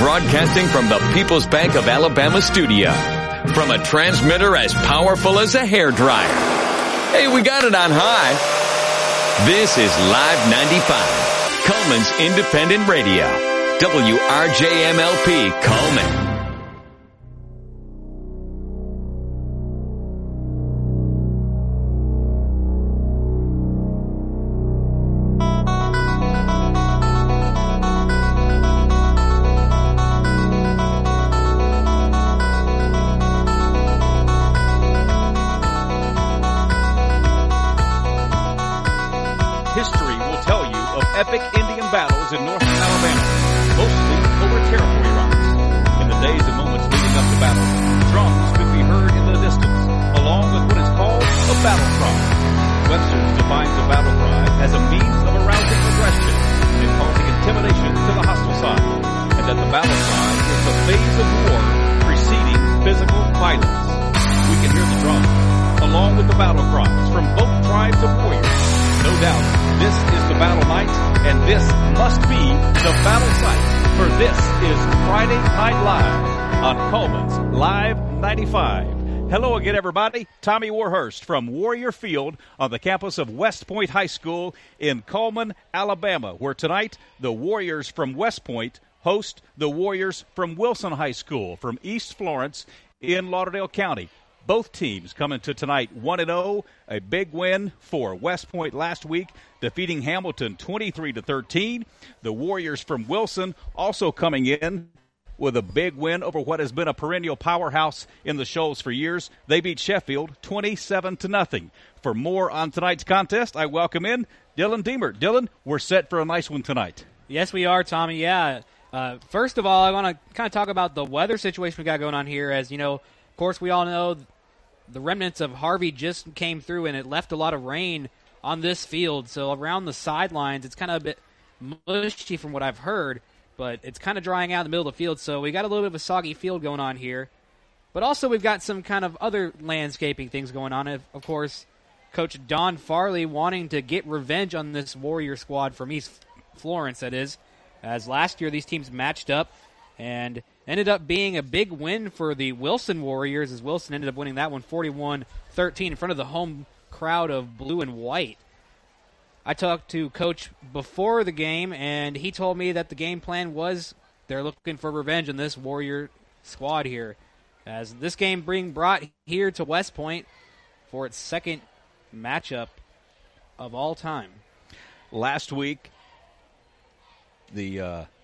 Broadcasting from the People's Bank of Alabama studio. From a transmitter as powerful as a hairdryer. Hey, we got it on high. This is Live 95, Coleman's Independent Radio. WRJMLP Coleman. Hello again, everybody. Tommy Warhurst from Warrior Field on the campus of West Point High School in Coleman, Alabama, where tonight the Warriors from West Point host the Warriors from Wilson High School from East Florence in Lauderdale County. Both teams coming to tonight 1-0, a big win for West Point last week, defeating Hamilton 23-13. The Warriors from Wilson also coming in with a big win over what has been a perennial powerhouse in the Shoals for years. They beat Sheffield 27-0. For more on tonight's contest, I welcome in Dylan Deemer. Dylan, we're set for a nice one tonight. Yes, we are, Tommy. Yeah. First of all, I want to kind of talk about the weather situation we got going on here. As you know, of course, we all know the remnants of Harvey just came through, and it left a lot of rain on this field. So around the sidelines, it's kind of a bit mushy from what I've heard. But it's kind of drying out in the middle of the field, so we got a little bit of a soggy field going on here. But also we've got some kind of other landscaping things going on. Of course, Coach Don Farley wanting to get revenge on this Warrior squad from East Florence, that is. As last year these teams matched up and ended up being a big win for the Wilson Warriors, as Wilson ended up winning that one 41-13 in front of the home crowd of blue and white. I talked to Coach before the game, and he told me that the game plan was they're looking for revenge on this Warrior squad here. As this game being brought here to West Point for its second matchup of all time. Last week, the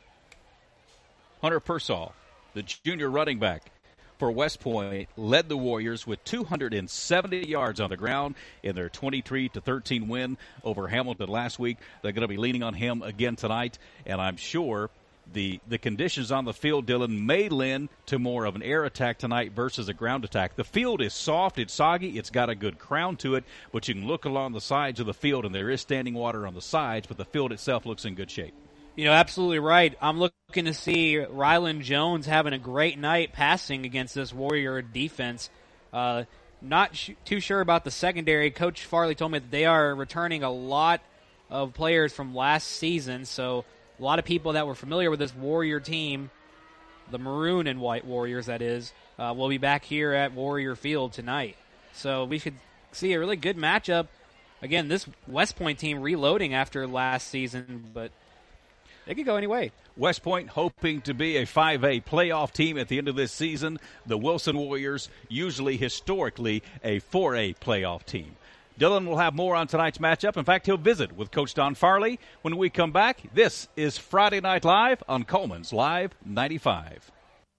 Hunter Pearsall, the junior running back for West Point, led the Warriors with 270 yards on the ground in their 23-13 win over Hamilton last week. They're going to be leaning on him again tonight, and I'm sure the conditions on the field, Dylan, may lend to more of an air attack tonight versus a ground attack. The field is soft, it's soggy, it's got a good crown to it, but you can look along the sides of the field, and there is standing water on the sides, but the field itself looks in good shape. You know, absolutely right. I'm looking to see Rylan Jones having a great night passing against this Warrior defense. Not too sure about the secondary. Coach Farley told me that they are returning a lot of players from last season, so a lot of people that were familiar with this Warrior team, the maroon and white Warriors, that is, will be back here at Warrior Field tonight. So we should see a really good matchup. Again, this West Point team reloading after last season, but it could go any way. West Point hoping to be a 5A playoff team at the end of this season. The Wilson Warriors, usually historically a 4A playoff team. Dylan will have more on tonight's matchup. In fact, he'll visit with Coach Don Farley when we come back. This is Friday Night Live on Coleman's Live 95.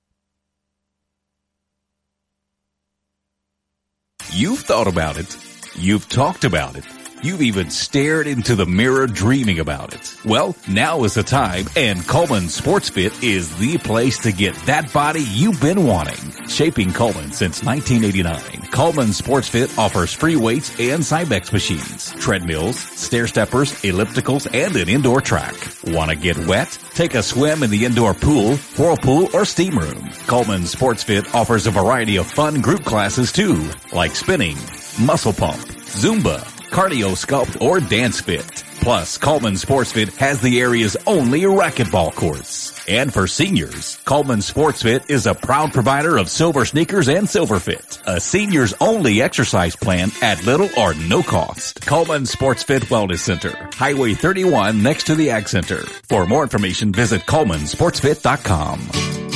You've thought about it. You've talked about it. You've even stared into the mirror dreaming about it. Well, now is the time, and Coleman Sports Fit is the place to get that body you've been wanting. Shaping Coleman since 1989, Coleman Sports Fit offers free weights and Cybex machines, treadmills, stair steppers, ellipticals, and an indoor track. Want to get wet? Take a swim in the indoor pool, whirlpool, or steam room. Coleman Sports Fit offers a variety of fun group classes too, like spinning, muscle pump, Zumba, cardio sculpt, or dance fit. Plus, Coleman SportsFit has the area's only racquetball courts. And for seniors, Coleman SportsFit is a proud provider of silver sneakers and SilverFit, a seniors only exercise plan at little or no cost. Coleman SportsFit Wellness Center, Highway 31 next to the Ag Center. For more information, visit ColemanSportsFit.com.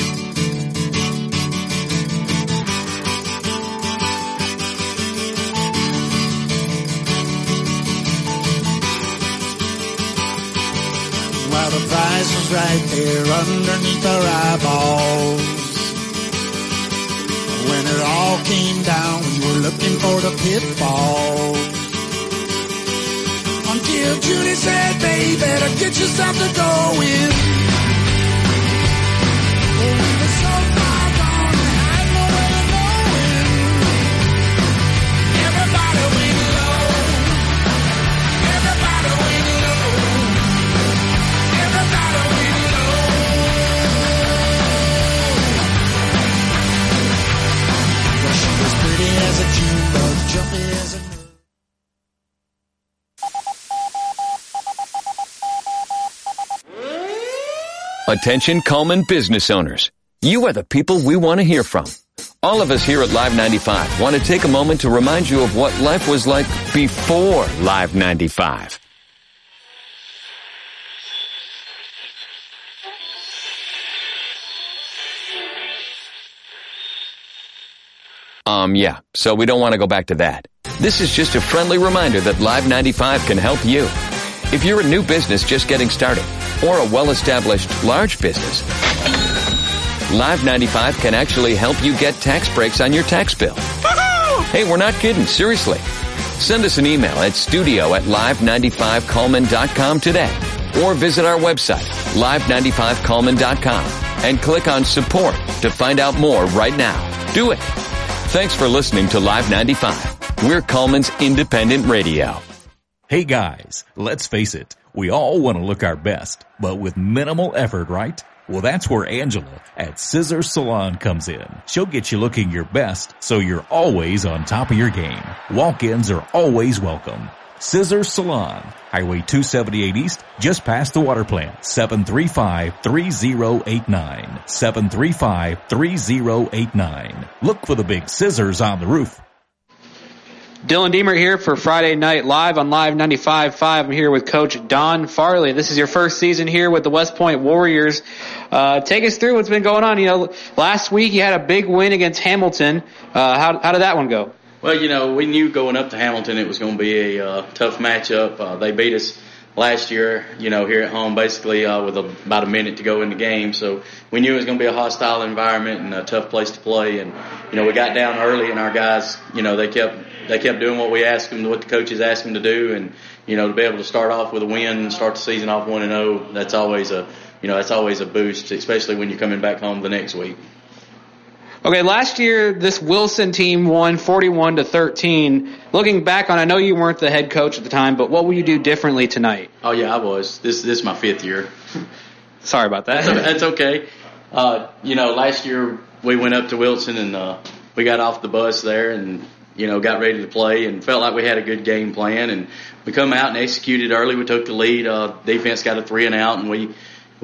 Well, the price was right there underneath our eyeballs. When it all came down, we were looking for the pitfall. Until Judy said, babe, better get yourself to going. Oh, we were so far gone, we had no way of knowing. Everybody went low. Everybody went low. Everybody went low. Well, she was pretty as a June bug, jumpy as a moon. Attention Coleman business owners. You are the people we want to hear from. All of us here at Live 95 want to take a moment to remind you of what life was like before Live 95. Yeah, so we don't want to go back to that. This is just a friendly reminder that Live 95 can help you. If you're a new business just getting started, or a well-established large business, Live 95 can actually help you get tax breaks on your tax bill. Hey, we're not kidding, seriously. Send us an email at studio@live95coleman.com today, or visit our website, live95coleman.com, and click on support to find out more right now. Do it. Thanks for listening to Live 95. We're Coleman's independent radio. Hey guys, let's face it, we all want to look our best, but with minimal effort, right? Well, that's where Angela at Scissors Salon comes in. She'll get you looking your best, so you're always on top of your game. Walk-ins are always welcome. Scissors Salon, Highway 278 East, just past the water plant, 735-3089. 735-3089. Look for the big scissors on the roof. Dylan Deemer here for Friday Night Live on Live 95.5. I'm here with Coach Don Farley. This is your first season here with the West Point Warriors. Take us through what's been going on. You know, last week you had a big win against Hamilton. How did that one go? Well, you know, we knew going up to Hamilton it was going to be a tough matchup. They beat us last year, you know, here at home, basically with about a minute to go in the game. So we knew it was going to be a hostile environment and a tough place to play. And, you know, we got down early and our guys, you know, they kept doing what we asked them, what the coaches asked them to do. And, you know, to be able to start off with a win and start the season off 1-0, that's always a boost, especially when you're coming back home the next week. Okay, last year this Wilson team won 41-13. Looking back on, I know you weren't the head coach at the time, but what will you do differently tonight? Oh yeah, I was. This is my 5th year. Sorry about that. That's okay. You know, last year we went up to Wilson and we got off the bus there and, you know, got ready to play and felt like we had a good game plan, and we come out and executed early. We took the lead. Defense got a 3-and-out, and we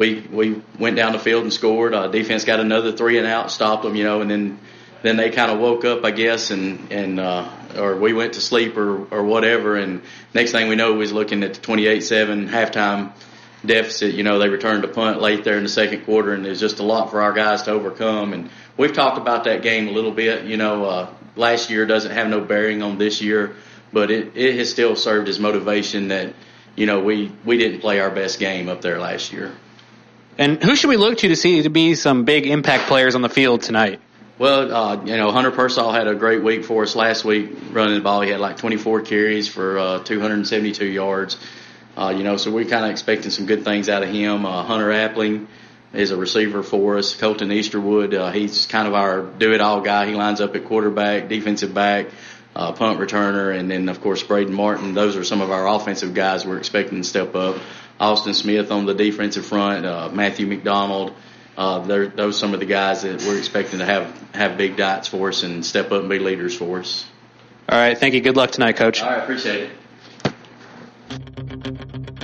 went down the field and scored. Defense got another 3-and-out, stopped them, you know, and then they kind of woke up, I guess, and or we went to sleep or whatever. And next thing we know, we was looking at the 28-7 halftime deficit. You know, they returned a punt late there in the second quarter, and there's just a lot for our guys to overcome. And we've talked about that game a little bit. You know, last year doesn't have no bearing on this year, but it has still served as motivation that, you know, we didn't play our best game up there last year. And who should we look to see to be some big impact players on the field tonight? Well, you know, Hunter Persall had a great week for us last week running the ball. He had like 24 carries for 272 yards. You know, so we're kind of expecting some good things out of him. Hunter Appling is a receiver for us. Colton Easterwood, he's kind of our do-it-all guy. He lines up at quarterback, defensive back, punt returner, and then, of course, Braden Martin. Those are some of our offensive guys we're expecting to step up. Austin Smith on the defensive front, Matthew McDonald. Those are some of the guys that we're expecting to have big nights for us and step up and be leaders for us. All right. Thank you. Good luck tonight, Coach. All right. Appreciate it.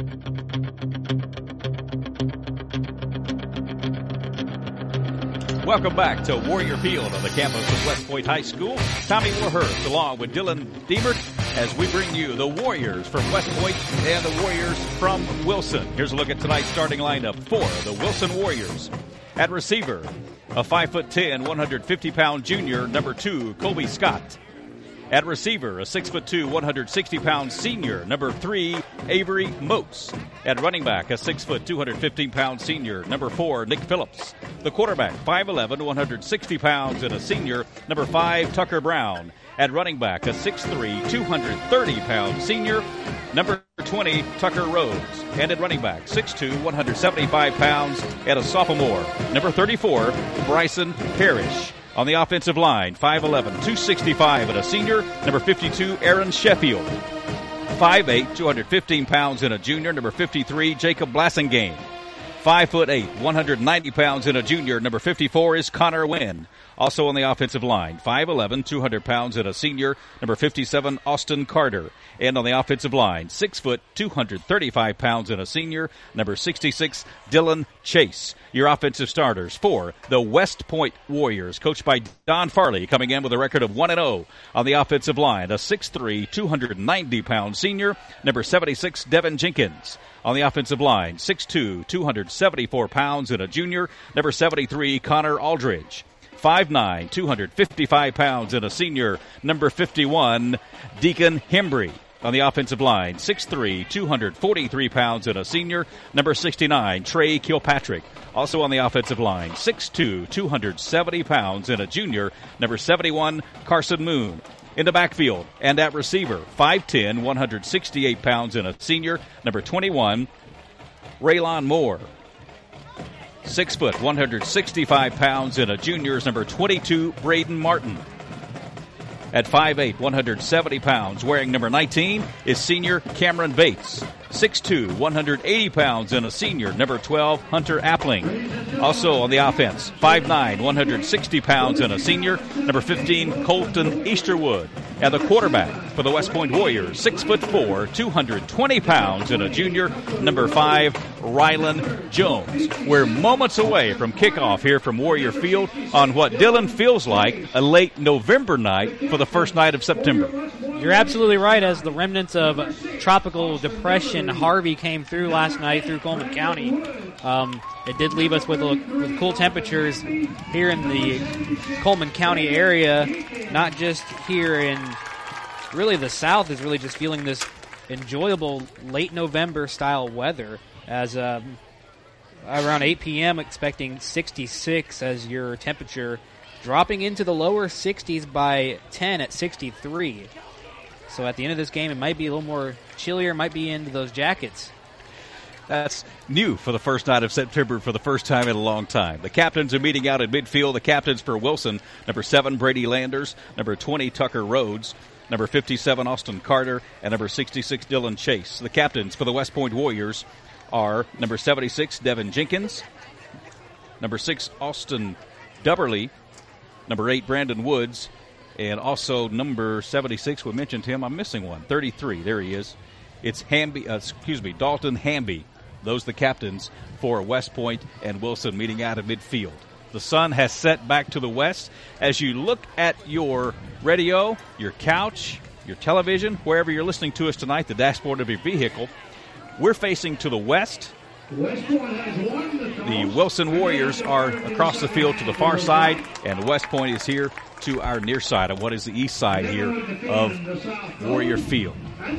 Welcome back to Warrior Field on the campus of West Point High School. Tommy Warhurst along with Dylan Diemert as we bring you the Warriors from West Point and the Warriors from Wilson. Here's a look at tonight's starting lineup for the Wilson Warriors. At receiver, a 5'10", 150-pound junior, number 2, Colby Scott. At receiver, a 6'2", 160-pound senior, number 3, Avery Moats. At running back, a 6', 215-pound senior, number 4, Nick Phillips. The quarterback, 5'11", 160 pounds, and a senior, number 5, Tucker Brown. At running back, a 6'3", 230-pound senior, number 20, Tucker Rhodes. And at running back, 6'2", 175 pounds, and a sophomore, number 34, Bryson Parrish. On the offensive line, 5'11", 265, and a senior, number 52, Aaron Sheffield. 5'8", 215 pounds, and a junior, number 53, Jacob Blassingame. 5'8", 190 pounds, and a junior, number 54 is Connor Wynn. Also on the offensive line, 5'11", 200 pounds, and a senior, number 57, Austin Carter. And on the offensive line, 6 foot, 235 pounds, and a senior, number 66, Dylan Chase. Your offensive starters for the West Point Warriors, coached by Don Farley, coming in with a record of 1-0. On the offensive line, a 6'3", 290-pound senior, number 76, Devin Jenkins. On the offensive line, 6'2", 274 pounds, and a junior, number 73, Connor Aldridge. 5'9", 255 pounds, and a senior, number 51, Deacon Hembry. On the offensive line, 6'3", 243 pounds, and a senior, number 69, Trey Kilpatrick. Also on the offensive line, 6'2", 270 pounds, and a junior, number 71, Carson Moon. In the backfield and at receiver, 5'10", 168 pounds, and a senior, number 21, Raylon Moore. 6 foot, 165 pounds, and a junior's number 22, Braden Martin. At 5'8", 170 pounds, wearing number 19, is senior Cameron Bates. 6'2", 180 pounds, and a senior, number 12, Hunter Appling. Also on the offense, 5'9", 160 pounds, and a senior, number 15, Colton Easterwood. And the quarterback for the West Point Warriors, 6'4", 220 pounds, and a junior, number 5, Rylan Jones. We're moments away from kickoff here from Warrior Field on what Dylan feels like a late November night for the first night of September. You're absolutely right. As the remnants of tropical depression Harvey came through last night through Coleman County, it did leave us with cool temperatures here in the Coleman County area. Not just here in really the south is really just feeling this enjoyable late November style weather. As around 8 p.m. expecting 66 as your temperature, dropping into the lower 60s by 10 at 63. So at the end of this game, it might be a little more chillier, might be into those jackets. That's new for the first night of September for the first time in a long time. The captains are meeting out at midfield. The captains for Wilson, number 7, Brady Landers, number 20, Tucker Rhodes, number 57, Austin Carter, and number 66, Dylan Chase. The captains for the West Point Warriors are number 76, Devin Jenkins, number 6, Austin Dubberly, number 8, Brandon Woods, and also number 76, we mentioned him, I'm missing one, 33, there he is. It's Dalton Hamby. Those are the captains for West Point and Wilson meeting out at midfield. The sun has set back to the west. As you look at your radio, your couch, your television, wherever you're listening to us tonight, the dashboard of your vehicle, we're facing to the west. The Wilson Warriors are across the field to the far side, and West Point is here to our near side of what is the east side here of Warrior Field.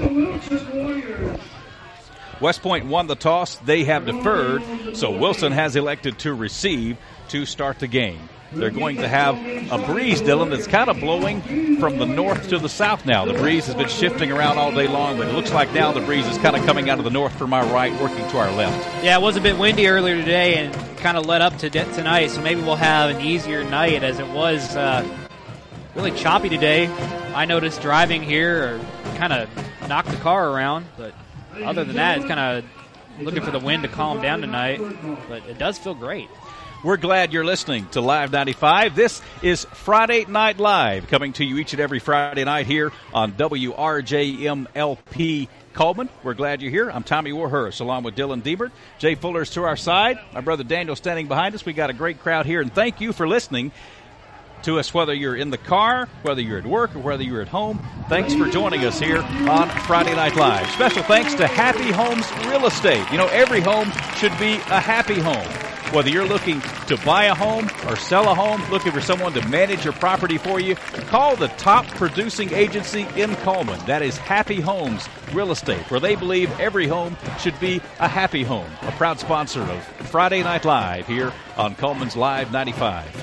West Point won the toss. They have deferred, so Wilson has elected to receive to start the game. They're going to have a breeze, Dylan, that's kind of blowing from the north to the south now. The breeze has been shifting around all day long, but it looks like now the breeze is kind of coming out of the north from our right, working to our left. Yeah, it was a bit windy earlier today and kind of led up to tonight, so maybe we'll have an easier night as it was really choppy today. I noticed driving here kind of knocked the car around, but other than that, it's kind of looking for the wind to calm down tonight, but it does feel great. We're glad you're listening to Live 95. This is Friday Night Live, coming to you each and every Friday night here on WRJMLP Coleman. We're glad you're here. I'm Tommy Warhurst, along with Dylan Diebert. Jay Fuller's to our side. My brother Daniel standing behind us. We got a great crowd here, and thank you for listening to us, whether you're in the car, whether you're at work, or whether you're at home. Thanks for joining us here on Friday Night Live. Special thanks to Happy Homes Real Estate. You know, every home should be a happy home. Whether you're looking to buy a home or sell a home, looking for someone to manage your property for you, call the top producing agency in Coleman. That is Happy Homes Real Estate, where they believe every home should be a happy home. A proud sponsor of Friday Night Live here on Coleman's Live 95.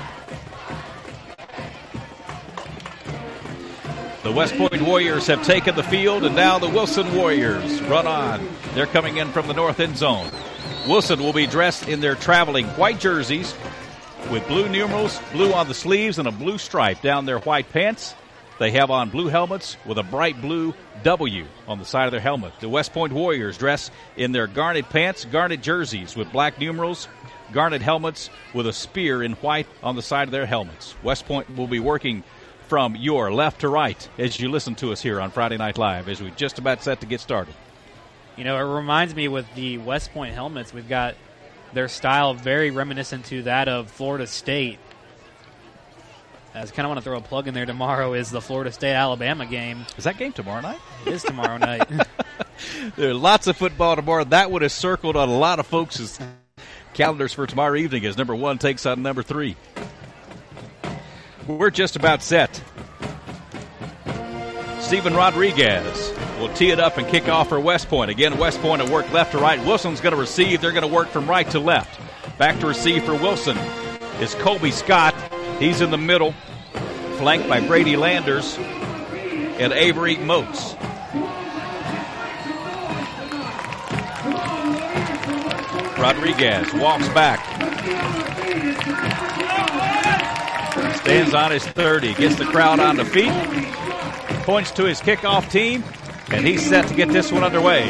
The West Point Warriors have taken the field, and now the Wilson Warriors run on. They're coming in from the north end zone. Wilson will be dressed in their traveling white jerseys with blue numerals, blue on the sleeves, and a blue stripe down their white pants. They have on blue helmets with a bright blue W on the side of their helmet. The West Point Warriors dress in their garnet pants, garnet jerseys with black numerals, garnet helmets with a spear in white on the side of their helmets. West Point will be working from your left to right as you listen to us here on Friday Night Live as we're just about set to get started. You know, it reminds me with the West Point helmets, we've got their style very reminiscent to that of Florida State. I kind of want to throw a plug in there. Tomorrow is the Florida State-Alabama game. Is that game tomorrow night? It is tomorrow night. There are lots of football tomorrow. That one is circled on a lot of folks' calendars for tomorrow evening as number 1 takes on number 3. We're just about set. Steven Rodriguez will tee it up and kick off for West Point. Again, West Point will work left to right. Wilson's going to receive. They're going to work from right to left. Back to receive for Wilson is Colby Scott. He's in the middle, flanked by Brady Landers and Avery Moats. Rodriguez walks back. Stands on his 30. Gets the crowd on the feet. Points to his kickoff team, and he's set to get this one underway.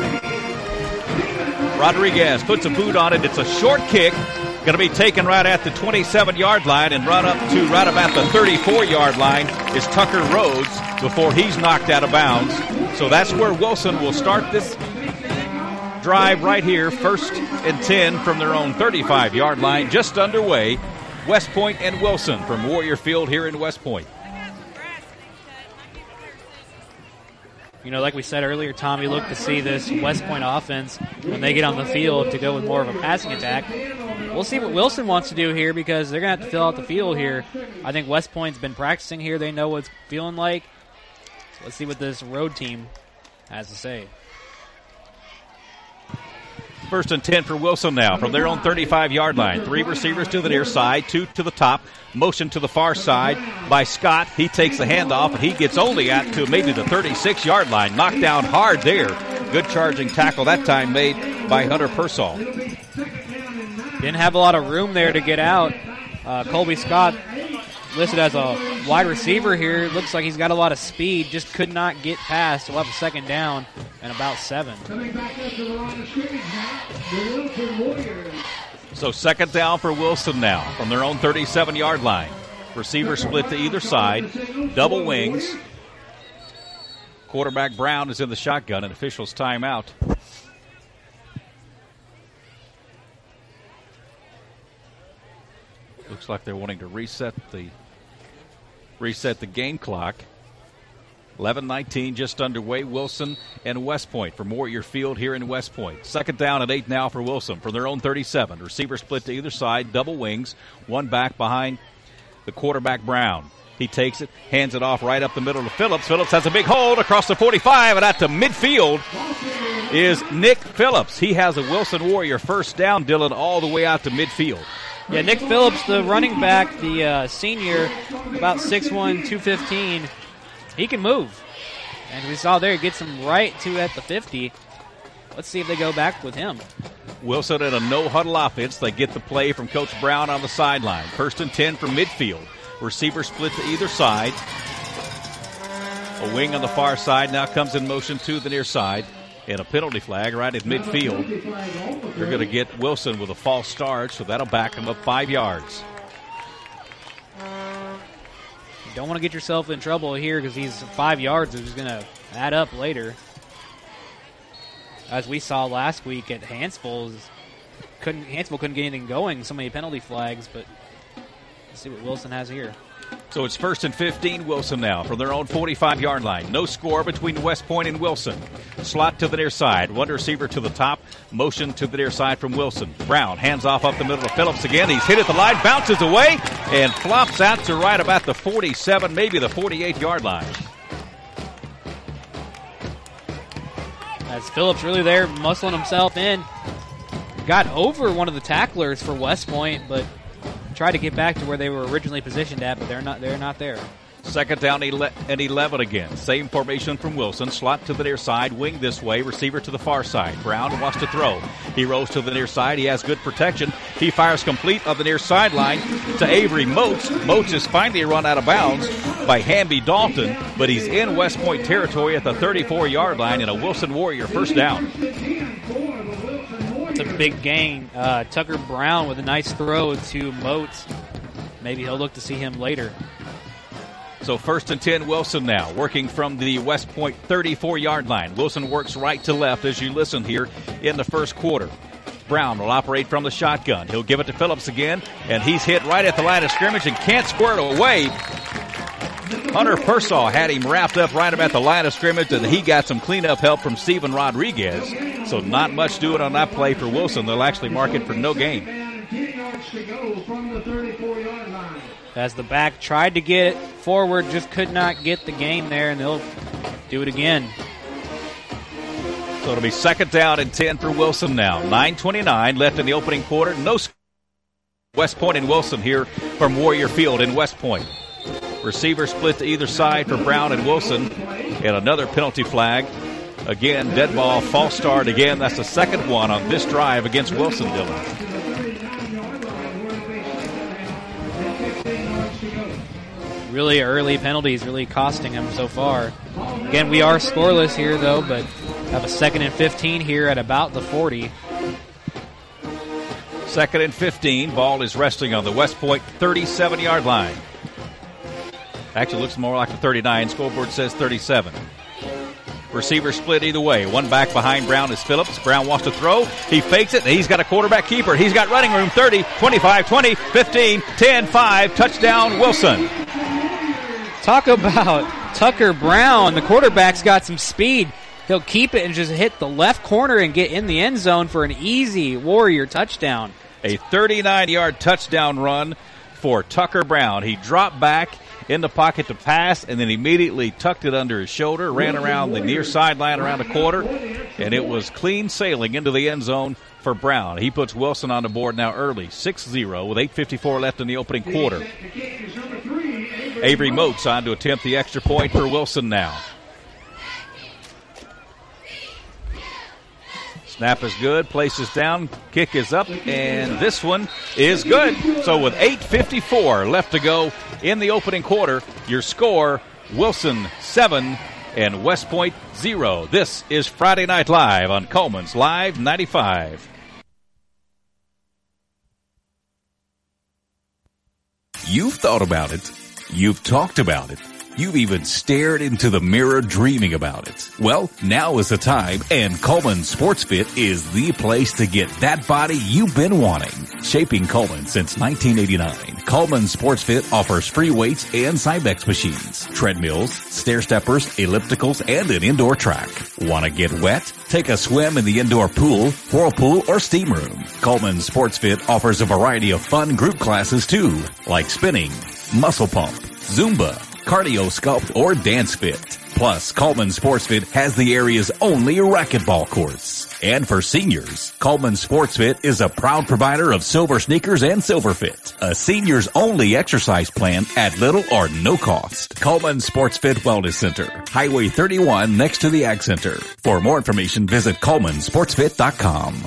Rodriguez puts a boot on it. It's a short kick. Going to be taken right at the 27-yard line and run up to right about the 34-yard line is Tucker Rhodes before he's knocked out of bounds. So that's where Wilson will start this drive right here. 1st and 10 from their own 35-yard line, just underway. West Point and Wilson from Warrior Field here in West Point. You know, like we said earlier, Tommy, look to see this West Point offense when they get on the field to go with more of a passing attack. We'll see what Wilson wants to do here because they're going to have to fill out the field here. I think West Point's been practicing here. They know what it's feeling like. So let's see what this road team has to say. 1st and 10 for Wilson now from their own 35-yard line. 3 receivers to the near side, 2 to the top. Motion to the far side by Scott. He takes the handoff, and he gets only out to maybe the 36-yard line. Knocked down hard there. Good charging tackle that time made by Hunter Persall. Didn't have a lot of room there to get out. Colby Scott listed as a wide receiver here. Looks like he's got a lot of speed. Just could not get past. We'll have a 2nd down and about 7. So 2nd down for Wilson now from their own 37-yard line. Receivers split to either side. Double wings. Quarterback Brown is in the shotgun, and officials timeout. Looks like they're wanting to reset the game clock. 11:19 just underway. Wilson and West Point from Warrior Field here in West Point. 2nd down and 8 now for Wilson from their own 37. Receiver split to either side, double wings, one back behind the quarterback Brown. He takes it, hands it off right up the middle to Phillips. Phillips has a big hold across the 45, and out to midfield is Nick Phillips. He has a Wilson Warrior 1st down, Dylan, all the way out to midfield. Yeah, Nick Phillips, the running back, the senior, about 6'1", 215. He can move. And we saw there, he gets him right to at the 50. Let's see if they go back with him. Wilson in a no-huddle offense. They get the play from Coach Brown on the sideline. 1st and 10 from midfield. Receiver split to either side. A wing on the far side now comes in motion to the near side. and a penalty flag right at midfield. They're going to get Wilson with a false start, so that'll back him up 5 yards. You don't want to get yourself in trouble here because these 5 yards are just going to add up later. As we saw last week at Hansville couldn't get anything going, so many penalty flags, but let's see what Wilson has here. So it's 1st and 15, Wilson now from their own 45-yard line. No score between West Point and Wilson. Slot to the near side. One receiver to the top. Motion to the near side from Wilson. Brown hands off up the middle to Phillips again. He's hit at the line, bounces away, and flops out to right about the 47, maybe the 48-yard line. As Phillips really there muscling himself in. Got over one of the tacklers for West Point, but tried to get back to where they were originally positioned at, but they're not there. 2nd down and 11 again. Same formation from Wilson. Slot to the near side, wing this way, receiver to the far side. Brown wants to throw. He rolls to the near side. He has good protection. He fires complete on the near sideline to Avery Moats. Moats is finally run out of bounds by Hamby Dalton, but he's in West Point territory at the 34-yard line in a Wilson Warrior first down. It's a big gain. Tucker Brown with a nice throw to Moats. Maybe he'll look to see him later. So 1st and 10, Wilson now, working from the West Point 34-yard line. Wilson works right to left as you listen here in the first quarter. Brown will operate from the shotgun. He'll give it to Phillips again, and he's hit right at the line of scrimmage and can't square it away. Hunter Persall had him wrapped up right about the line of scrimmage, and he got some cleanup help from Steven Rodriguez. So not much doing on that play for Wilson. They'll actually mark it for no gain. As the back tried to get it forward, just could not get the gain there, and they'll do it again. So it'll be 2nd down and 10 for Wilson now. 9:29 left in the opening quarter. No score. West Point and Wilson here from Warrior Field in West Point. Receiver split to either side for Brown and Wilson. And another penalty flag. Again, dead ball, false start again. That's the second one on this drive against Wilson, Dylan. Really early penalties really costing him so far. Again, we are scoreless here, though, but have a 2nd and 15 here at about the 40. 2nd and 15. Ball is resting on the West Point 37-yard line. Actually looks more like the 39. Scoreboard says 37. Receiver split either way. One back behind Brown is Phillips. Brown wants to throw. He fakes it, and he's got a quarterback keeper. He's got running room. 30, 25, 20, 15, 10, 5. Touchdown, Wilson. Talk about Tucker Brown. The quarterback's got some speed. He'll keep it and just hit the left corner and get in the end zone for an easy Warrior touchdown. A 39-yard touchdown run for Tucker Brown. He dropped back in the pocket to pass, and then immediately tucked it under his shoulder, ran around the near sideline around the quarter, and it was clean sailing into the end zone for Brown. He puts Wilson on the board now early, 6-0 with 8:54 left in the opening quarter. Avery Moats on to attempt the extra point for Wilson now. Snap is good, places down, kick is up, and this one is good. So with 8:54 left to go in the opening quarter, your score, Wilson 7 and West Point 0. This is Friday Night Live on Coleman's Live 95. You've thought about it. You've talked about it. You've even stared into the mirror dreaming about it. Well, now is the time, and Coleman Sports Fit is the place to get that body you've been wanting. Shaping Coleman since 1989, Coleman Sports Fit offers free weights and Cybex machines, treadmills, stair steppers, ellipticals, and an indoor track. Want to get wet? Take a swim in the indoor pool, whirlpool, or steam room. Coleman Sports Fit offers a variety of fun group classes too, like spinning, muscle pump, Zumba, cardio sculpt, or dance fit. Plus, Coleman Sports Fit has the area's only racquetball course. And for seniors, Coleman Sports Fit is a proud provider of Silver Sneakers and Silver Fit, a seniors only exercise plan at little or no cost. Coleman Sports Fit Wellness Center, Highway 31 next to the Ag Center. For more information, visit ColemanSportsFit.com.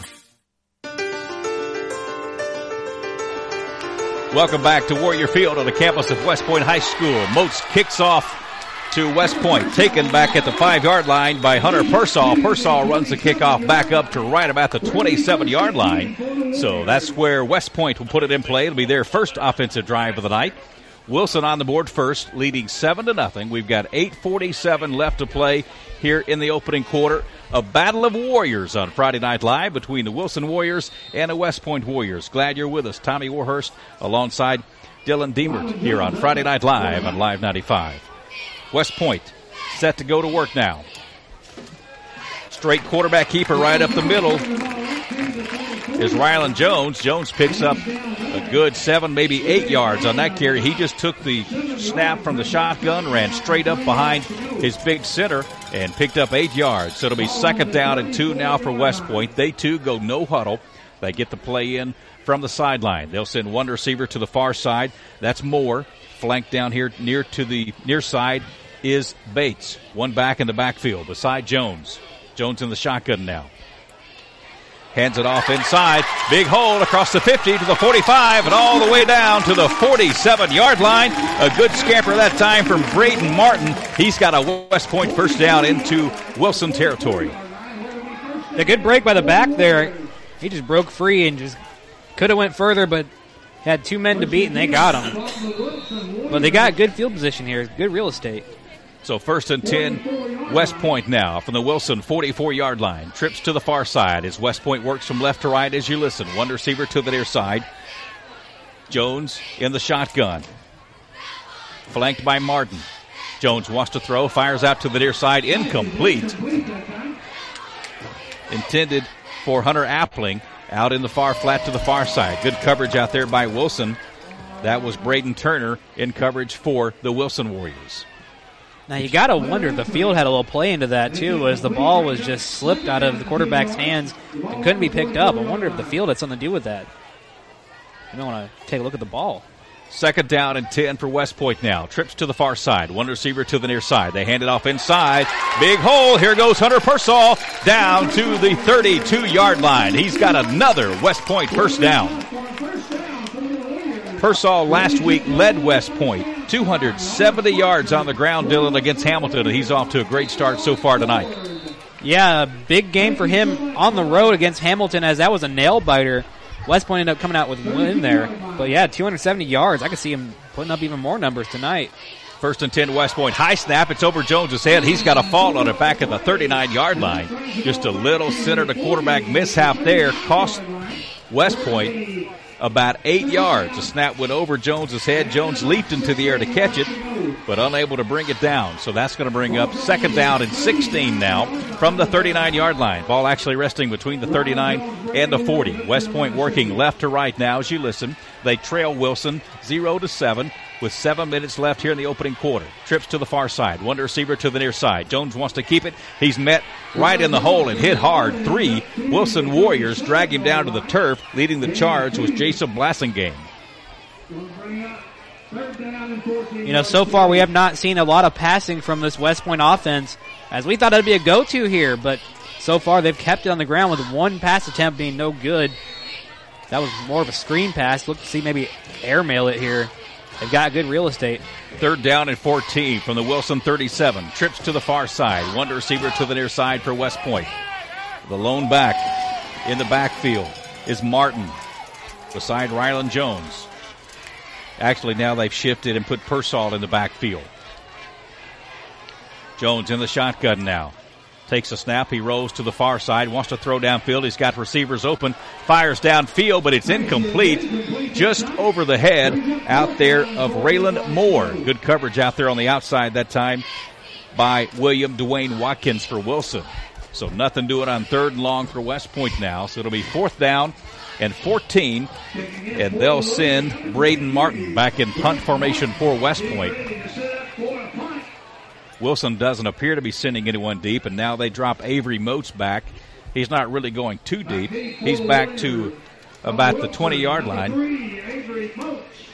Welcome back to Warrior Field on the campus of West Point High School. Moats kicks off to West Point. Taken back at the 5-yard line by Hunter Pearsall. Pearsall runs the kickoff back up to right about the 27-yard line. So that's where West Point will put it in play. It'll be their first offensive drive of the night. Wilson on the board first, leading 7-0. We've got 8:47 left to play here in the opening quarter. A battle of warriors on Friday Night Live between the Wilson Warriors and the West Point Warriors. Glad you're with us. Tommy Warhurst alongside Dylan Diemert here on Friday Night Live on Live 95. West Point set to go to work now. Straight quarterback keeper right up the middle is Rylan Jones. Jones picks up a good 7, maybe 8 yards on that carry. He just took the snap from the shotgun, ran straight up behind his big center, and picked up 8 yards. So it'll be 2nd down and 2 now for West Point. They, too, go no huddle. They get the play in from the sideline. They'll send one receiver to the far side. That's Moore. Flanked down here near to the near side is Bates. One back in the backfield beside Jones. Jones in the shotgun now. Hands it off inside. Big hole across the 50 to the 45 and all the way down to the 47-yard line. A good scamper that time from Braden Martin. He's got a West Point first down into Wilson territory. A good break by the back there. He just broke free and just could have went further, but had 2 men to beat, and they got him. But they got good field position here. Good real estate. So 1st and 10, West Point now from the Wilson 44-yard line. Trips to the far side as West Point works from left to right as you listen. One receiver to the near side. Jones in the shotgun. Flanked by Martin. Jones wants to throw, fires out to the near side. Incomplete. Intended for Hunter Appling out in the far flat to the far side. Good coverage out there by Wilson. That was Braden Turner in coverage for the Wilson Warriors. Now, you got to wonder if the field had a little play into that, too, as the ball was just slipped out of the quarterback's hands and couldn't be picked up. I wonder if the field had something to do with that. You don't want to take a look at the ball. 2nd down and 10 for West Point now. Trips to the far side. One receiver to the near side. They hand it off inside. Big hole. Here goes Hunter Pearsall down to the 32-yard line. He's got another West Point first down. Pearsall last week led West Point. 270 yards on the ground, Dylan, against Hamilton, and he's off to a great start so far tonight. Yeah, a big game for him on the road against Hamilton, as that was a nail-biter. West Point ended up coming out with a win there. But, yeah, 270 yards. I could see him putting up even more numbers tonight. 1st and 10, West Point. High snap. It's over Jones' head. He's got a fall on it back at the 39-yard line. Just a little center to quarterback mishap there. Cost West Point about 8 yards. The snap went over Jones' head. Jones leaped into the air to catch it, but unable to bring it down. So that's going to bring up 2nd down and 16 now from the 39-yard line. Ball actually resting between the 39 and the 40. West Point working left to right now as you listen. They trail Wilson 0-7 with 7 minutes left here in the opening quarter. Trips to the far side. One receiver to the near side. Jones wants to keep it. He's met right in the hole and hit hard. 3 Wilson Warriors drag him down to the turf. Leading the charge was Jason Blassingame. You know, so far we have not seen a lot of passing from this West Point offense, as we thought it would be a go-to here, but so far they've kept it on the ground with one pass attempt being no good. That was more of a screen pass. Look to see maybe airmail it here. They've got good real estate. 3rd down and 14 from the Wilson 37. Trips to the far side. One receiver to the near side for West Point. The lone back in the backfield is Martin beside Rylan Jones. Actually, now they've shifted and put Pearsall in the backfield. Jones in the shotgun now. Takes a snap. He rolls to the far side. Wants to throw downfield. He's got receivers open. Fires downfield, but it's incomplete. Just over the head out there of Raylan Moore. Good coverage out there on the outside that time by William Dwayne Watkins for Wilson. So nothing doing on 3rd and long for West Point now. So it'll be 4th down and 14. And they'll send Braden Martin back in punt formation for West Point. Wilson doesn't appear to be sending anyone deep, and now they drop Avery Moats back. He's not really going too deep. He's back to about the 20-yard line.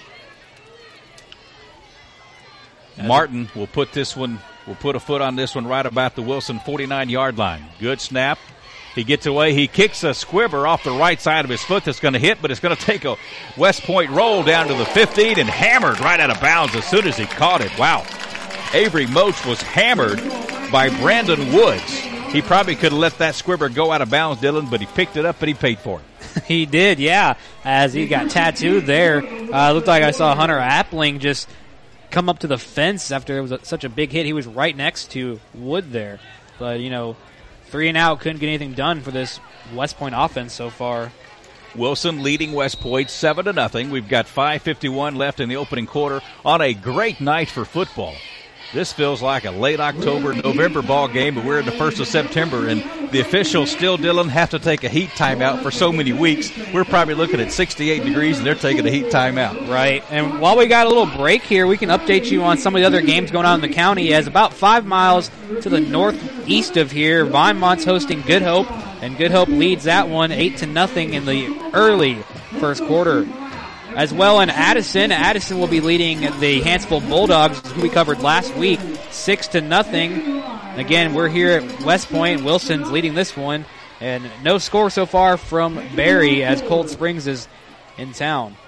Martin will put a foot on this one right about the Wilson 49-yard line. Good snap. He gets away. He kicks a squibber off the right side of his foot that's going to hit, but it's going to take a West Point roll down to the 15 and hammered right out of bounds as soon as he caught it. Wow. Avery Moats was hammered by Brandon Woods. He probably could have let that squibber go out of bounds, Dylan, but he picked it up and he paid for it. He did, yeah, as he got tattooed there. Looked like I saw Hunter Appling just come up to the fence after it was such a big hit. He was right next to Wood there. But, 3 and out, couldn't get anything done for this West Point offense so far. Wilson leading West Point 7-0. We've got 5:51 left in the opening quarter on a great night for football. This feels like a late October, November ball game, but we're in the 1st of September, and the officials still, Dylan, have to take a heat timeout for so many weeks. We're probably looking at 68 degrees, and they're taking a heat timeout. Right, and while we got a little break here, we can update you on some of the other games going on in the county. As about 5 miles to the northeast of here, Vinemont's hosting Good Hope, and Good Hope leads that one 8-0 in the early first quarter. As well in Addison will be leading the Hansville Bulldogs, who we covered last week, 6-0. Again, we're here at West Point. Wilson's leading this one, and no score so far from Barry as Cold Springs is in town.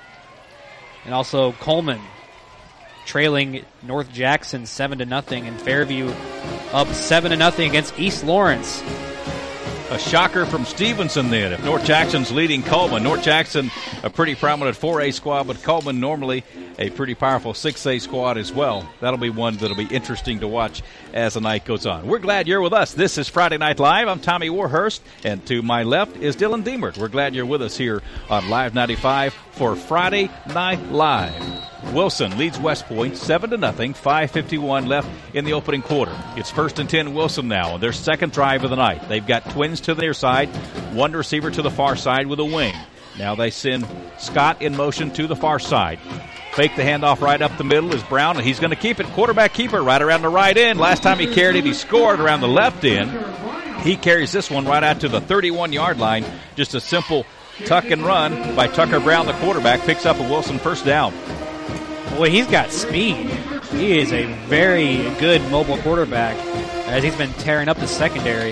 And also Coleman trailing North Jackson 7-0, and Fairview up 7-0 against East Lawrence. A shocker from Stevenson then. If North Jackson's leading Coleman, North Jackson a pretty prominent 4A squad, but Coleman normally a pretty powerful 6A squad as well. That'll be one that'll be interesting to watch as the night goes on. We're glad you're with us. This is Friday Night Live. I'm Tommy Warhurst, and to my left is Dylan Deemert. We're glad you're with us here on Live 95 for Friday Night Live. Wilson leads West Point 7-0, 5:51 left in the opening quarter. It's 1st and 10 Wilson now on their second drive of the night. They've got twins to the near side, one receiver to the far side with a wing. Now they send Scott in motion to the far side. Fake the handoff right up the middle is Brown, and he's going to keep it. Quarterback keeper right around the right end. Last time he carried it, he scored around the left end. He carries this one right out to the 31-yard line. Just a simple tuck and run by Tucker Brown, the quarterback, picks up a Wilson first down. Boy, he's got speed. He is a very good mobile quarterback as he's been tearing up the secondary.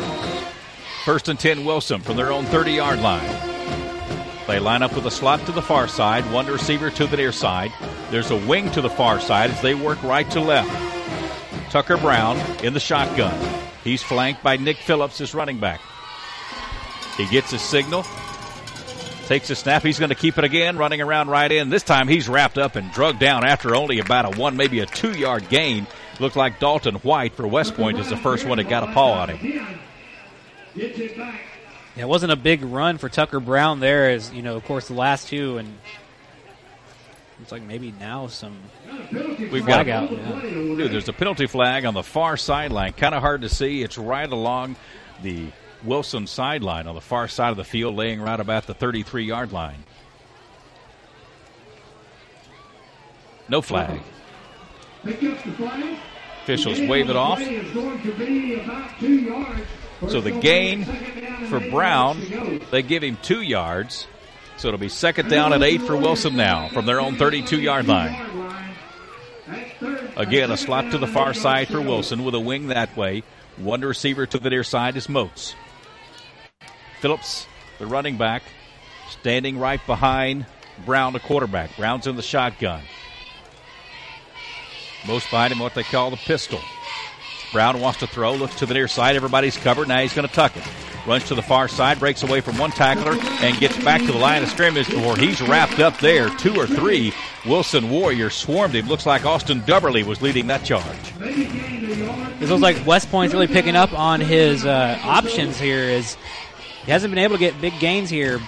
1st and 10 Wilson from their own 30-yard line. They line up with a slot to the far side, one receiver to the near side. There's a wing to the far side as they work right to left. Tucker Brown in the shotgun. He's flanked by Nick Phillips, his running back. He gets his signal. Takes a snap. He's going to keep it again, running around right in. This time he's wrapped up and drugged down after only about a 1, maybe a 2-yard gain. Looked like Dalton White for West Point is the first one that got a paw on him. Yeah, it wasn't a big run for Tucker Brown there, as, of course, the last two, and it's like maybe now some flag out. Yeah. Dude, there's a penalty flag on the far sideline. Kind of hard to see. It's right along the Wilson sideline on the far side of the field, laying right about the 33-yard line. No flag. Officials wave it off. So the gain for Brown, they give him 2 yards. So it'll be 2nd down and 8 for Wilson now from their own 32-yard line. Again, a slot to the far side for Wilson with a wing that way. One receiver to the near side is Moats. Phillips, the running back, standing right behind Brown, the quarterback. Brown's in the shotgun. Most behind him what they call the pistol. Brown wants to throw, looks to the near side. Everybody's covered. Now he's going to tuck it. Runs to the far side, breaks away from one tackler, and gets back to the line of scrimmage before he's wrapped up there. 2 or 3 Wilson Warriors swarmed him. Looks like Austin Dubberly was leading that charge. It looks like West Point's really picking up on his options here. He hasn't been able to get big gains here.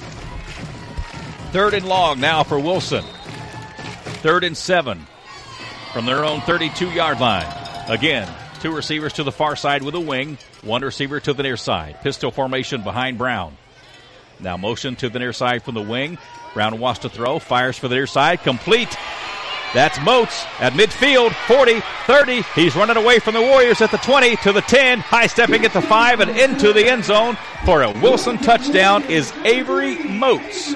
3rd and long now for Wilson. 3rd and 7 from their own 32-yard line. Again, 2 receivers to the far side with a wing, 1 receiver to the near side. Pistol formation behind Brown. Now motion to the near side from the wing. Brown wants to throw, fires for the near side, complete. That's Moats at midfield, 40, 30. He's running away from the Warriors at the 20 to the 10, high-stepping at the 5 and into the end zone for a Wilson touchdown is Avery Moats.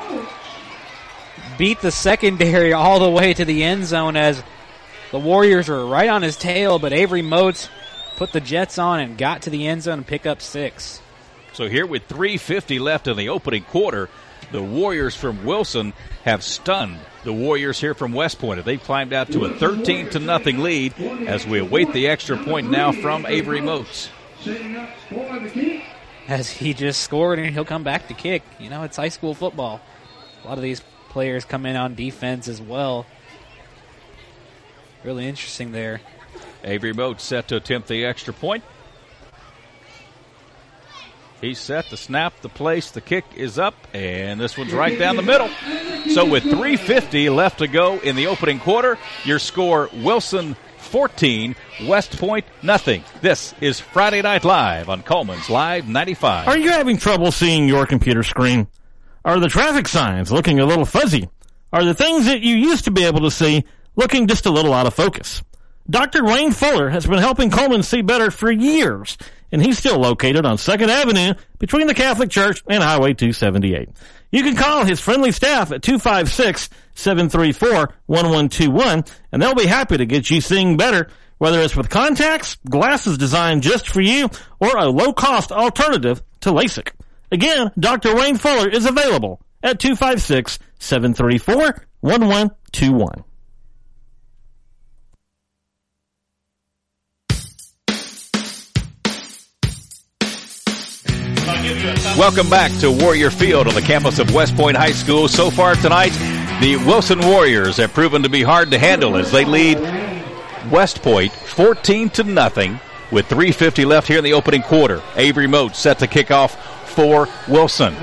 Beat the secondary all the way to the end zone as the Warriors were right on his tail, but Avery Moats put the Jets on and got to the end zone and pick up 6. So here with 3:50 left in the opening quarter, the Warriors from Wilson have stunned the Warriors here from West Point. They've climbed out to a 13-0 lead as we await the extra point now from Avery Moats. As he just scored and he'll come back to kick. You know, it's high school football. A lot of these players come in on defense as well. Really interesting there. Avery Moats set to attempt the extra point. He's set, the snap, the place, the kick is up, and this one's right down the middle. So with 3:50 left to go in the opening quarter, your score, Wilson 14, West Point nothing. This is Friday Night Live on Coleman's Live 95. Are you having trouble seeing your computer screen? Are the traffic signs looking a little fuzzy? Are the things that you used to be able to see looking just a little out of focus? Dr. Wayne Fuller has been helping Coleman see better for years, and he's still located on 2nd Avenue between the Catholic Church and Highway 278. You can call his friendly staff at 256-734-1121, and they'll be happy to get you seeing better, whether it's with contacts, glasses designed just for you, or a low-cost alternative to LASIK. Again, Dr. Wayne Fuller is available at 256-734-1121. Welcome back to Warrior Field on the campus of West Point High School. So far tonight, the Wilson Warriors have proven to be hard to handle as they lead West Point 14-0 with 3:50 left here in the opening quarter. Avery Moats set to kick off for Wilson.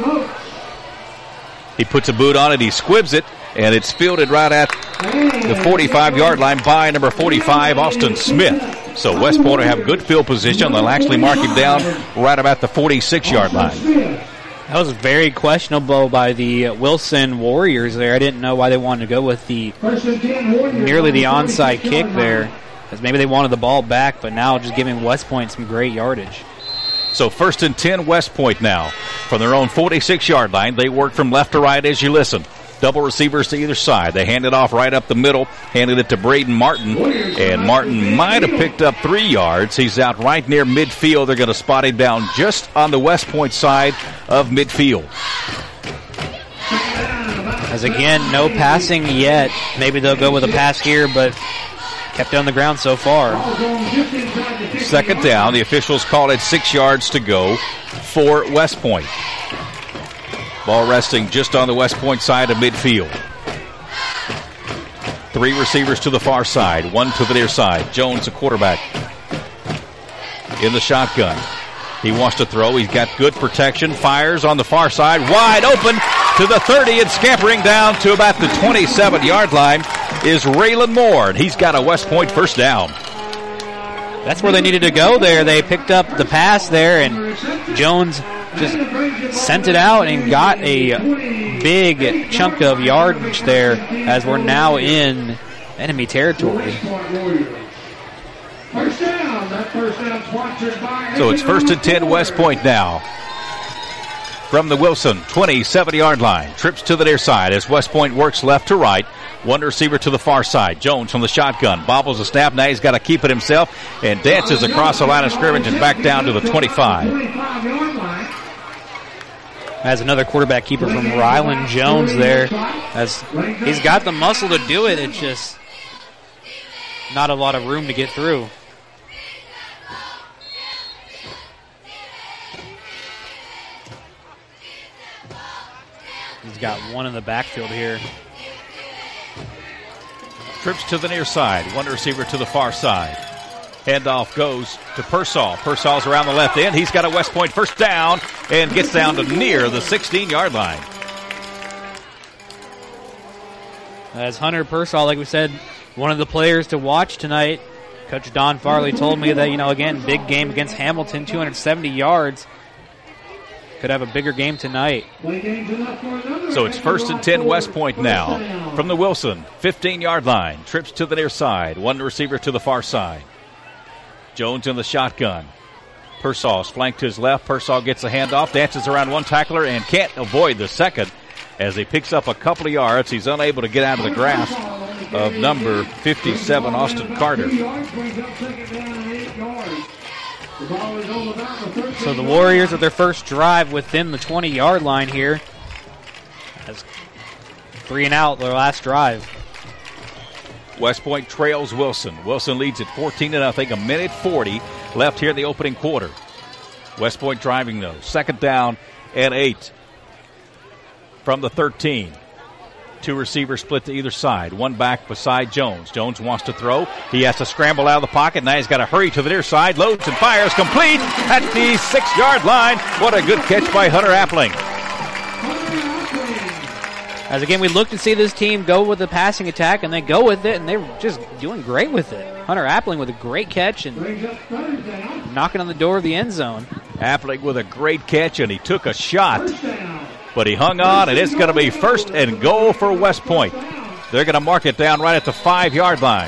He puts a boot on it, he squibs it, and it's fielded right at the 45-yard line by number 45, Austin Smith. So West Point will have good field position. They'll actually mark him down right about the 46-yard line. That was very questionable by the Wilson Warriors there. I didn't know why they wanted to go with nearly the onside kick there, because maybe they wanted the ball back, but now just giving West Point some great yardage. So 1st and 10, West Point now. From their own 46-yard line, they work from left to right as you listen. Double receivers to either side. They hand it off right up the middle, handed it to Braden Martin, and Martin might have picked up 3 yards. He's out right near midfield. They're going to spot him down just on the West Point side of midfield. As again, no passing yet. Maybe they'll go with a pass here, but kept it on the ground so far. 2nd down. The officials called it 6 yards to go for West Point. Ball resting just on the West Point side of midfield. 3 receivers to the far side, 1 to the near side. Jones, the quarterback, in the shotgun. He wants to throw. He's got good protection. Fires on the far side, wide open to the 30, and scampering down to about the 27-yard line is Raylan Moore, and he's got a West Point first down. That's where they needed to go there. They picked up the pass there, and Jones just sent it out and got a big chunk of yardage there as we're now in enemy territory. So it's 1st and 10, West Point now. From the Wilson 27-yard line. Trips to the near side as West Point works left to right. 1 receiver to the far side. Jones from the shotgun. Bobbles the snap. Now he's got to keep it himself and dances across the line of scrimmage and back down to the 25. As another quarterback keeper from Ryland Jones there. As he's got the muscle to do it. It's just not a lot of room to get through. He's got 1 in the backfield here. Trips to the near side. 1 receiver to the far side. Handoff goes to Persall. Persall's around the left end. He's got a West Point first down and gets down to near the 16-yard line. As Hunter Persall, like we said, one of the players to watch tonight. Coach Don Farley told me that, again, big game against Hamilton, 270 yards. Could have a bigger game tonight. So it's 1st and 10, West Point now. From the Wilson 15-yard line. Trips to the near side. 1 receiver to the far side. Jones in the shotgun. Persall's flanked to his left. Persall gets a handoff, dances around 1 tackler, and can't avoid the second as he picks up a couple of yards. He's unable to get out of the grasp of number 57, Austin Carter. So the Warriors with their first drive within the 20-yard line here. As 3 and out their last drive. West Point trails Wilson. Wilson leads at 14-0. A minute 40 left here in the opening quarter. West Point driving, though. 2nd down and 8 from the 13. 2 receivers split to either side. 1 back beside Jones. Jones wants to throw. He has to scramble out of the pocket. Now he's got to hurry to the near side. Loads and fires. Complete at the 6-yard line. What a good catch by Hunter Appling. As again, we look to see this team go with the passing attack, and they go with it, and they're just doing great with it. Hunter Appling with a great catch and knocking on the door of the end zone. Appling with a great catch, and he took a shot, but he hung on, and it's going to be 1st and goal for West Point. They're going to mark it down right at the 5-yard line.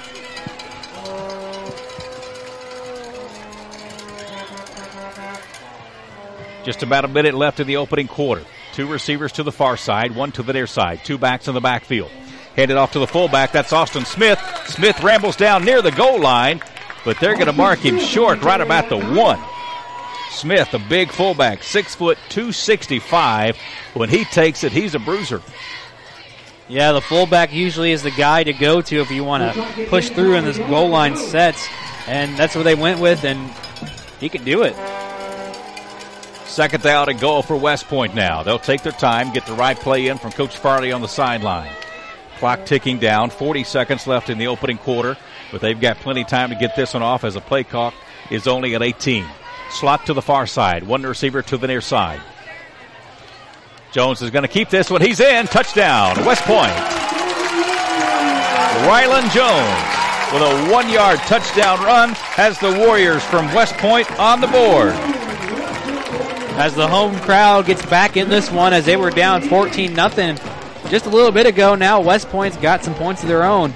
Just about a minute left in the opening quarter. 2 receivers to the far side, 1 to the near side. 2 backs in the backfield. Handed off to the fullback. That's Austin Smith. Smith rambles down near the goal line, but they're going to mark him short right about the 1. Smith, a big fullback, 6 foot, 265. When he takes it, he's a bruiser. Yeah, the fullback usually is the guy to go to if you want to push through in this goal line sets, and that's what they went with, and he could do it. 2nd down and goal for West Point now. They'll take their time, get the right play in from Coach Farley on the sideline. Clock ticking down, 40 seconds left in the opening quarter, but they've got plenty of time to get this one off as the play clock is only at 18. Slot to the far side, 1 receiver to the near side. Jones is going to keep this one. He's in. Touchdown, West Point. Rylan Jones with a 1-yard touchdown run has the Warriors from West Point on the board. As the home crowd gets back in this one as they were down 14-0 just a little bit ago. Now West Point's got some points of their own.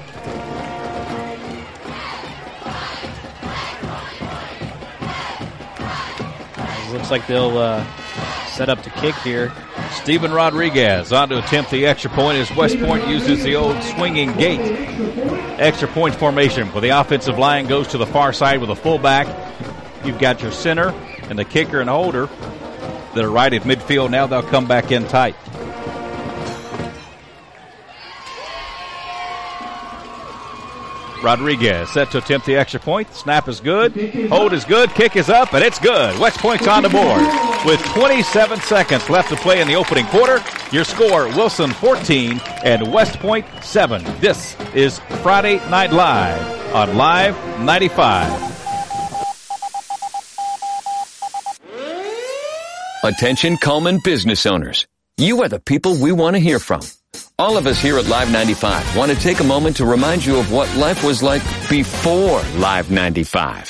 Looks like they'll set up to kick here. Steven Rodriguez on to attempt the extra point as West Point uses the old swinging gate. Extra point formation where the offensive line goes to the far side with a fullback. You've got your center and the kicker and holder that are right at midfield. Now they'll come back in tight. Rodriguez set to attempt the extra point. Snap is good. Hold is good. Kick is up, and it's good. West Point's on the board. With 27 seconds left to play in the opening quarter, your score, Wilson 14 and West Point 7. This is Friday Night Live on Live 95. Attention Coleman business owners. You are the people we want to hear from. All of us here at Live 95 want to take a moment to remind you of what life was like before Live 95.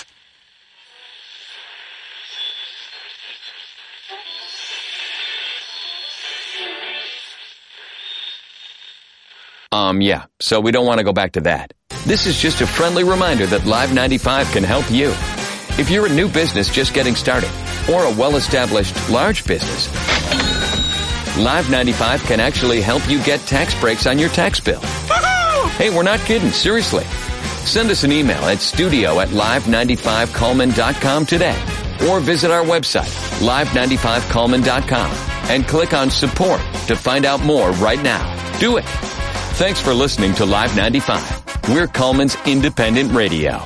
Yeah, so we don't want to go back to that. This is just a friendly reminder that Live 95 can help you. If you're a new business just getting started, or a well-established large business, Live 95 can actually help you get tax breaks on your tax bill. Hey, we're not kidding, seriously. Send us an email at studio@live95coleman.com today, or visit our website, live95coleman.com, and click on support to find out more right now. Do it. Thanks for listening to Live 95. We're Coleman's independent radio.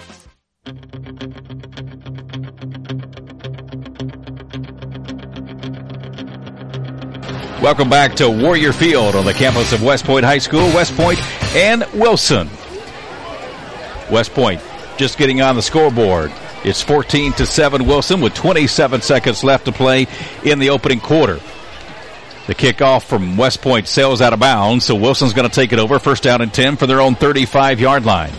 Welcome back to Warrior Field on the campus of West Point High School. West Point and Wilson. West Point just getting on the scoreboard. It's 14-7 Wilson with 27 seconds left to play in the opening quarter. The kickoff from West Point sails out of bounds, so Wilson's going to take it over. 1st down and 10 for their own 35-yard line.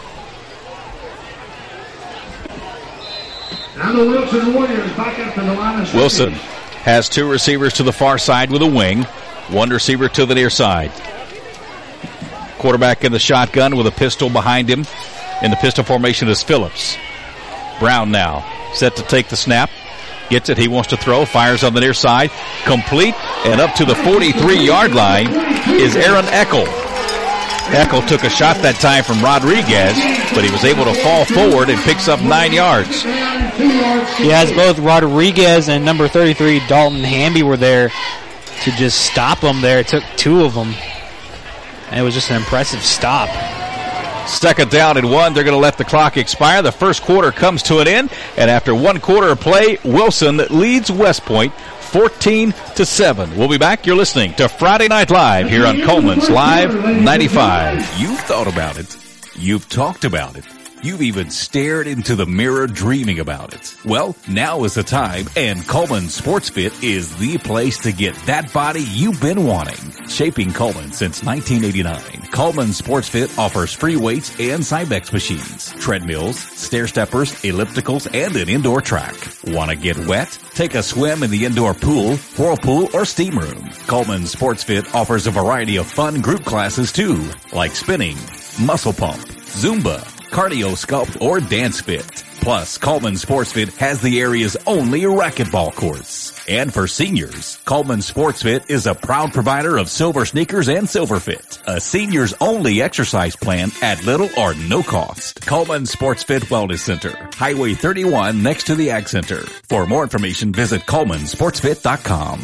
And the Wilson Warriors back up to the line of Wilson has 2 receivers to the far side with a wing, 1 receiver to the near side. Quarterback in the shotgun with a pistol behind him. In the pistol formation is Phillips. Brown now set to take the snap. Gets it. He wants to throw. Fires on the near side. Complete. And up to the 43-yard line is Aaron Eckel. Eckel took a shot that time from Rodriguez, but he was able to fall forward and picks up 9 yards. Yeah, as both Rodriguez and number 33, Dalton Hamby, were there to just stop them there. It took 2 of them. and it was just an impressive stop. Second down and 1. They're going to let the clock expire. The first quarter comes to an end, and after 1 quarter of play, Wilson leads West Point 14-7. We'll be back. You're listening to Friday Night Live here on Coleman's Live 95. You've thought about it. You've talked about it. You've even stared into the mirror dreaming about it. Well, now is the time, and Coleman Sports Fit is the place to get that body you've been wanting. Shaping Coleman since 1989, Coleman Sports Fit offers free weights and Cybex machines, treadmills, stair steppers, ellipticals, and an indoor track. Want to get wet? Take a swim in the indoor pool, whirlpool, or steam room. Coleman Sports Fit offers a variety of fun group classes too, like spinning, muscle pump, Zumba, cardio sculpt, or dance fit. Plus, Coleman Sports Fit has the area's only racquetball course. And for seniors, Coleman Sports Fit is a proud provider of silver sneakers and silver fit, a seniors only exercise plan at little or no cost. Coleman Sports Fit Wellness Center, Highway 31 next to the Ag Center. For more information, visit ColemanSportsFit.com.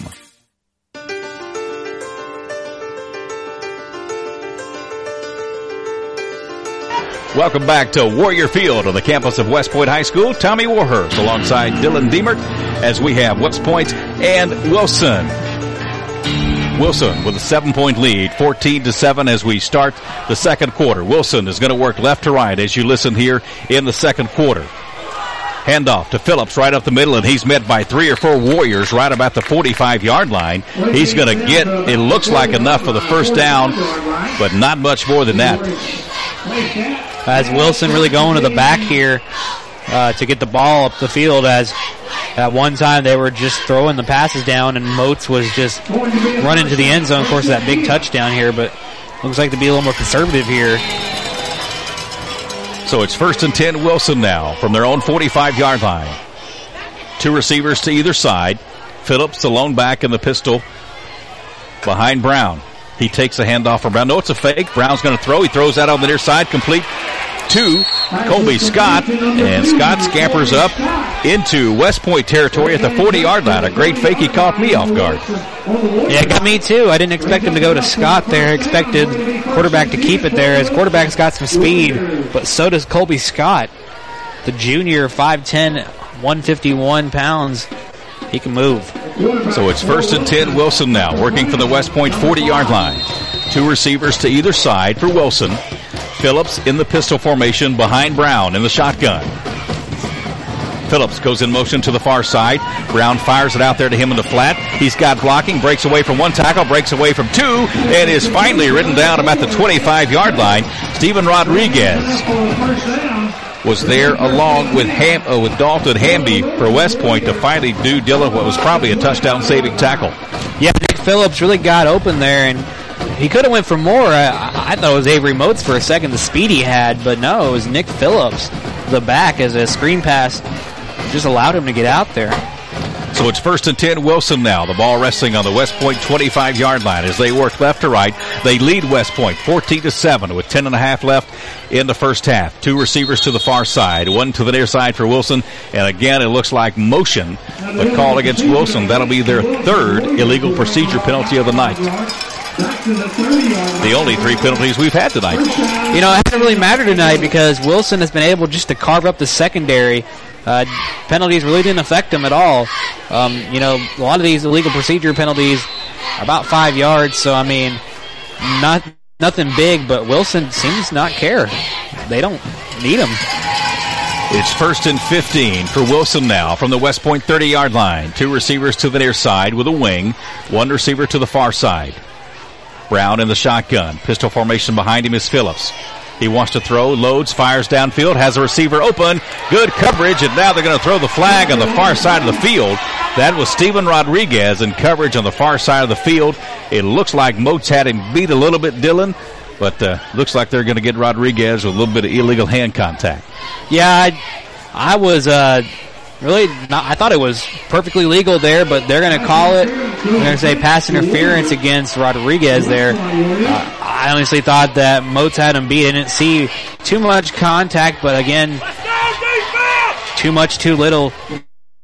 Welcome back to Warrior Field on the campus of West Point High School. Tommy Warhurst alongside Dylan Diemert as we have West Point and Wilson. Wilson with a 7-point lead, 14-7 as we start the second quarter. Wilson is going to work left to right as you listen here in the second quarter. Handoff to Phillips right up the middle, and he's met by 3 or 4 Warriors right about the 45-yard line. He's going to get, it looks like, enough for the first down, but not much more than that. As Wilson really going to the back here to get the ball up the field, as at one time they were just throwing the passes down and Moats was just running to the end zone. Of course, that big touchdown here, but looks like to be a little more conservative here. So it's 1st and 10 Wilson now from their own 45-yard line. 2 receivers to either side. Phillips, the lone back in the pistol behind Brown. He takes a handoff from Brown. No, it's a fake. Brown's going to throw. He throws that on the near side, complete to Colby Scott. And Scott scampers up into West Point territory at the 40-yard line. A great fake. He caught me off guard. Yeah, it got me too. I didn't expect him to go to Scott there. I expected quarterback to keep it there, as quarterback's got some speed, but so does Colby Scott. The junior, 5'10", 151 pounds. He can move. So it's 1st and 10 Wilson now, working for the West Point 40-yard line. 2 receivers to either side for Wilson. Phillips in the pistol formation behind Brown in the shotgun. Phillips goes in motion to the far side. Brown fires it out there to him in the flat. He's got blocking, breaks away from 1 tackle, breaks away from 2, and is finally ridden down about the 25-yard line. Steven Rodriguez was there along with Dalton Hamby for West Point to finally do Dylan what was probably a touchdown-saving tackle. Yeah, Nick Phillips really got open there, and he could have went for more. I thought it was Avery Moats for a second, the speed he had, but no, it was Nick Phillips, the back, as a screen pass just allowed him to get out there. So it's 1st and 10 Wilson now. The ball resting on the West Point 25-yard line as they work left to right. They lead West Point 14-7 with 10.5 left in the first half. 2 receivers to the far side, 1 to the near side for Wilson. And again, it looks like motion, but called against Wilson. That'll be their 3rd illegal procedure penalty of the night. The only 3 penalties we've had tonight. You know, it hasn't really mattered tonight because Wilson has been able just to carve up the secondary. Penalties really didn't affect him at all. You know, a lot of these illegal procedure penalties are about 5 yards, so I mean, nothing big, but Wilson seems to not care. They don't need him. It's 1st and 15 for Wilson now from the West Point 30-yard line. 2 receivers to the near side with a wing, 1 receiver to the far side. Brown in the shotgun. Pistol formation behind him is Phillips. He wants to throw, loads, fires downfield, has a receiver open. Good coverage, and now they're going to throw the flag on the far side of the field. That was Steven Rodriguez in coverage on the far side of the field. It looks like Moats had him beat a little bit, Dylan, but looks like they're going to get Rodriguez with a little bit of illegal hand contact. Yeah, I was really not, I thought it was perfectly legal there, but they're going to call it. They're going to say pass interference against Rodriguez there. I honestly thought that Moats had him beat. I didn't see too much contact, but again, too much, too little.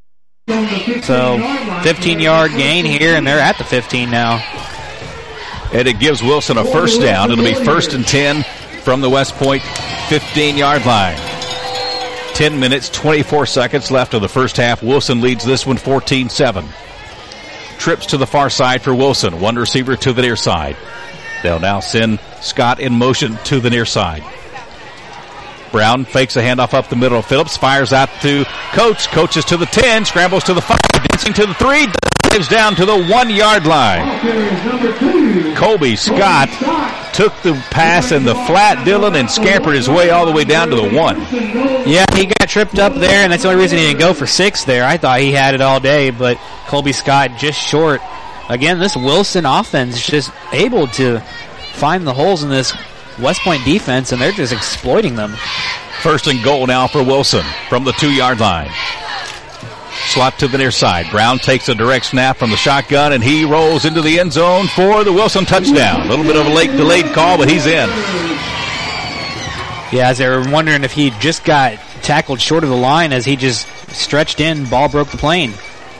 So 15-yard gain here, and they're at the 15 now. and it gives Wilson a first down. It'll be 1st and 10 from the West Point 15-yard line. 10 minutes, 24 seconds left of the first half. Wilson leads this one 14-7. Trips to the far side for Wilson. One receiver to the near side. They'll now send Scott in motion to the near side. Brown fakes a handoff up the middle. Phillips fires out to Coates. Coaches to the 10, scrambles to the 5, dancing to the 3, dives down to the 1-yard line. Colby Scott took the pass in the flat, Dylan, and scampered his way all the way down to the 1. Yeah, he got tripped up there, and that's the only reason he didn't go for 6 there. I thought he had it all day, but Colby Scott just short. Again, this Wilson offense is just able to find the holes in this West Point defense, and they're just exploiting them. 1st and goal now for Wilson from the 2-yard line. Slot to the near side. Brown takes a direct snap from the shotgun, and he rolls into the end zone for the Wilson touchdown. A little bit of a late delayed call, but he's in. Yeah, as they were wondering if he just got tackled short of the line as he just stretched in, ball broke the plane.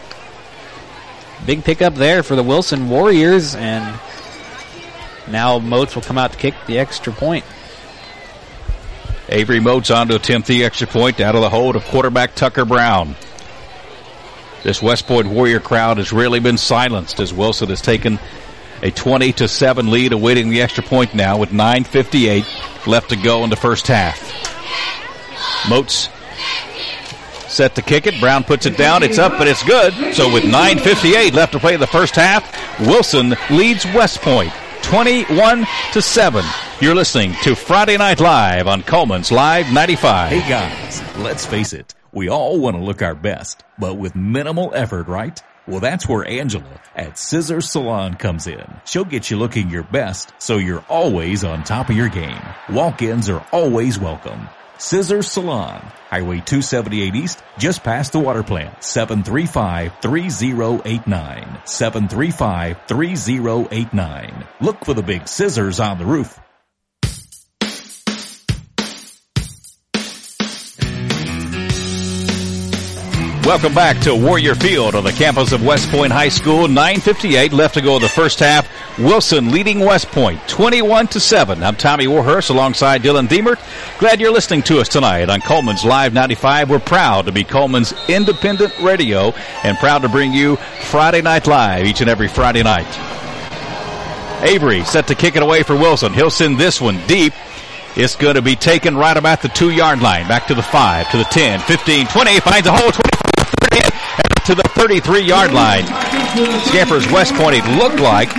Big pickup there for the Wilson Warriors, and now Moats will come out to kick the extra point. Avery Moats on to attempt the extra point out of the hold of quarterback Tucker Brown. This West Point Warrior crowd has really been silenced as Wilson has taken a 20-7 lead, awaiting the extra point now with 9:58 left to go in the first half. Moats set to kick it. Brown puts it down. It's up, but it's good. So with 9:58 left to play in the first half, Wilson leads West Point 21-7. You're listening to Friday Night Live on Coleman's Live 95. Hey guys, let's face it, we all want to look our best, but with minimal effort, right? Well, that's where Angela at Scissors Salon comes in. She'll get you looking your best, so you're always on top of your game. Walk-ins are always welcome. Scissors Salon, Highway 278 East, just past the water plant, 735-3089. 735-3089. Look for the big scissors on the roof. Welcome back to Warrior Field on the campus of West Point High School. 9:58 left to go in the first half. Wilson leading West Point 21-7. I'm Tommy Warhurst alongside Dylan Diemert. Glad you're listening to us tonight on Coleman's Live 95. We're proud to be Coleman's independent radio and proud to bring you Friday Night Live each and every Friday night. Avery set to kick it away for Wilson. He'll send this one deep. It's going to be taken right about the 2-yard line. Back to the 5, to the 10, 15, 20. Finds a hole, 25, 30, and to the 33-yard line. Scampers West Point, it looked like.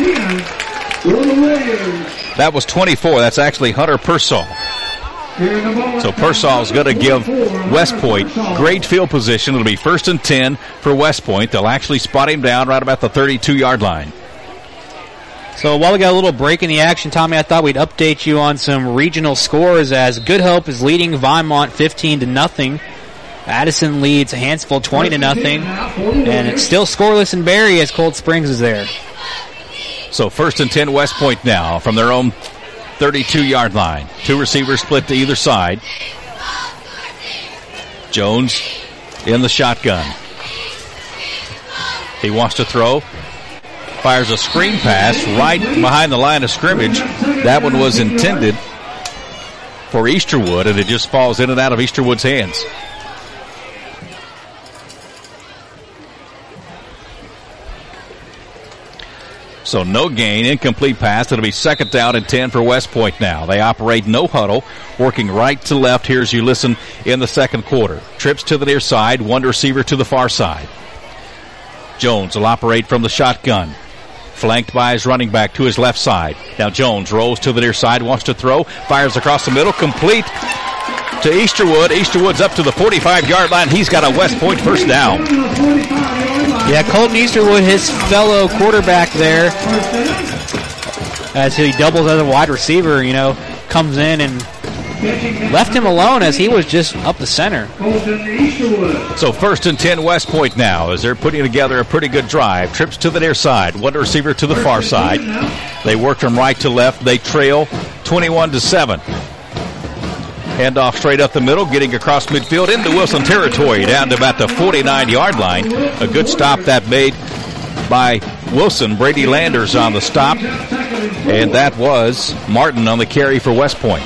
That was 24. That's actually Hunter Persall. So Persall's going to give West Point great field position. It'll be 1st and 10 for West Point. They'll actually spot him down right about the 32-yard line. So while we got a little break in the action, Tommy, I thought we'd update you on some regional scores as Good Hope is leading Vinemont 15-0. Addison leads Hanceville 20-0. And it's still scoreless in Barry as Cold Springs is there. So 1st and 10 West Point now from their own 32-yard line. 2 receivers split to either side. Jones in the shotgun. He wants to throw. Fires a screen pass right behind the line of scrimmage. That one was intended for Easterwood, and it just falls in and out of Easterwood's hands. So no gain, incomplete pass. It'll be 2nd down and 10 for West Point now. They operate no huddle, working right to left here as you listen in the second quarter. Trips to the near side, one receiver to the far side. Jones will operate from the shotgun. Flanked by his running back to his left side. Now Jones rolls to the near side, wants to throw, fires across the middle, complete to Easterwood. Easterwood's up to the 45-yard line. He's got a West Point first down. Yeah, Colton Easterwood, his fellow quarterback there, as he doubles as a wide receiver, comes in and left him alone as he was just up the center. So 1st and 10 West Point now as they're putting together a pretty good drive. Trips to the near side, one receiver to the far side. They work from right to left. They trail 21-7. Handoff straight up the middle, getting across midfield into Wilson territory, down to about the 49-yard line. A good stop that made by Wilson. Brady Landers on the stop. And that was Martin on the carry for West Point.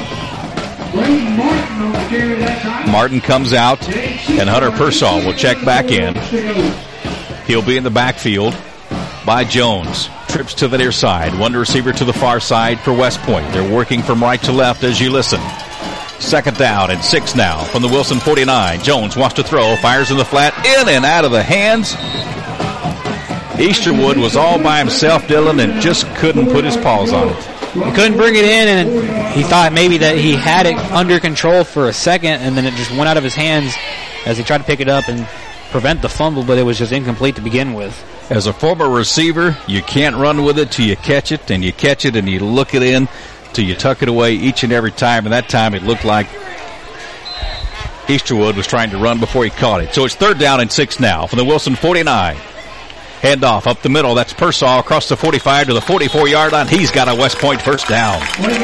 Martin comes out, and Hunter Persall will check back in. He'll be in the backfield by Jones. Trips to the near side. One receiver to the far side for West Point. They're working from right to left as you listen. Second down and 6 now from the Wilson 49. Jones wants to throw, fires in the flat, in and out of the hands. Easterwood was all by himself, Dylan, and just couldn't put his paws on it. He couldn't bring it in, and he thought maybe that he had it under control for a second, and then it just went out of his hands as he tried to pick it up and prevent the fumble, but it was just incomplete to begin with. As a former receiver, you can't run with it till you catch it, and you catch it and you look it in till you tuck it away each and every time, and that time it looked like Easterwood was trying to run before he caught it. So it's third down and 6 now from the Wilson 49. Handoff up the middle. That's Persall across the 45 to the 44-yard line. He's got a West Point first down.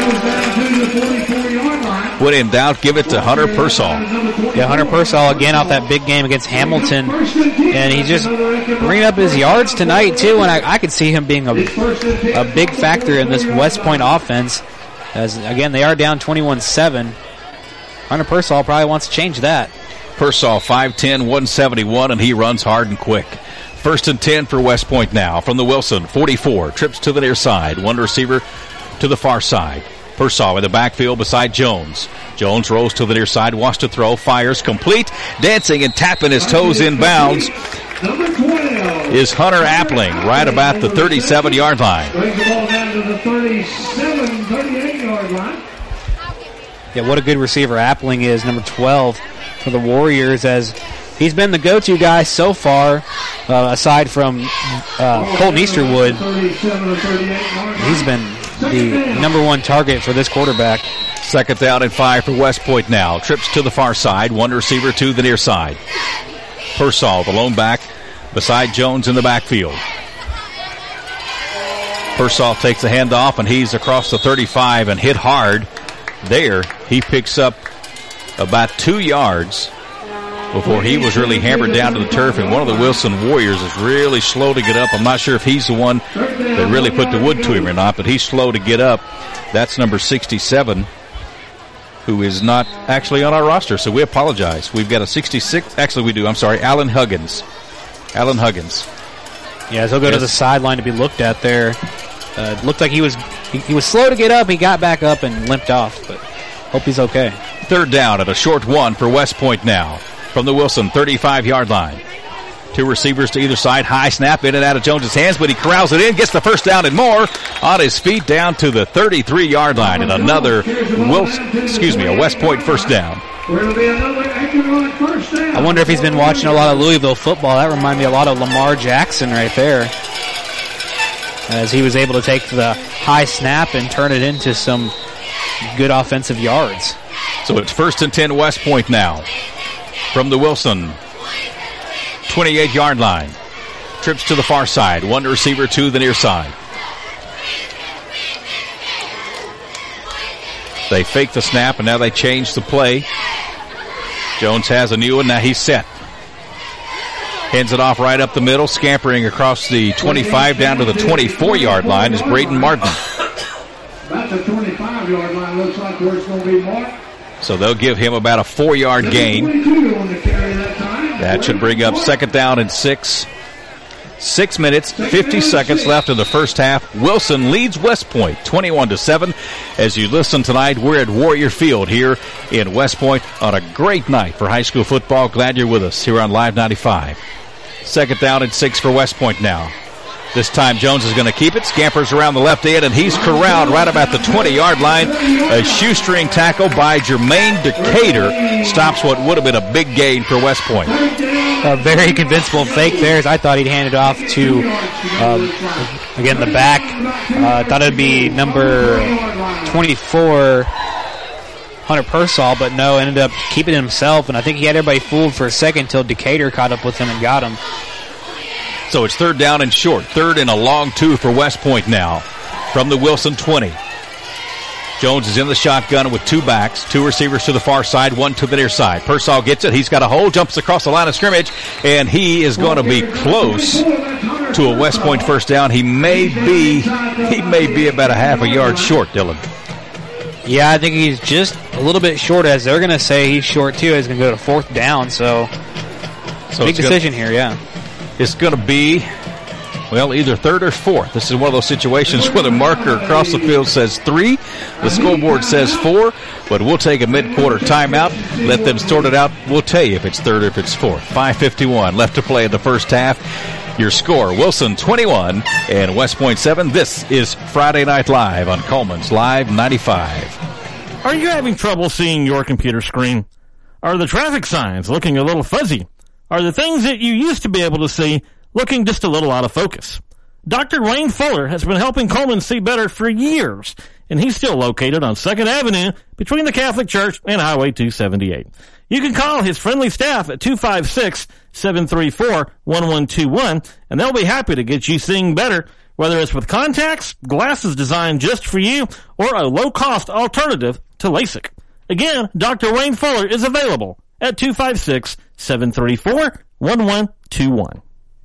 When in doubt, give it to Hunter Persall. Yeah, Hunter Persall again off that big game against Hamilton. And he's just bringing up his yards tonight, too. And I could see him being a big factor in this West Point offense. As, again, they are down 21-7. Hunter Persall probably wants to change that. Persall 5'10", 171, and he runs hard and quick. First and 10 for West Point now from the Wilson 44. Trips to the near side. One receiver to the far side. Persall in the backfield beside Jones. Jones rolls to the near side, wants to throw, fires complete. Dancing and tapping his toes in bounds is Hunter Appling right about the 37-yard line. Brings the ball down to the 38-yard line. Yeah, what a good receiver Appling is, number 12 for the Warriors, as he's been the go-to guy so far, aside from Colton Easterwood. He's been the number one target for this quarterback. Second down and 5 for West Point now. Trips to the far side, one receiver to the near side. Persall, the lone back, beside Jones in the backfield. Persall takes the handoff, and he's across the 35 and hit hard. There, he picks up about 2 yards before he was really hammered down to the turf, and one of the Wilson Warriors is really slow to get up. I'm not sure if he's the one that really put the wood to him or not, but he's slow to get up. That's number 67, who is not actually on our roster, so we apologize. We've got a 66, actually we do, I'm sorry, Alan Huggins. Alan Huggins. Yeah, so he'll go to the sideline to be looked at there. Looked like he was slow to get up. He got back up and limped off, but hope he's okay. Third down at a short one for West Point now from the Wilson 35-yard line. 2 receivers to either side. High snap in and out of Jones's hands, but he corrals it in, gets the first down and more on his feet down to the 33-yard line, and another a West Point first down. I wonder if he's been watching a lot of Louisville football. That reminded me a lot of Lamar Jackson right there, as he was able to take the high snap and turn it into some good offensive yards. So it's first and 10 West Point now from the Wilson 28-yard line. Trips to the far side. One receiver to the near side. They fake the snap, and now they change the play. Jones has a new one. Now he's set. Hands it off right up the middle. Scampering across the 25 down to the 24-yard line is Braden Martin. About the 25-yard line looks like where it's going to be marked. So they'll give him about a 4-yard gain. That should bring up second down and 6. 6 minutes, 50 seconds left in the first half. Wilson leads West Point 21-7. As you listen tonight, we're at Warrior Field here in West Point on a great night for high school football. Glad you're with us here on Live 95. Second down and 6 for West Point now. This time Jones is going to keep it. Scampers around the left end, and he's corralled right about the 20-yard line. A shoestring tackle by Jermaine Decatur stops what would have been a big gain for West Point. A very convincible fake there, as I thought he'd hand it off to, again, the back. Thought it would be number 24, Hunter Persall, but no, ended up keeping it himself, and I think he had everybody fooled for a second until Decatur caught up with him and got him. So it's third down and short. Third and a long 2 for West Point now from the Wilson 20. Jones is in the shotgun with 2 backs, 2 receivers to the far side, 1 to the near side. Persall gets it. He's got a hole, jumps across the line of scrimmage, and he is going to be close to a West Point first down. He may be about a half a yard short, Dylan. Yeah, I think he's just a little bit short, as they're going to say he's short too. He's going to go to fourth down, so big decision here, yeah. It's going to be, well, either third or fourth. This is one of those situations where the marker across the field says 3, the scoreboard says 4, but we'll take a mid-quarter timeout, let them sort it out. We'll tell you if it's third or if it's fourth. 5:51 left to play in the first half. Your score, Wilson 21 and West Point 7. This is Friday Night Live on Coleman's Live 95. Are you having trouble seeing your computer screen? Are the traffic signs looking a little fuzzy? Are the things that you used to be able to see looking just a little out of focus? Dr. Wayne Fuller has been helping Coleman see better for years, and he's still located on 2nd Avenue between the Catholic Church and Highway 278. You can call his friendly staff at 256-734-1121, and they'll be happy to get you seeing better, whether it's with contacts, glasses designed just for you, or a low-cost alternative to LASIK. Again, Dr. Wayne Fuller is available at 256-734-1121.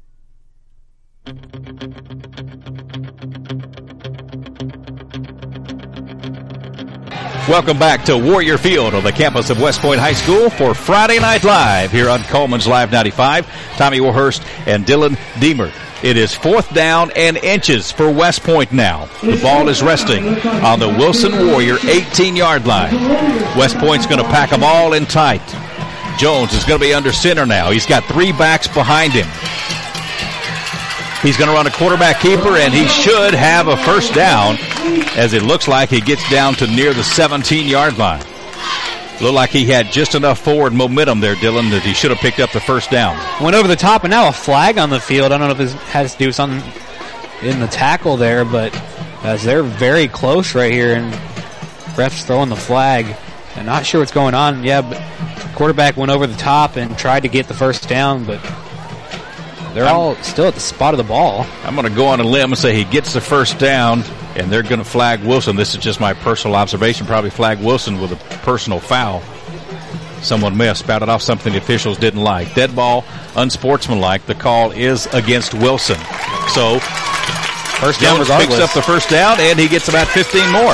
Welcome back to Warrior Field on the campus of West Point High School for Friday Night Live here on Coleman's Live 95. Tommy Warhurst and Dylan Deemer. It is 4th down and inches for West Point now. The ball is resting on the Wilson Warrior 18-yard line. West Point's going to pack them all in tight. Jones is going to be under center now. He's got 3 backs behind him. He's going to run a quarterback keeper, and he should have a first down, as it looks like he gets down to near the 17-yard line. Looked like he had just enough forward momentum there, Dylan, that he should have picked up the first down. Went over the top, and now a flag on the field. I don't know if it has to do with something in the tackle there, but as they're very close right here, and ref's throwing the flag. I'm not sure what's going on. Yeah, but the quarterback went over the top and tried to get the first down, but they're all still at the spot of the ball. I'm going to go on a limb and say he gets the first down, and they're going to flag Wilson. This is just my personal observation. Probably flag Wilson with a personal foul. Someone may have spouted off something the officials didn't like. Dead ball, unsportsmanlike. The call is against Wilson. So first down Jones picks up the first down, and he gets about 15 more.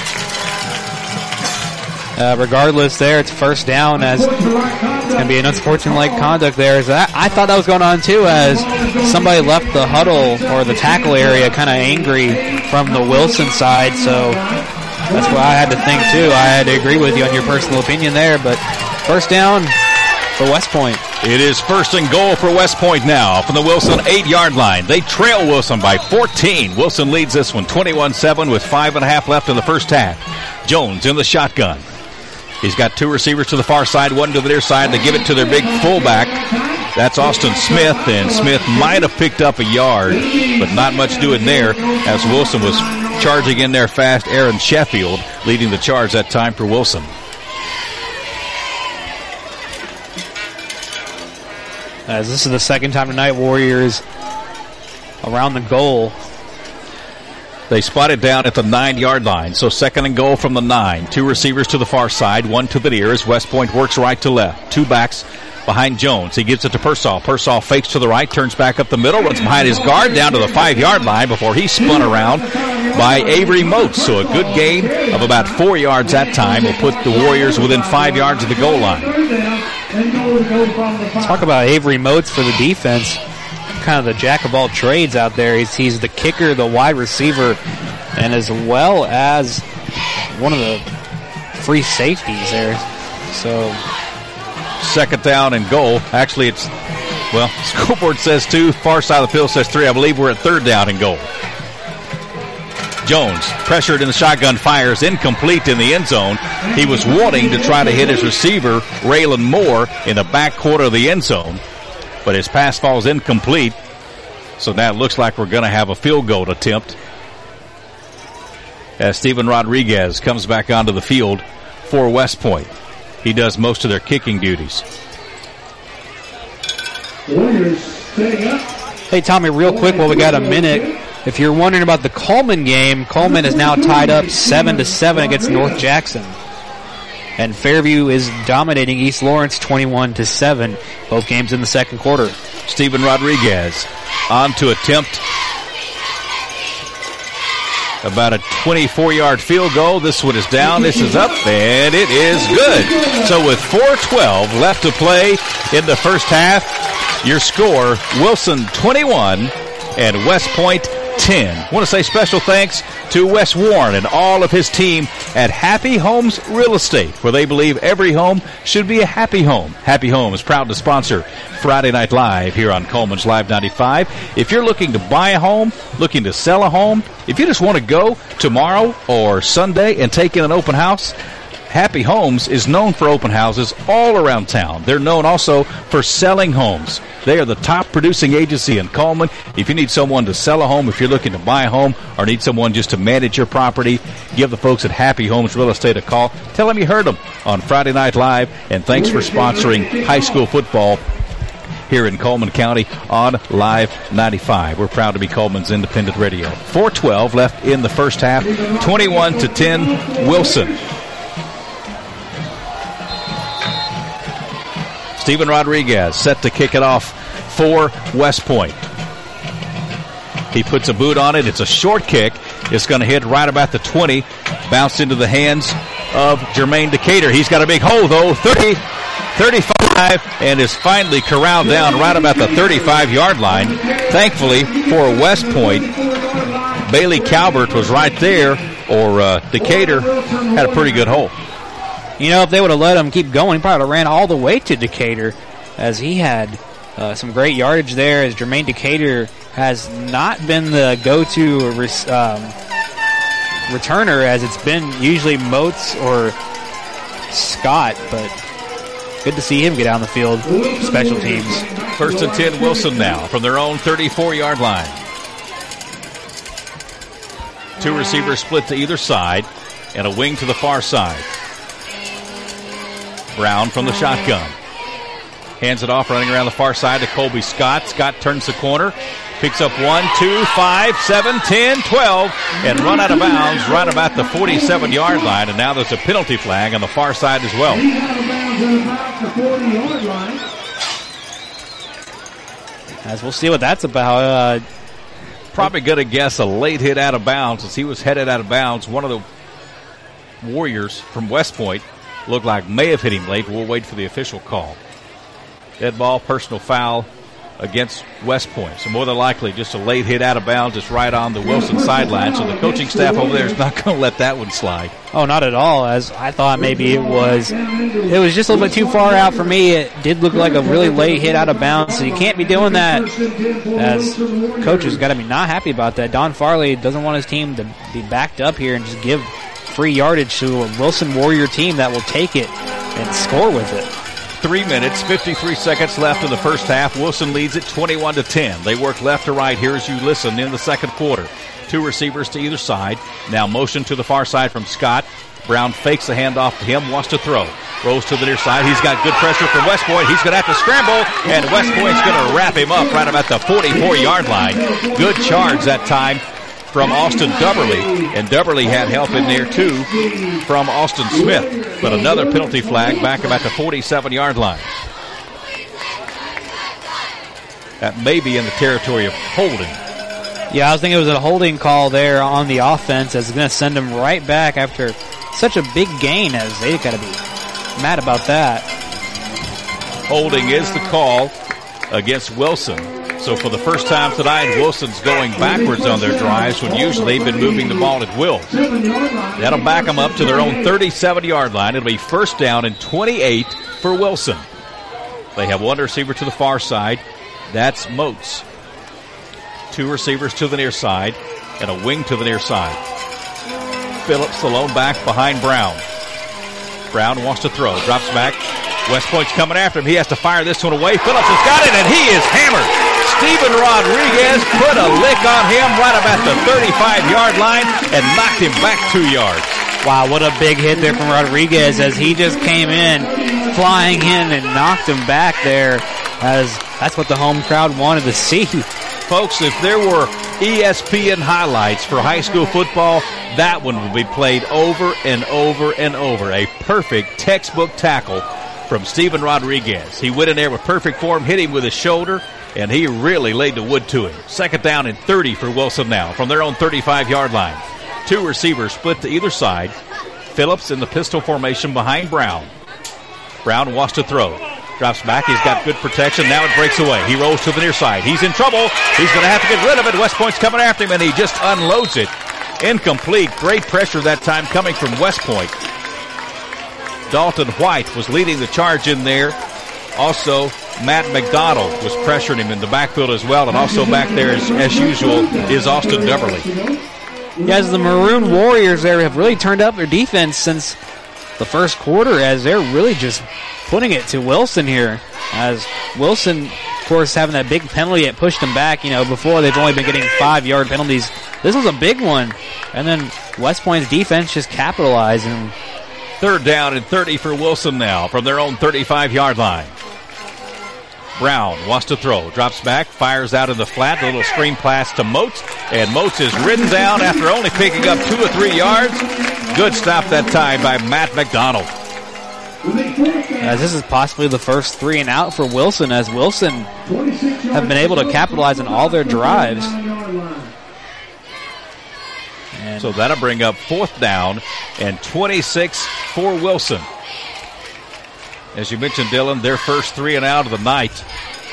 Regardless, there it's first down, as it's going to be an unsportsmanlike conduct there. I thought that was going on too, as somebody left the huddle or the tackle area kind of angry from the Wilson side. So that's what I had to think too. I had to agree with you on your personal opinion there, but first down for West Point. It is 1st and goal for West Point now from the Wilson 8-yard line. They trail Wilson by 14. Wilson leads this one 21-7 with 5.5 left in the first half. Jones in the shotgun. He's got 2 receivers to the far side, 1 to the near side. They give it to their big fullback. That's Austin Smith, and Smith might have picked up a yard, but not much doing there as Wilson was charging in there fast. Aaron Sheffield leading the charge that time for Wilson. As this is the second time tonight, Warriors around the goal. They spot it down at the 9-yard line. So 2nd and goal from the 9. 2 receivers to the far side, 1 to the near as West Point works right to left. 2 backs behind Jones. He gives it to Pearsall. Pearsall fakes to the right, turns back up the middle, runs behind his guard down to the 5-yard line before he's spun around by Avery Moats. So a good gain of about 4 yards that time will put the Warriors within 5 yards of the goal line. Talk about Avery Moats for the defense. Kind of the jack of all trades out there. He's the kicker, the wide receiver, and as well as one of the free safeties there. So 2nd down and goal. Actually, it's, well, scoreboard says 2, far side of the field says 3. I believe we're at 3rd down and goal. Jones, pressured in the shotgun, fires incomplete in the end zone. He was wanting to try to hit his receiver, Raylan Moore, in the back quarter of the end zone, but his pass falls incomplete. So now it looks like we're going to have a field goal attempt as Steven Rodriguez comes back onto the field for West Point. He does most of their kicking duties. Hey, Tommy, real quick while we got a minute, if you're wondering about the Coleman game, Coleman is now tied up 7-7 against North Jackson. And Fairview is dominating East Lawrence 21-7. Both games in the second quarter. Steven Rodriguez on to attempt about a 24-yard field goal. This one is down, this is up, and it is good. So with 4:12 left to play in the first half, your score, Wilson 21 and West Point 10. I want to say special thanks to Wes Warren and all of his team at Happy Homes Real Estate, where they believe every home should be a happy home. Happy Home is proud to sponsor Friday Night Live here on Coleman's Live 95. If you're looking to buy a home, looking to sell a home, if you just want to go tomorrow or Sunday and take in an open house, Happy Homes is known for open houses all around town. They're known also for selling homes. They are the top producing agency in Coleman. If you need someone to sell a home, if you're looking to buy a home, or need someone just to manage your property, give the folks at Happy Homes Real Estate a call. Tell them you heard them on Friday Night Live, and thanks for sponsoring high school football here in Coleman County on Live 95. We're proud to be Coleman's independent radio. 4:12 left in the first half, 21-10 Wilson. Steven Rodriguez set to kick it off for West Point. He puts a boot on it. It's a short kick. It's going to hit right about the 20. Bounce into the hands of Jermaine Decatur. He's got a big hole, though. 30, 35, and is finally corralled down right about the 35-yard line. Thankfully for West Point, Bailey Calvert was right there, or Decatur had a pretty good hole. You know, if they would have let him keep going, he probably would have ran all the way to Decatur, as he had some great yardage there, as Jermaine Decatur has not been the go-to returner, as it's been usually Moats or Scott, but good to see him get out on the field. Special teams. 1st and 10 Wilson now from their own 34-yard line. Two receivers split to either side and a wing to the far side. Brown from the shotgun. Hands it off, running around the far side to Colby Scott. Scott turns the corner, picks up 1, 2, 5, 7, 10, 12, and run out of bounds right about the 47-yard line. And now there's a penalty flag on the far side as well. As we'll see what that's about. Probably going to guess a late hit out of bounds as he was headed out of bounds. One of the Warriors from West Point looked like may have hit him late. We'll wait for the official call. Dead ball, personal foul against West Point. So more than likely just a late hit out of bounds. It's right on the Wilson sideline. So the coaching staff over there is not going to let that one slide. Oh, not at all, as I thought maybe it was. It was just a little bit too far out for me. It did look like a really late hit out of bounds, so you can't be doing that, as coaches got to be not happy about that. Don Farley doesn't want his team to be backed up here and just give free yardage to a Wilson Warrior team that will take it and score with it. 3 minutes, 53 seconds left in the first half. Wilson leads it 21-10. They work left to right here as you listen in the second quarter. Two receivers to either side. Now motion to the far side from Scott. Brown fakes the handoff to him, wants to throw. Rolls to the near side. He's got good pressure from West Point. He's going to have to scramble, and West Point's going to wrap him up right about the 44-yard line. Good charge that time from Austin Dubberly, and Dubberly had help in there too from Austin Smith. But another penalty flag back about the 47-yard line. That may be in the territory of holding. Yeah, I was thinking it was a holding call there on the offense, as it's going to send them right back after such a big gain, as they got to be mad about that. Holding is the call against Wilson. So for the first time tonight, Wilson's going backwards on their drives when usually they've been moving the ball at will. That'll back them up to their own 37-yard line. It'll be first down and 28 for Wilson. They have one receiver to the far side. That's Moats. Two receivers to the near side and a wing to the near side. Phillips, the lone back behind Brown. Brown wants to throw, drops back. West Point's coming after him. He has to fire this one away. Phillips has got it, and he is hammered. Steven Rodriguez put a lick on him right about the 35-yard line and knocked him back 2 yards. Wow, what a big hit there from Rodriguez, as he just came in, flying in and knocked him back there, as that's what the home crowd wanted to see. Folks, if there were ESPN highlights for high school football, that one would be played over and over and over. A perfect textbook tackle from Steven Rodriguez. He went in there with perfect form, hit him with his shoulder, and he really laid the wood to him. Second down and 30 for Wilson now from their own 35-yard line. Two receivers split to either side. Phillips in the pistol formation behind Brown. Brown wants to throw. Drops back. He's got good protection. Now it breaks away. He rolls to the near side. He's in trouble. He's going to have to get rid of it. West Point's coming after him, and he just unloads it. Incomplete. Great pressure that time coming from West Point. Dalton White was leading the charge in there. Also, Matt McDonald was pressuring him in the backfield as well. And also back there, as usual, is Austin Deverly. Yes, the Maroon Warriors there have really turned up their defense since the first quarter, as they're really just putting it to Wilson here. As Wilson, of course, having that big penalty that pushed them back. Before they've only been getting 5-yard penalties. This was a big one. And then West Point's defense just capitalized. And third down and 30 for Wilson now from their own 35-yard line. Brown wants to throw. Drops back, fires out in the flat. A little screen pass to Moats. And Moats is ridden down after only picking up 2 or 3 yards. Good stop that time by Matt McDonald. As this is possibly the first 3 and out for Wilson, as Wilson have been able to capitalize on all their drives. And so that'll bring up fourth down and 26 for Wilson. As you mentioned, Dylan, their first 3 and out of the night.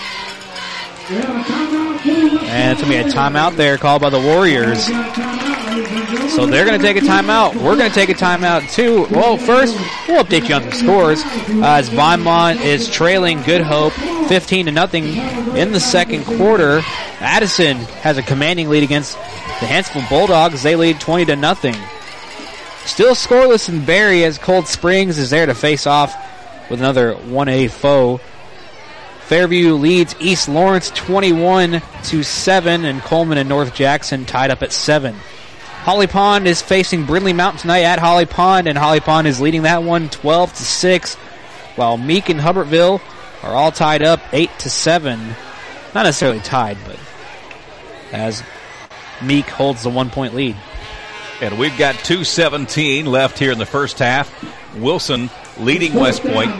And it's going to be a timeout there called by the Warriors. So they're going to take a timeout. We're going to take a timeout too. Well, first, we'll update you on the scores. As Vinemont is trailing Good Hope 15-0 in the second quarter. Addison has a commanding lead against the Hansville Bulldogs. They lead 20-0. Still scoreless in Barry, as Cold Springs is there to face off with another 1A foe. Fairview leads East Lawrence 21-7, and Coleman and North Jackson tied up at 7. Holly Pond is facing Brindley Mountain tonight at Holly Pond, and Holly Pond is leading that one 12-6, while Meek and Hubbartville are all tied up 8-7. Not necessarily tied, but as Meek holds the 1-point lead. And we've got 2:17 left here in the first half. Wilson leading West Point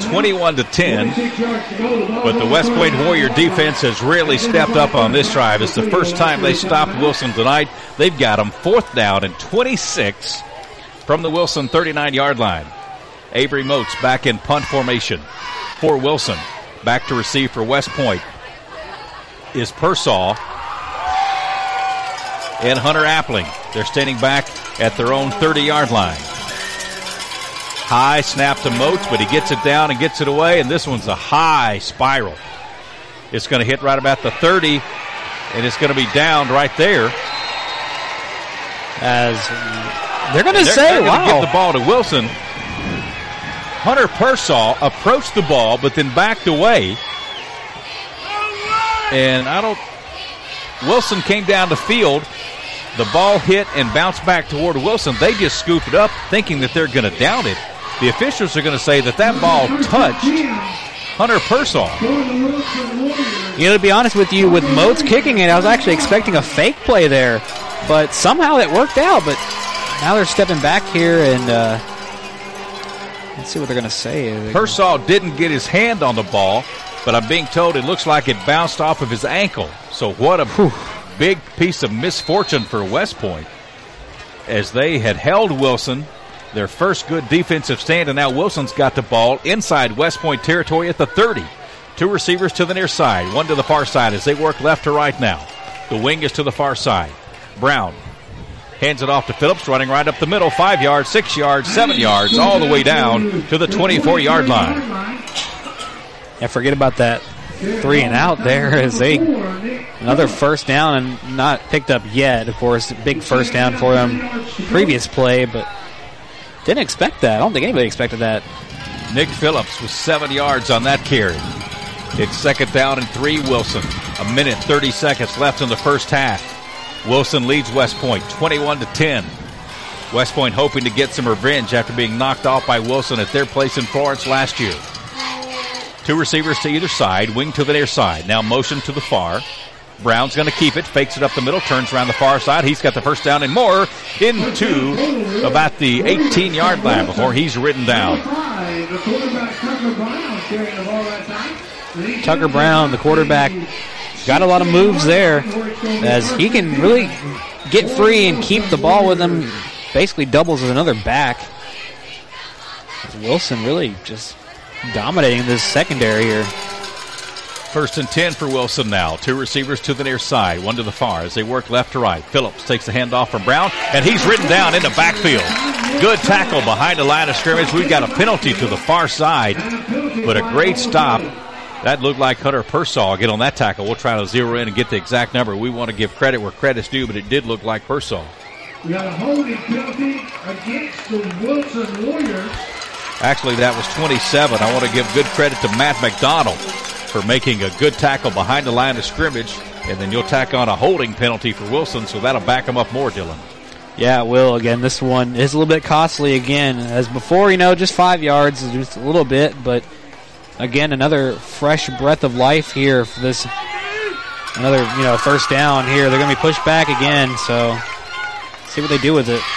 21-10. But the West Point Warrior defense has really stepped up on this drive. It's the first time they stopped Wilson tonight. They've got them fourth down and 26 from the Wilson 39-yard line. Avery Moats back in punt formation for Wilson. Back to receive for West Point is Persall and Hunter Appling. They're standing back at their own 30-yard line. High snap to Moats, but he gets it down and gets it away, and this one's a high spiral. It's going to hit right about the 30, and it's going to be downed right there. As they're going to say, wow. Give the ball to Wilson. Hunter Persall approached the ball, but then backed away. And Wilson came down the field. The ball hit and bounced back toward Wilson. They just scooped it up, thinking that they're going to down it. The officials are going to say that ball touched Hunter Persall. To be honest with you, with Moats kicking it, I was actually expecting a fake play there. But somehow it worked out. But now they're stepping back here, and let's see what they're going to say. Persall didn't get his hand on the ball, but I'm being told it looks like it bounced off of his ankle. So what a big piece of misfortune for West Point, as they had held Wilson, their first good defensive stand, and now Wilson's got the ball inside West Point territory at the 30. Two receivers to the near side, one to the far side as they work left to right now. The wing is to the far side. Brown hands it off to Phillips, running right up the middle, 5 yards, 6 yards, 7 yards, all the way down to the 24-yard line. Yeah, forget about that 3 and out there, as another first down and not picked up yet. Of course, big first down for them previous play, but didn't expect that. I don't think anybody expected that. Nick Phillips with 7 yards on that carry. It's second down and 3, Wilson. 1:30 seconds left in the first half. Wilson leads West Point 21-10. West Point hoping to get some revenge after being knocked off by Wilson at their place in Florence last year. Two receivers to either side, wing to the near side. Now motion to the far. Brown's going to keep it, fakes it up the middle, turns around the far side. He's got the first down and more into about the 18-yard line before he's ridden down. Tucker Brown, the quarterback, got a lot of moves there as he can really get free and keep the ball with him. Basically doubles as another back. Wilson really just dominating this secondary here. 1st and 10 for Wilson now. 2 receivers to the near side, 1 to the far as they work left to right. Phillips takes the handoff from Brown, and he's ridden down into backfield. Good tackle behind the line of scrimmage. We've got a penalty to the far side, but a great stop. That looked like Hunter Persall get on that tackle. We'll try to zero in and get the exact number. We want to give credit where credit's due, but it did look like Persall. We got a holding penalty against the Wilson Warriors. Actually, that was 27. I want to give good credit to Matt McDonald for making a good tackle behind the line of scrimmage, and then you'll tack on a holding penalty for Wilson, so that'll back him up more, Dylan. Yeah, it will. Again, this one is a little bit costly again. As before, just 5 yards, just a little bit, but again, another fresh breath of life here for this. Another, first down here. They're going to be pushed back again, so see what they do with it.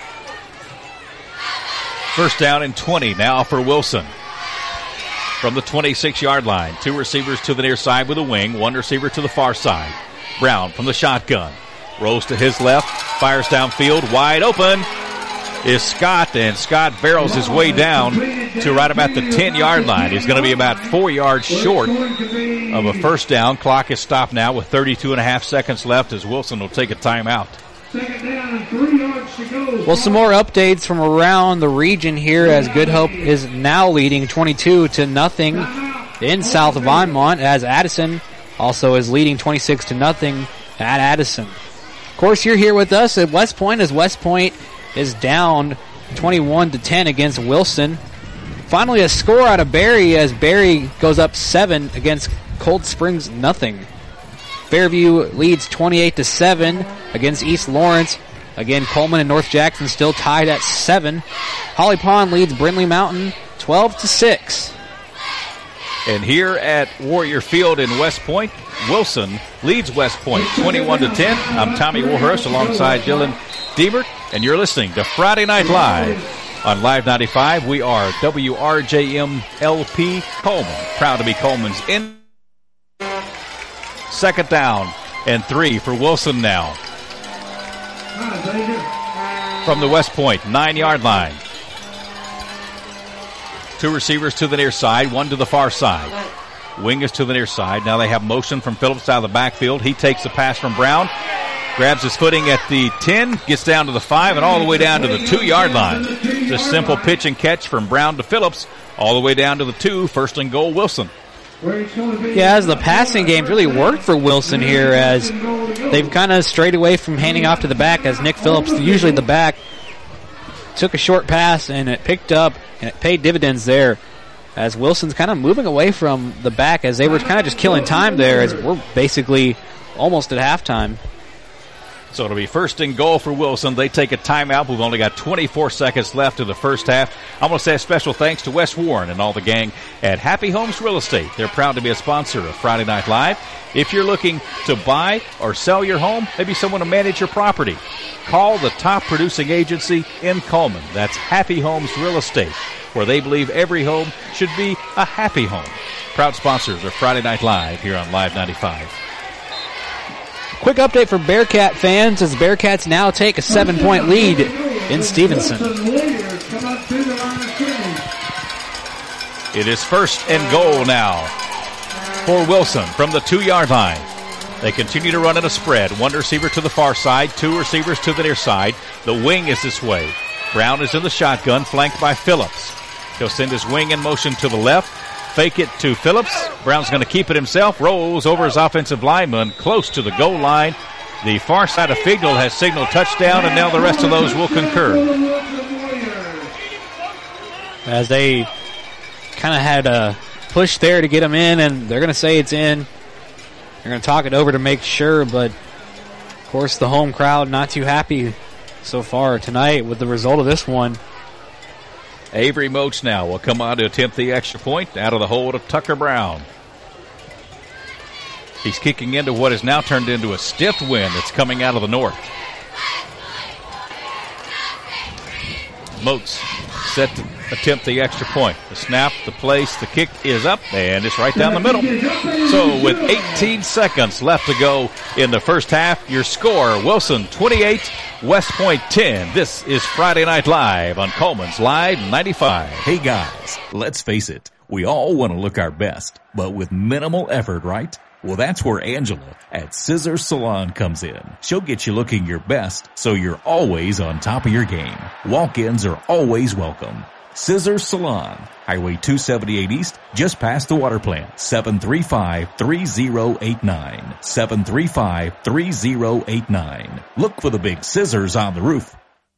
1st down and 20 now for Wilson. From the 26-yard line, 2 receivers to the near side with a wing, 1 receiver to the far side. Brown from the shotgun. Rolls to his left, fires downfield, wide open is Scott, and Scott barrels his way down to right about the 10-yard line. He's going to be about 4 yards short of a first down. Clock is stopped now with 32.5 seconds left as Wilson will take a timeout. Second down and 3 yards to go. Well, some more updates from around the region here as Good Hope is now leading 22-0 in South Vinemont, as Addison also is leading 26-0 at Addison. Of course, you're here with us at West Point as West Point is down 21-10 against Wilson. Finally, a score out of Berry as Berry goes up 7 against Cold Springs 0. Fairview leads 28-7 against East Lawrence. Again, Coleman and North Jackson still tied at 7. Holly Pond leads Brindley Mountain 12-6. And here at Warrior Field in West Point, Wilson leads West Point 21-10. I'm Tommy Warhurst alongside Dylan Diebert, and you're listening to Friday Night Live on Live 95. We are WRJM LP Coleman, proud to be Coleman's in. 2nd down and 3 for Wilson now. From the West Point 9-yard line. 2 receivers to the near side, 1 to the far side. Wing is to the near side. Now they have motion from Phillips out of the backfield. He takes the pass from Brown, grabs his footing at the 10, gets down to the 5, and all the way down to the 2-yard line. Just simple pitch and catch from Brown to Phillips, all the way down to the 2, 1st and goal, Wilson. Yeah, as the passing game's really worked for Wilson here, as they've kind of strayed away from handing off to the back, as Nick Phillips, usually the back, took a short pass and it picked up and it paid dividends there, as Wilson's kind of moving away from the back as they were kind of just killing time there as we're basically almost at halftime. So it'll be 1st and goal for Wilson. They take a timeout. We've only got 24 seconds left in the first half. I want to say a special thanks to Wes Warren and all the gang at Happy Homes Real Estate. They're proud to be a sponsor of Friday Night Live. If you're looking to buy or sell your home, maybe someone to manage your property, call the top producing agency in Coleman. That's Happy Homes Real Estate, where they believe every home should be a happy home. Proud sponsors of Friday Night Live here on Live 95. Quick update for Bearcat fans as the Bearcats now take a 7-point lead in Stevenson. It is 1st and goal now for Wilson from the 2-yard line. They continue to run in a spread. 1 receiver to the far side, 2 receivers to the near side. The wing is this way. Brown is in the shotgun, flanked by Phillips. He'll send his wing in motion to the left. Fake it to Phillips. Brown's going to keep it himself. Rolls over his offensive lineman close to the goal line. The far side of Fignell has signaled touchdown, and now the rest of those will concur. As they kind of had a push there to get him in, and they're going to say it's in. They're going to talk it over to make sure, but of course the home crowd not too happy so far tonight with the result of this one. Avery Moats now will come on to attempt the extra point out of the hold of Tucker Brown. He's kicking into what has now turned into a stiff wind that's coming out of the north. Moats set to attempt the extra point. The snap, the place, the kick is up, and it's right down the middle. So with 18 seconds left to go in the first half, your score, Wilson 28, West Point 10. This is Friday Night Live on Coleman's Live 95. Hey guys, let's face it, we all want to look our best, but with minimal effort, right? Well, that's where Angela at Scissors Salon comes in. She'll get you looking your best, so you're always on top of your game. Walk-ins are always welcome. Scissors Salon, Highway 278 East, just past the water plant, 735-3089. 735-3089. Look for the big scissors on the roof.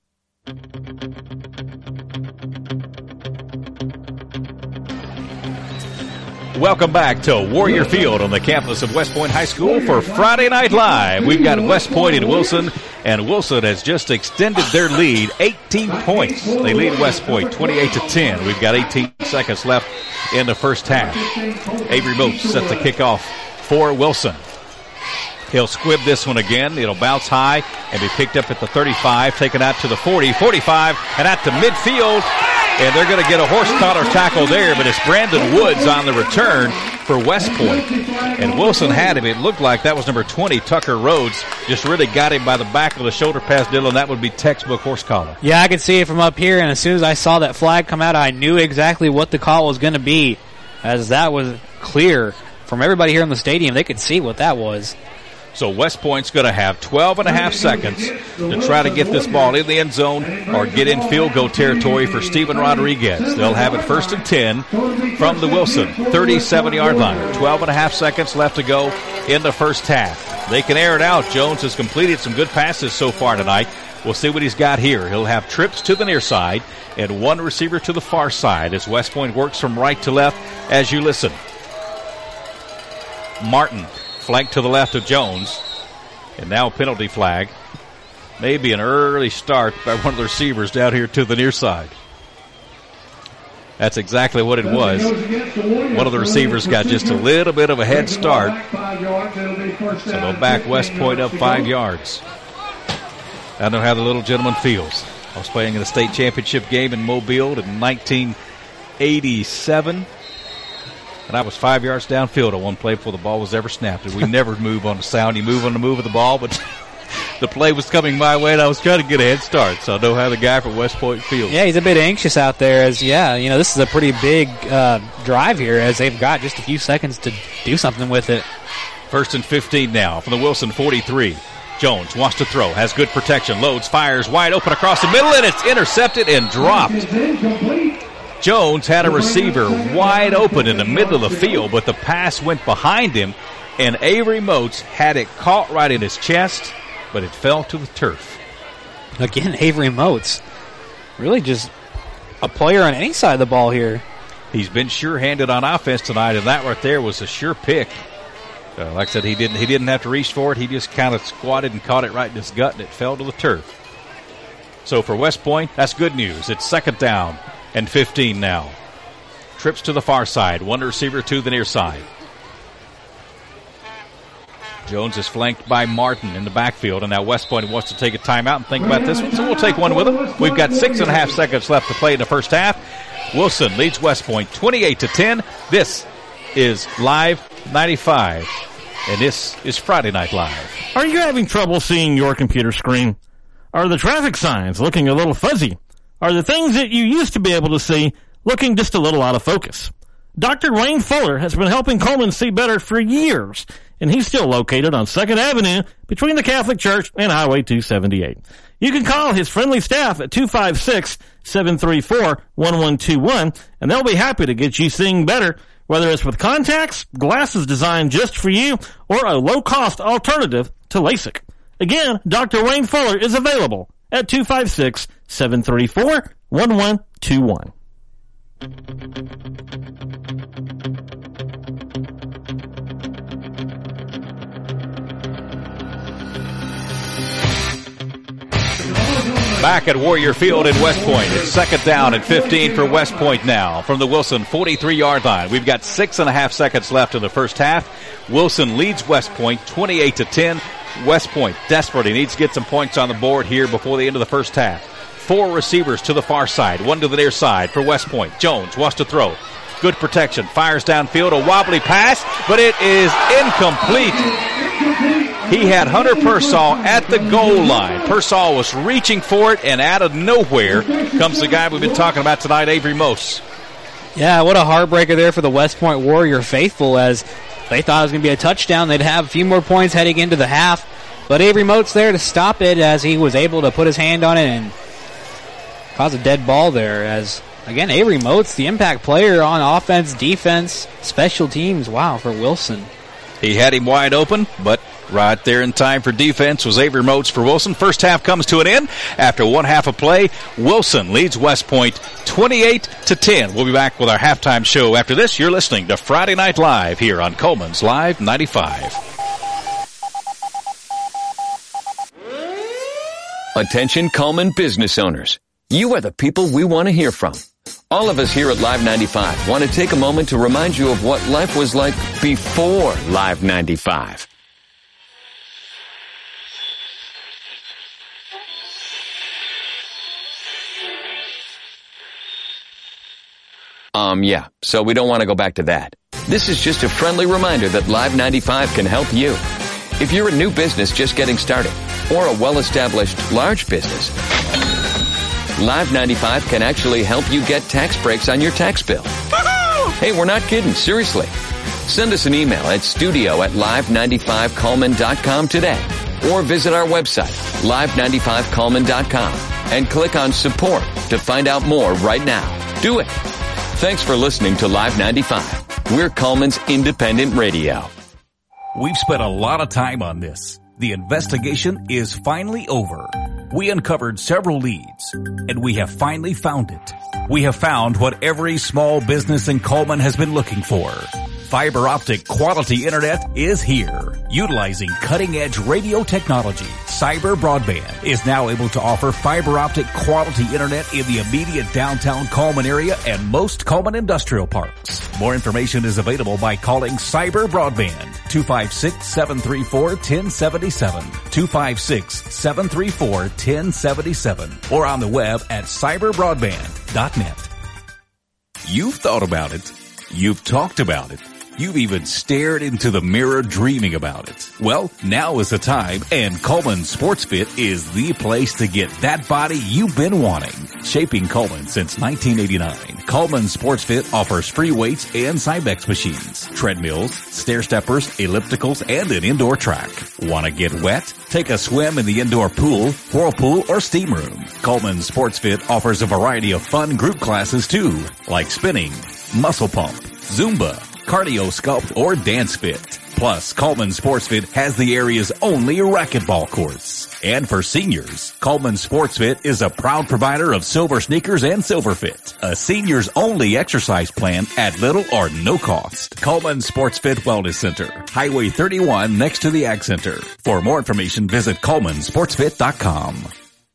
Welcome back to Warrior Field on the campus of West Point High School for Friday Night Live. We've got West Point and Wilson has just extended their lead 18 points. They lead West Point 28-10. We've got 18 seconds left in the first half. Avery Moats sets the kickoff for Wilson. He'll squib this one again. It'll bounce high and be picked up at the 35, taken out to the 40, 45, and out to midfield. And they're going to get a horse collar tackle there, but it's Brandon Woods on the return for West Point. And Wilson had him. It looked like that was number 20, Tucker Rhodes. Just really got him by the back of the shoulder pass, Dylan. That would be textbook horse collar. Yeah, I could see it from up here, and as soon as I saw that flag come out, I knew exactly what the call was going to be, as that was clear from everybody here in the stadium. They could see what that was. So West Point's going to have 12 and a half seconds to try to get this ball in the end zone or get in field goal territory for Steven Rodriguez. They'll have it 1st and 10 from the Wilson 37-yard line. 12 and a half seconds left to go in the first half. They can air it out. Jones has completed some good passes so far tonight. We'll see what he's got here. He'll have trips to the near side and one receiver to the far side as West Point works from right to left as you listen. Martin flank to the left of Jones. And now a penalty flag. Maybe an early start by one of the receivers down here to the near side. That's exactly what it was. One of the receivers got just a little bit of a head start. So they'll back West Point up 5 yards. I know how the little gentleman feels. I was playing in a state championship game in Mobile in 1987. And I was 5 yards downfield on one play before the ball was ever snapped. And we never move on the sound. You move on the move of the ball, but the play was coming my way, and I was trying to get a head start. So I know how the guy from West Point feels. Yeah, he's a bit anxious out there as, this is a pretty big drive here as they've got just a few seconds to do something with it. 1st and 15 now from the Wilson 43. Jones wants to throw, has good protection, loads, fires wide open across the middle, and it's intercepted and dropped. Jones had a receiver wide open in the middle of the field, but the pass went behind him, and Avery Moats had it caught right in his chest, but it fell to the turf. Again, Avery Moats, really just a player on any side of the ball here. He's been sure-handed on offense tonight, and that right there was a sure pick. Like I said, he didn't have to reach for it. He just kind of squatted and caught it right in his gut, and it fell to the turf. So for West Point, that's good news. It's 2nd down and 15 now. Trips to the far side. One receiver to the near side. Jones is flanked by Martin in the backfield, and now West Point wants to take a timeout and think about this one, so we'll take one with them. We've got 6.5 seconds left to play in the first half. Wilson leads West Point 28-10. This is Live 95, and this is Friday Night Live. Are you having trouble seeing your computer screen? Are the traffic signs looking a little fuzzy? Are the things that you used to be able to see looking just a little out of focus? Dr. Wayne Fuller has been helping Coleman see better for years, and he's still located on 2nd Avenue between the Catholic Church and Highway 278. You can call his friendly staff at 256-734-1121, and they'll be happy to get you seeing better, whether it's with contacts, glasses designed just for you, or a low-cost alternative to LASIK. Again, Dr. Wayne Fuller is available at 256-734-1121. Back at Warrior Field in West Point. It's 2nd down and 15 for West Point now from the Wilson 43-yard line. We've got 6.5 seconds left in the first half. Wilson leads West Point 28-10. West Point desperately needs to get some points on the board here before the end of the first half. 4 receivers to the far side, 1 to the near side for West Point. Jones wants to throw. Good protection. Fires downfield. A wobbly pass, but it is incomplete. He had Hunter Persall at the goal line. Persall was reaching for it, and out of nowhere comes the guy we've been talking about tonight, Avery Mose. Yeah, what a heartbreaker there for the West Point Warrior faithful, as they thought it was going to be a touchdown. They'd have a few more points heading into the half. But Avery Mote's there to stop it, as he was able to put his hand on it and cause a dead ball there. As, again, Avery Mote's the impact player on offense, defense, special teams. Wow, for Wilson. He had him wide open, but right there in time for defense was Avery Motes for Wilson. First half comes to an end. After 1 half of play, Wilson leads West Point 28-10. We'll be back with our halftime show after this. You're listening to Friday Night Live here on Coleman's Live 95. Attention Coleman business owners. You are the people we want to hear from. All of us here at Live 95 want to take a moment to remind you of what life was like before Live 95. Yeah, so we don't want to go back to that. This is just a friendly reminder that Live 95 can help you. If you're a new business just getting started, or a well-established large business, Live 95 can actually help you get tax breaks on your tax bill. Hey, we're not kidding, seriously. Send us an email at studio@live95coleman.com today, or visit our website, live95coleman.com, and click on support to find out more right now. Do it. Thanks for listening to Live 95. We're Coleman's independent radio. We've spent a lot of time on this. The investigation is finally over. We uncovered several leads, and we have finally found it. We have found what every small business in Coleman has been looking for. Fiber optic quality internet is here. Utilizing cutting-edge radio technology, Cyber Broadband is now able to offer fiber optic quality internet in the immediate downtown Coleman area and most Coleman industrial parks. More information is available by calling Cyber Broadband, 256-734-1077, 256-734-1077, or on the web at cyberbroadband.net. You've thought about it. You've talked about it. You've even stared into the mirror dreaming about it. Well, now is the time, and Coleman Sports Fit is the place to get that body you've been wanting. Shaping Coleman since 1989, Coleman Sports Fit offers free weights and Cybex machines, treadmills, stair steppers, ellipticals, and an indoor track. Want to get wet? Take a swim in the indoor pool, whirlpool, or steam room. Coleman Sports Fit offers a variety of fun group classes too, like spinning, muscle pump, Zumba, cardio sculpt, or dance fit. Plus, Coleman Sports Fit has the area's only racquetball courts. And for seniors, Coleman Sports Fit is a proud provider of Silver Sneakers and Silver Fit, a seniors only exercise plan at little or no cost. Coleman Sports Fit Wellness Center, Highway 31 next to the Ag Center. For more information, visit ColemanSportsFit.com.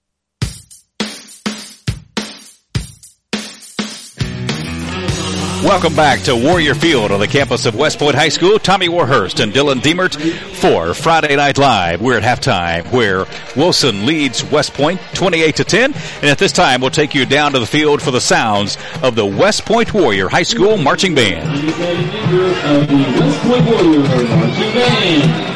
Welcome back to Warrior Field on the campus of West Point High School. Tommy Warhurst and Dylan Diemert for Friday Night Live. We're at halftime where Wilson leads West Point 28-10. And at this time, we'll take you down to the field for the sounds of the West Point Warrior High School Marching Band. Of the West Point Warrior Marching Band.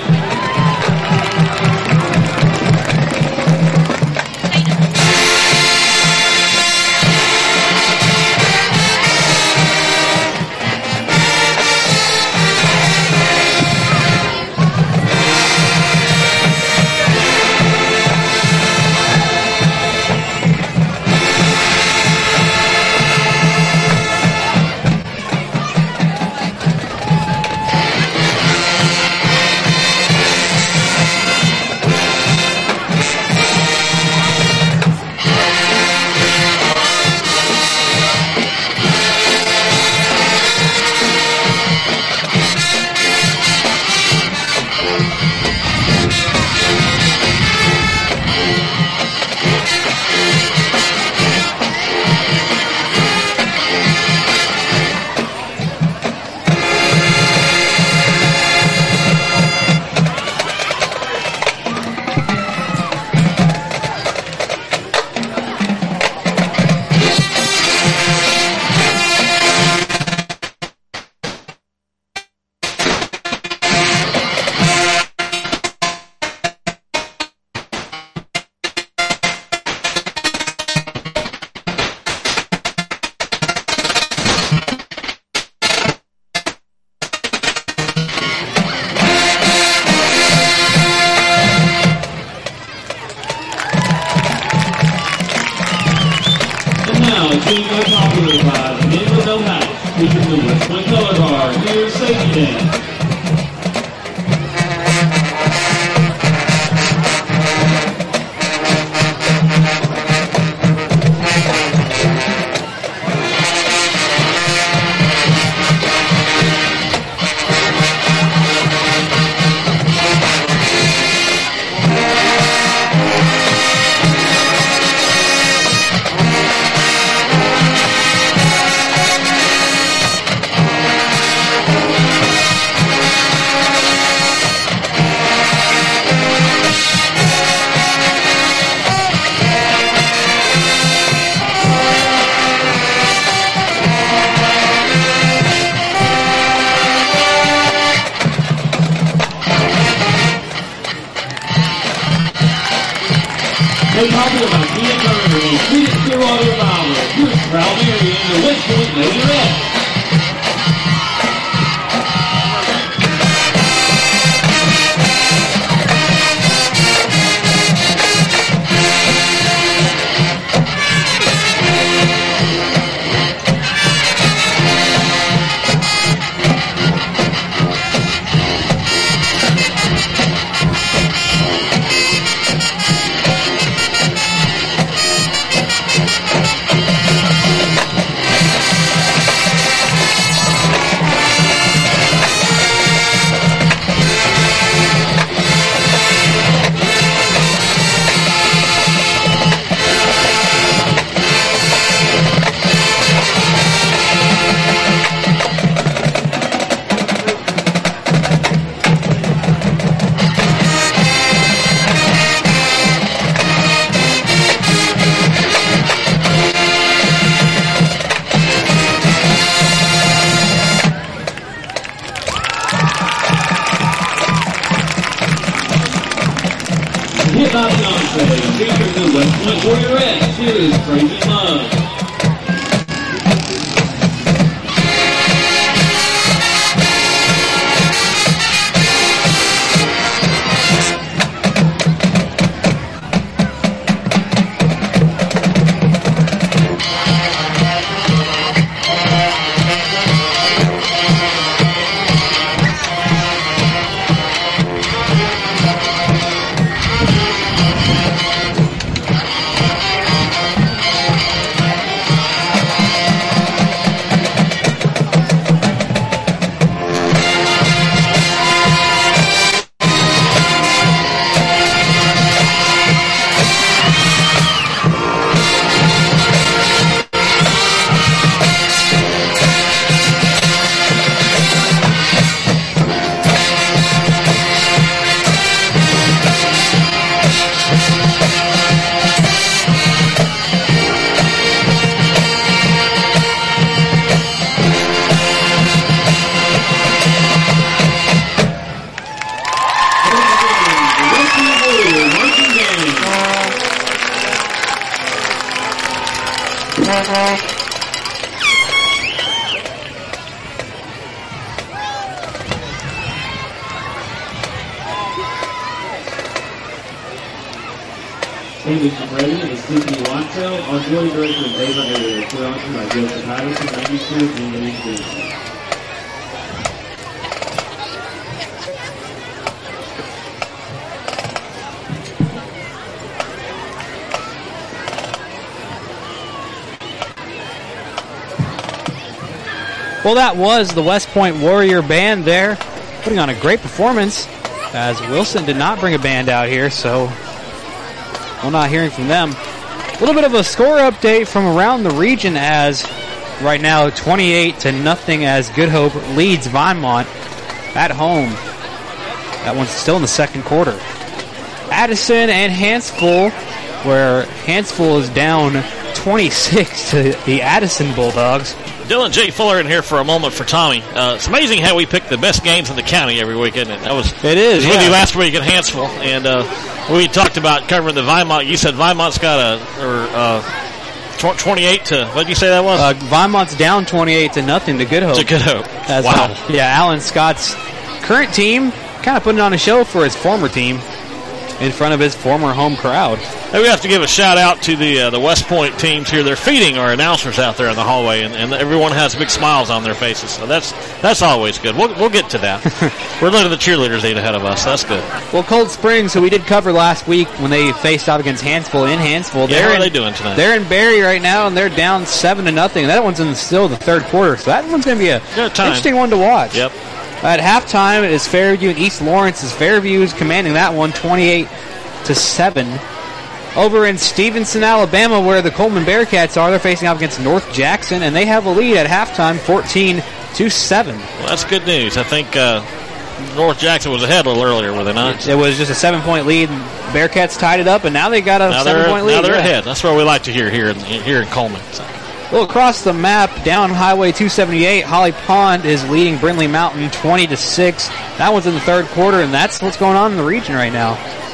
made possible by Tia Turner and Sweetest Clearwater Revival. Your proud area in the West Point Majorettes. Hit by Beyonce, featuring the West Point Warriorettes. Here is Crazy Love. English President is Tiffany Watzel, Auxiliary Director of Deva Area, co-authored by Joseph Patterson, 92, and Lee Johnson. Well, that was the West Point Warrior Band there, putting on a great performance, as Wilson did not bring a band out here, so we're not hearing from them. A little bit of a score update from around the region, as right now 28-0 as Good Hope leads Vinemont at home. That one's still in the second quarter. Addison and Hansville, where Hansville is down 26 to the Addison Bulldogs. Dylan J. Fuller in here for a moment for Tommy. It's amazing how we pick the best games in the county every week, isn't it? It is. With you last week at Hansville, and we talked about covering the Vinemont. You said Vinemont's got 28 to, what did you say that was? Vinemont's down 28-0 to Good Hope. To Good Hope. Wow. Alan Scott's current team kind of putting on a show for his former team in front of his former home crowd. Hey, we have to give a shout out to the West Point teams here. They're feeding our announcers out there in the hallway, and everyone has big smiles on their faces. So that's always good. We'll get to that. We're letting the cheerleaders eat ahead of us. That's good. Well, Cold Springs, who we did cover last week when they faced off against Hansville in Hansville. Yeah, how are they doing tonight? They're in Barry right now, and they're down 7-0. That one's in still the third quarter, so that one's going to be an interesting one to watch. Yep. At halftime, it is Fairview and East Lawrence. As Fairview is commanding that one 28-7. Over in Stevenson, Alabama, where the Coleman Bearcats are, they're facing off against North Jackson, and they have a lead at halftime, 14-7. Well, that's good news. I think North Jackson was ahead a little earlier, were they not? It was just a 7-point lead. Bearcats tied it up, and now they got a 7-point lead. Now they're ahead. That's what we like to hear here in Coleman. So. Well, across the map, down Highway 278, Holly Pond is leading Brindley Mountain 20-6. That one's in the third quarter, and that's what's going on in the region right now.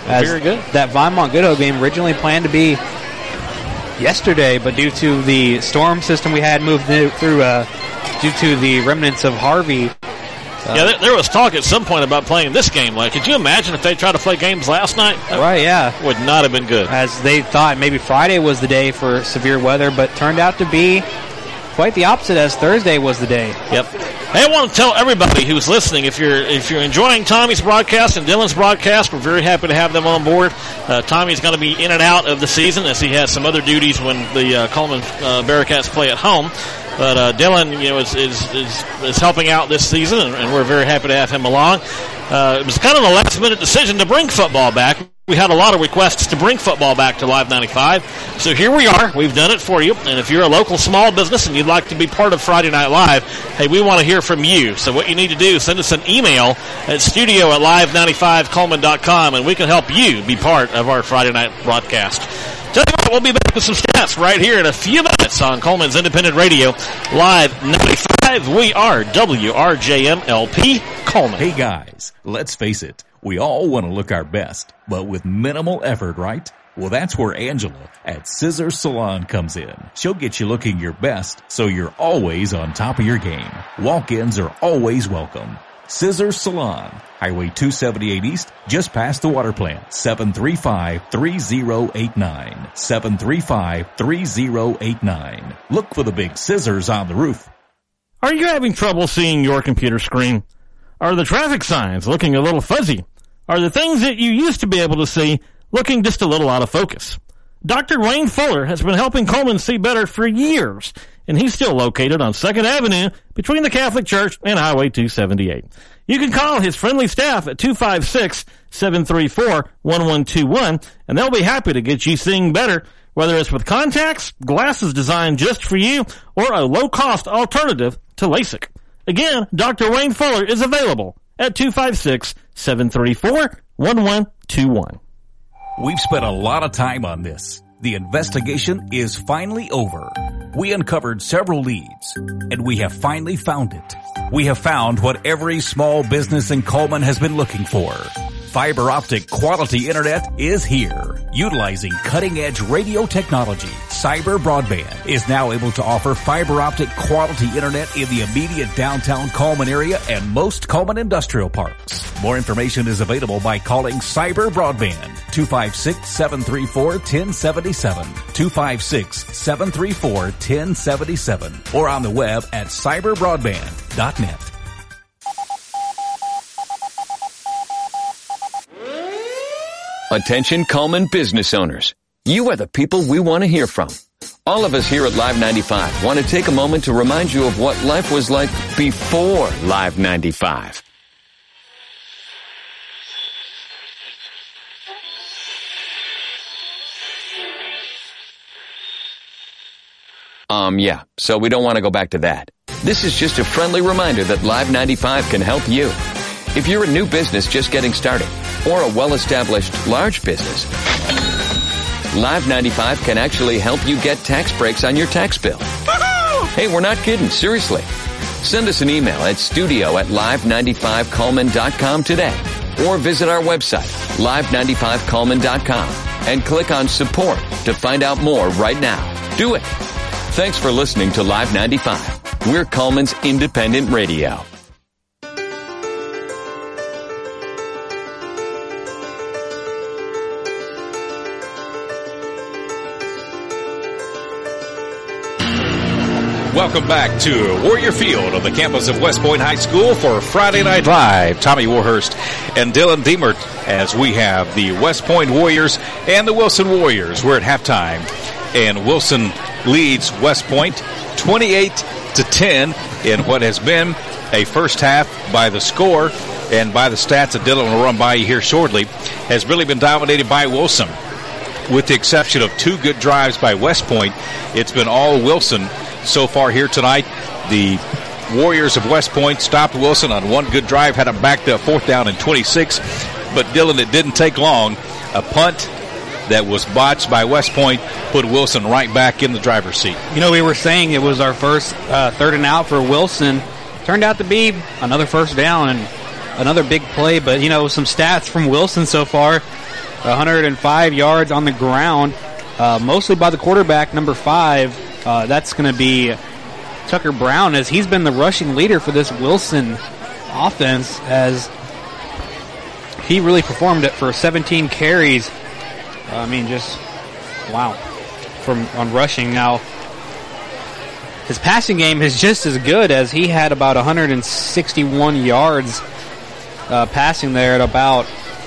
Very good. That Vinemont-Goodhoe game originally planned to be yesterday, but due to the storm system we had moved through, due to the remnants of Harvey. There was talk at some point about playing this game. Like, could you imagine if they tried to play games last night? Right, yeah. Would not have been good. As they thought maybe Friday was the day for severe weather, but turned out to be quite the opposite, as Thursday was the day. Yep. Hey, I want to tell everybody who's listening, if you're enjoying Tommy's broadcast and Dylan's broadcast, we're very happy to have them on board. Tommy's going to be in and out of the season as he has some other duties when the Coleman Bearcats play at home. But Dylan, is helping out this season, and we're very happy to have him along. It was kind of a last-minute decision to bring football back. We had a lot of requests to bring football back to Live 95, so here we are. We've done it for you, and if you're a local small business and you'd like to be part of Friday Night Live, hey, we want to hear from you. So what you need to do is send us an email at studio@live95coleman.com, and we can help you be part of our Friday night broadcast. Tell you what, we'll be back with some stats right here in a few minutes on Coleman's Independent Radio, Live 95. We are WRJM-LP Coleman. Hey guys, let's face it, we all want to look our best, but with minimal effort, right? Well, that's where Angela at Scissor Salon comes in. She'll get you looking your best, so you're always on top of your game. Walk-ins are always welcome. Scissor Salon, Highway 278 East, just past the water plant, 735-3089. 735-3089. Look for the big scissors on the roof. Are you having trouble seeing your computer screen? Are the traffic signs looking a little fuzzy? Are the things that you used to be able to see looking just a little out of focus? Dr. Wayne Fuller has been helping Coleman see better for years, and he's still located on 2nd Avenue between the Catholic Church and Highway 278. You can call his friendly staff at 256-734-1121, and they'll be happy to get you seeing better, whether it's with contacts, glasses designed just for you, or a low-cost alternative to LASIK. Again, Dr. Wayne Fuller is available at 256-734-1121. We've spent a lot of time on this. The investigation is finally over. We uncovered several leads, and we have finally found it. We have found what every small business in Coleman has been looking for. Fiber optic quality internet is here. Utilizing cutting-edge radio technology, Cyber Broadband is now able to offer fiber optic quality internet in the immediate downtown Coleman area and most Coleman industrial parks. More information is available by calling Cyber Broadband, 256-734-1077, 256-734-1077, or on the web at cyberbroadband.net. Attention Coleman business owners. You are the people we want to hear from. All of us here at Live 95 want to take a moment to remind you of what life was like before Live 95. Yeah, so we don't want to go back to that. This is just a friendly reminder that Live 95 can help you. If you're a new business just getting started, or a well-established large business, Live 95 can actually help you get tax breaks on your tax bill. Hey, we're not kidding, seriously. Send us an email at studio@live95coleman.com today, or visit our website, live95coleman.com, and click on support to find out more right now. Do it. Thanks for listening to Live 95. We're Coleman's independent radio. Welcome back to Warrior Field on the campus of West Point High School for Friday Night Live. Tommy Warhurst and Dylan Diemert as we have the West Point Warriors and the Wilson Warriors. We're at halftime, and Wilson leads West Point 28-10 in what has been a first half by the score and by the stats that Dylan will run by you here shortly, has really been dominated by Wilson. With the exception of two good drives by West Point, it's been all Wilson so far here tonight. The Warriors of West Point stopped Wilson on one good drive, had him back to 4th down and 26. But Dylan, it didn't take long. A punt that was botched by West Point put Wilson right back in the driver's seat. You know, we were saying it was our first 3rd and out for Wilson. Turned out to be another first down and another big play. But, you know, some stats from Wilson so far. 105 yards on the ground, mostly by the quarterback, number 5. That's going to be Tucker Brown, as he's been the rushing leader for this Wilson offense, as he really performed it for 17 carries. Just wow on rushing. Now, his passing game is just as good, as he had about 161 yards passing there at about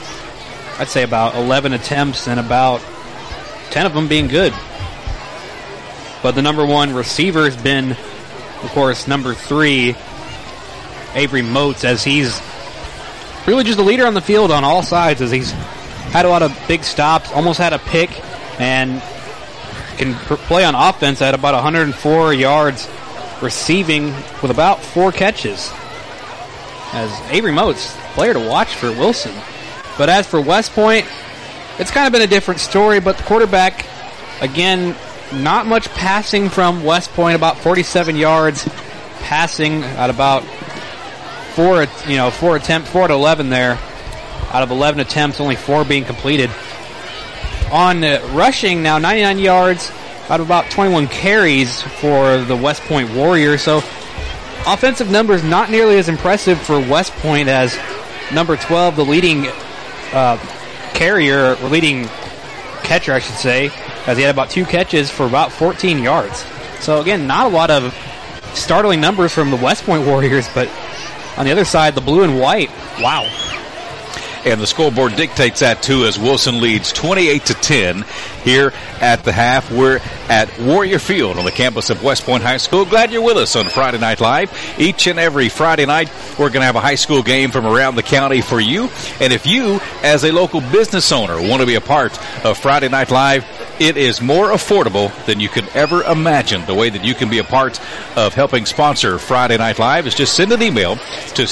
11 attempts, and about 10 of them being good. But the number 1 receiver has been, of course, number 3, Avery Moats, as he's really just the leader on the field on all sides, as he's had a lot of big stops, almost had a pick, and can play on offense at about 104 yards receiving with about 4 catches. As Avery Moats, player to watch for Wilson. But as for West Point, it's kind of been a different story, but the quarterback, again, not much passing from West Point, about 47 yards passing at about 4 to 11 there. Out of 11 attempts, only 4 being completed. On rushing now, 99 yards out of about 21 carries for the West Point Warriors. So offensive numbers not nearly as impressive for West Point, as number 12, the leading leading catcher, I should say, as he had about 2 catches for about 14 yards. So again, not a lot of startling numbers from the West Point Warriors, but on the other side, the blue and white, wow. And the scoreboard dictates that too, as Wilson leads 28-10 here at the half. We're at Warrior Field on the campus of West Point High School. Glad you're with us on Friday Night Live. Each and every Friday night, we're going to have a high school game from around the county for you. And if you, as a local business owner, want to be a part of Friday Night Live, it is more affordable than you could ever imagine. The way that you can be a part of helping sponsor Friday Night Live is just send an email to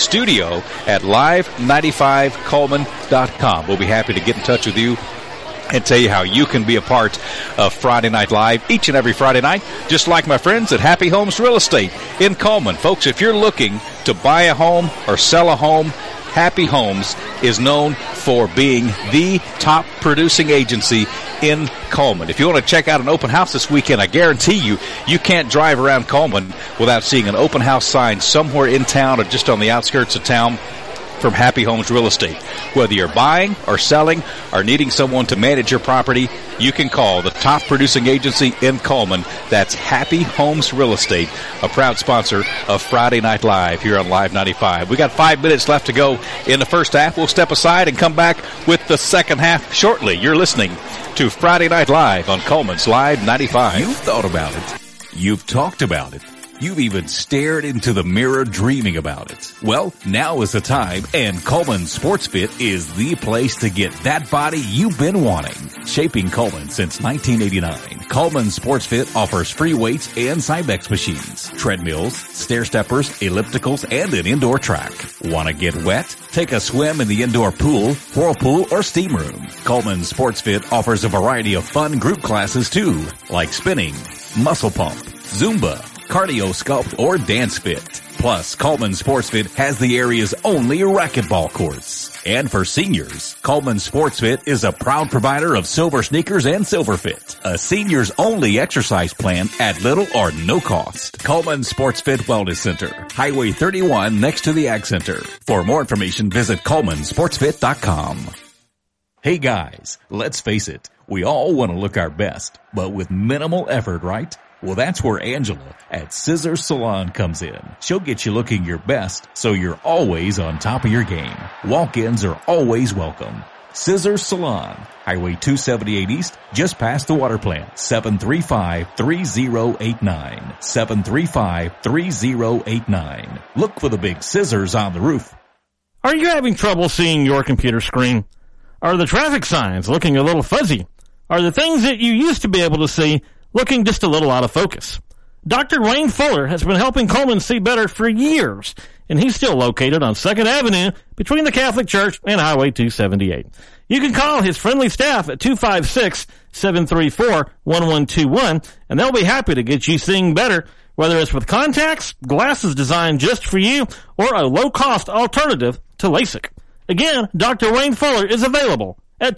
studio@live95coleman.com. We'll be happy to get in touch with you and tell you how you can be a part of Friday Night Live each and every Friday night, just like my friends at Happy Homes Real Estate in Coleman. Folks, if you're looking to buy a home or sell a home, Happy Homes is known for being the top producing agency in Coleman. If you want to check out an open house this weekend, I guarantee you can't drive around Coleman without seeing an open house sign somewhere in town or just on the outskirts of town from Happy Homes Real Estate. Whether you're buying or selling or needing someone to manage your property, you can call the top producing agency in Coleman. That's Happy Homes Real Estate, a proud sponsor of Friday Night Live here on Live 95. We got 5 minutes left to go in the first half. We'll step aside and come back with the second half shortly. You're listening to Friday Night Live on Coleman's Live 95. You've thought about it. You've talked about it. You've even stared into the mirror dreaming about it. Well, now is the time, and Coleman Sports Fit is the place to get that body you've been wanting. Shaping Coleman since 1989, Coleman Sports Fit offers free weights and Cybex machines, treadmills, stair steppers, ellipticals, and an indoor track. Want to get wet? Take a swim in the indoor pool, whirlpool, or steam room. Coleman Sports Fit offers a variety of fun group classes too, like spinning, muscle pump, Zumba, cardio sculpt, or dance fit. Plus, Coleman Sports Fit has the area's only racquetball courts. And for seniors, Coleman Sports Fit is a proud provider of silver sneakers and silver fit, a seniors only exercise plan at little or no cost. Coleman Sports Fit Wellness Center, Highway 31 next to the Ag Center. For more information, visit ColemanSportsFit.com. Hey guys, let's face it, we all want to look our best, but with minimal effort, right? Well, that's where Angela at Scissors Salon comes in. She'll get you looking your best, so you're always on top of your game. Walk-ins are always welcome. Scissors Salon, Highway 278 East, just past the water plant, 735-3089. 735-3089. Look for the big scissors on the roof. Are you having trouble seeing your computer screen? Are the traffic signs looking a little fuzzy? Are the things that you used to be able to see looking just a little out of focus? Dr. Wayne Fuller has been helping Coleman see better for years, and he's still located on 2nd Avenue between the Catholic Church and Highway 278. You can call his friendly staff at 256-734-1121, and they'll be happy to get you seeing better, whether it's with contacts, glasses designed just for you, or a low-cost alternative to LASIK. Again, Dr. Wayne Fuller is available at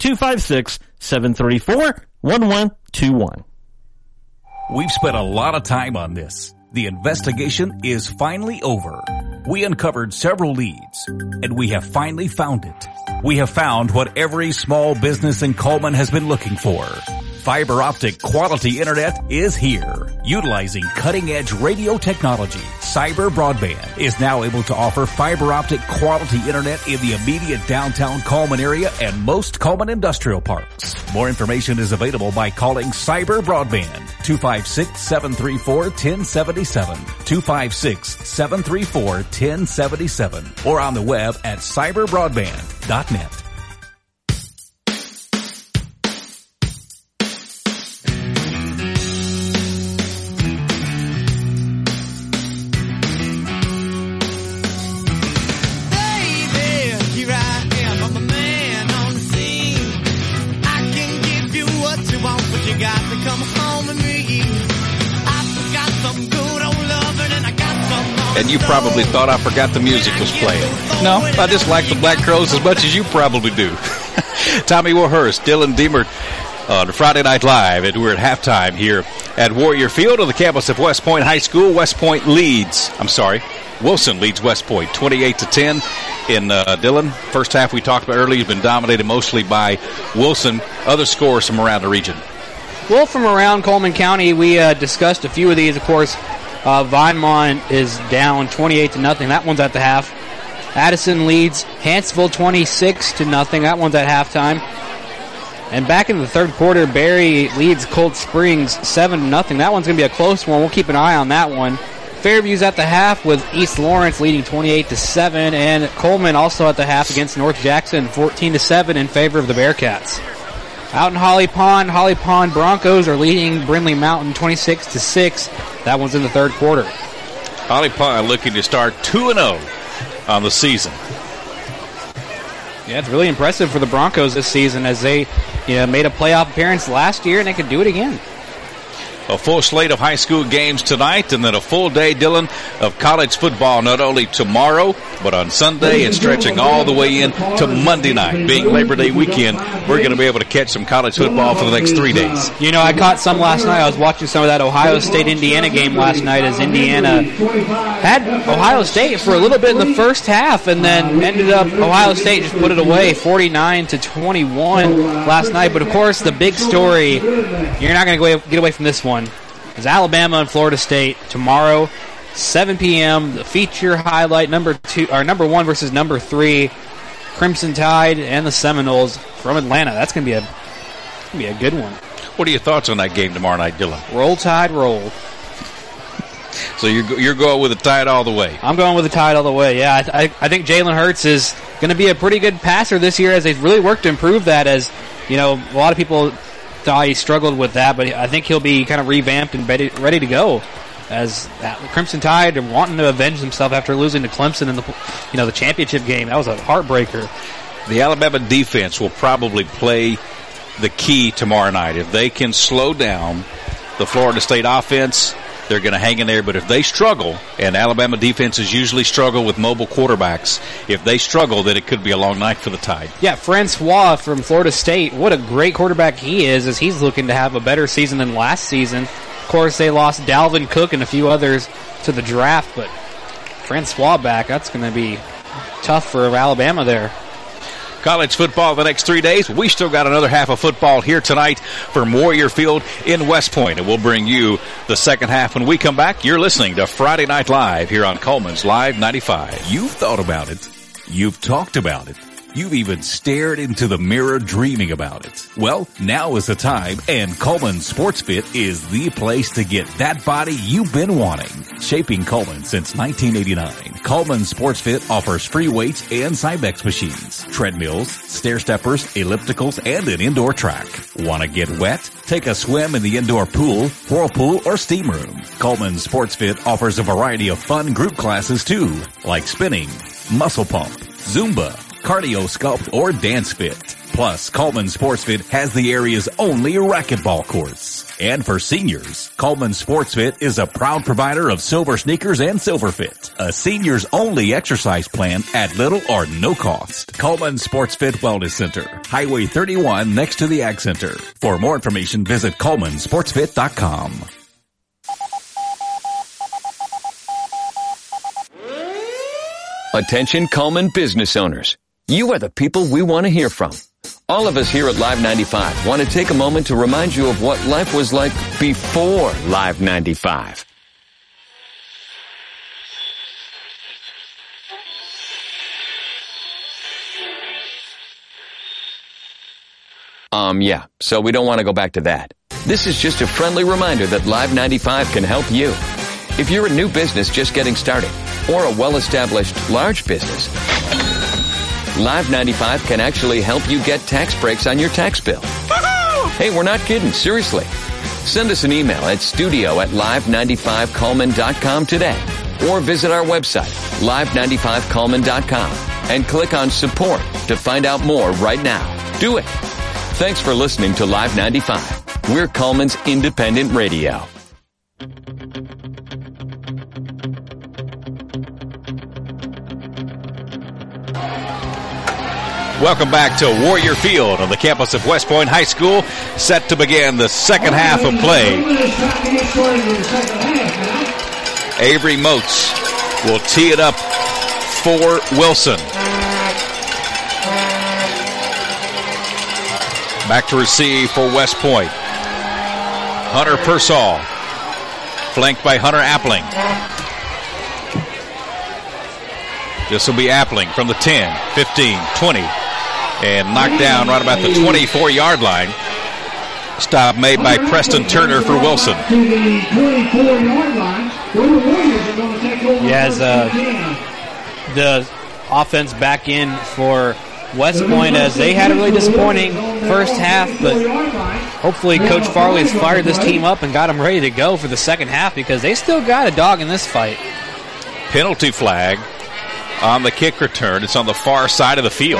256-734-1121. We've spent a lot of time on this. The investigation is finally over. We uncovered several leads, and we have finally found it. We have found what every small business in Coleman has been looking for. Fiber optic quality internet is here. Utilizing cutting-edge radio technology, Cyber Broadband is now able to offer fiber optic quality internet in the immediate downtown Coleman area and most Coleman industrial parks. More information is available by calling Cyber Broadband 256-734-1077, 256-734-1077, or on the web at cyberbroadband.net. And you probably thought I forgot the music was playing. No, I just like the Black Crowes as much as you probably do. Tommy Warhurst, Dylan Deemer on Friday Night Live, and we're at halftime here at Warrior Field on the campus of West Point High School. Wilson leads West Point 28-10 in Dylan. First half we talked about earlier has been dominated mostly by Wilson. Other scores from around the region. Well, from around Coleman County, we discussed a few of these. Of course, Vinemont is down 28-0. That one's at the half. Addison leads Hanceville 26-0. That one's at halftime. And back in the third quarter, Barry leads Cold Springs 7-0. That one's going to be a close one. We'll keep an eye on that one. Fairview's at the half with East Lawrence leading 28-7. And Coleman also at the half against North Jackson 14-7 in favor of the Bearcats. Out in Holly Pond Broncos are leading Brindley Mountain 26-6. That one's in the third quarter. Holly Pond looking to start 2-0 on the season. Yeah, it's really impressive for the Broncos this season as they made a playoff appearance last year and they could do it again. A full slate of high school games tonight, and then a full day, Dylan, of college football, not only tomorrow, but on Sunday and stretching all the way in to Monday night. Being Labor Day weekend, we're going to be able to catch some college football for the next 3 days. I caught some last night. I was watching some of that Ohio State-Indiana game last night as Indiana had Ohio State for a little bit in the first half and then ended up Ohio State just put it away 49-21 last night. But, of course, the big story, you're not going to get away from this one, is Alabama and Florida State tomorrow, 7 p.m. The feature highlight number 1 versus number 3, Crimson Tide and the Seminoles from Atlanta. That's going to be a good one. What are your thoughts on that game tomorrow night, Dylan? Roll Tide, roll. So you're going with the Tide all the way? I'm going with the Tide all the way. Yeah, I think Jalen Hurts is going to be a pretty good passer this year as they've really worked to improve that. As a lot of people thought he struggled with that, but I think he'll be kind of revamped and ready to go. As Crimson Tide are wanting to avenge themselves after losing to Clemson in the championship game. That was a heartbreaker. The Alabama defense will probably play the key tomorrow night. If they can slow down the Florida State offense, they're going to hang in there. But if they struggle, and Alabama defenses usually struggle with mobile quarterbacks, if they struggle, then it could be a long night for the Tide. Yeah, Francois from Florida State, what a great quarterback he is, as he's looking to have a better season than last season. Of course, they lost Dalvin Cook and a few others to the draft, but Francois back, that's going to be tough for Alabama there. College football the next 3 days. We still got another half of football here tonight from Warrior Field in West Point, and we'll bring you the second half when we come back. You're listening to Friday Night Live here on Coleman's Live 95. You've thought about it. You've talked about it. You've even stared into the mirror dreaming about it. Well, now is the time, and Coleman Sports Fit is the place to get that body you've been wanting. Shaping Coleman since 1989, Coleman Sports Fit offers free weights and Cybex machines, treadmills, stair steppers, ellipticals, and an indoor track. Want to get wet? Take a swim in the indoor pool, whirlpool, or steam room. Coleman Sports Fit offers a variety of fun group classes too, like spinning, muscle pump, Zumba, cardio sculpt, or dance fit. Plus, Coleman Sports Fit has the area's only racquetball courts. And for seniors, Coleman Sports Fit is a proud provider of silver sneakers and Silver Fit, a seniors only exercise plan at little or no cost. Coleman Sports Fit Wellness Center, Highway 31 next to the Ag Center. For more information, visit ColemanSportsFit.com. Attention Coleman business owners. You are the people we want to hear from. All of us here at Live 95 want to take a moment to remind you of what life was like before Live 95. Yeah, so we don't want to go back to that. This is just a friendly reminder that Live 95 can help you. If you're a new business just getting started, or a well-established large business, Live 95 can actually help you get tax breaks on your tax bill. Hey, we're not kidding, seriously. Send us an email at studio@live95coleman.com today, or visit our website, live95coleman.com, and click on support to find out more right now. Do it. Thanks for listening to Live 95. We're Coleman's independent radio. Welcome back to Warrior Field on the campus of West Point High School, set to begin the second half of play. Avery Moats will tee it up for Wilson. Back to receive for West Point. Hunter Persall, flanked by Hunter Appling. This will be Appling from the 10, 15, 20. And knocked down right about the 24-yard line. Stop made by Preston Turner for Wilson. Yeah, as the offense back in for West Point, as they had a really disappointing first half, but hopefully Coach Farley's fired this team up and got them ready to go for the second half, because they still got a dog in this fight. Penalty flag on the kick return. It's on the far side of the field.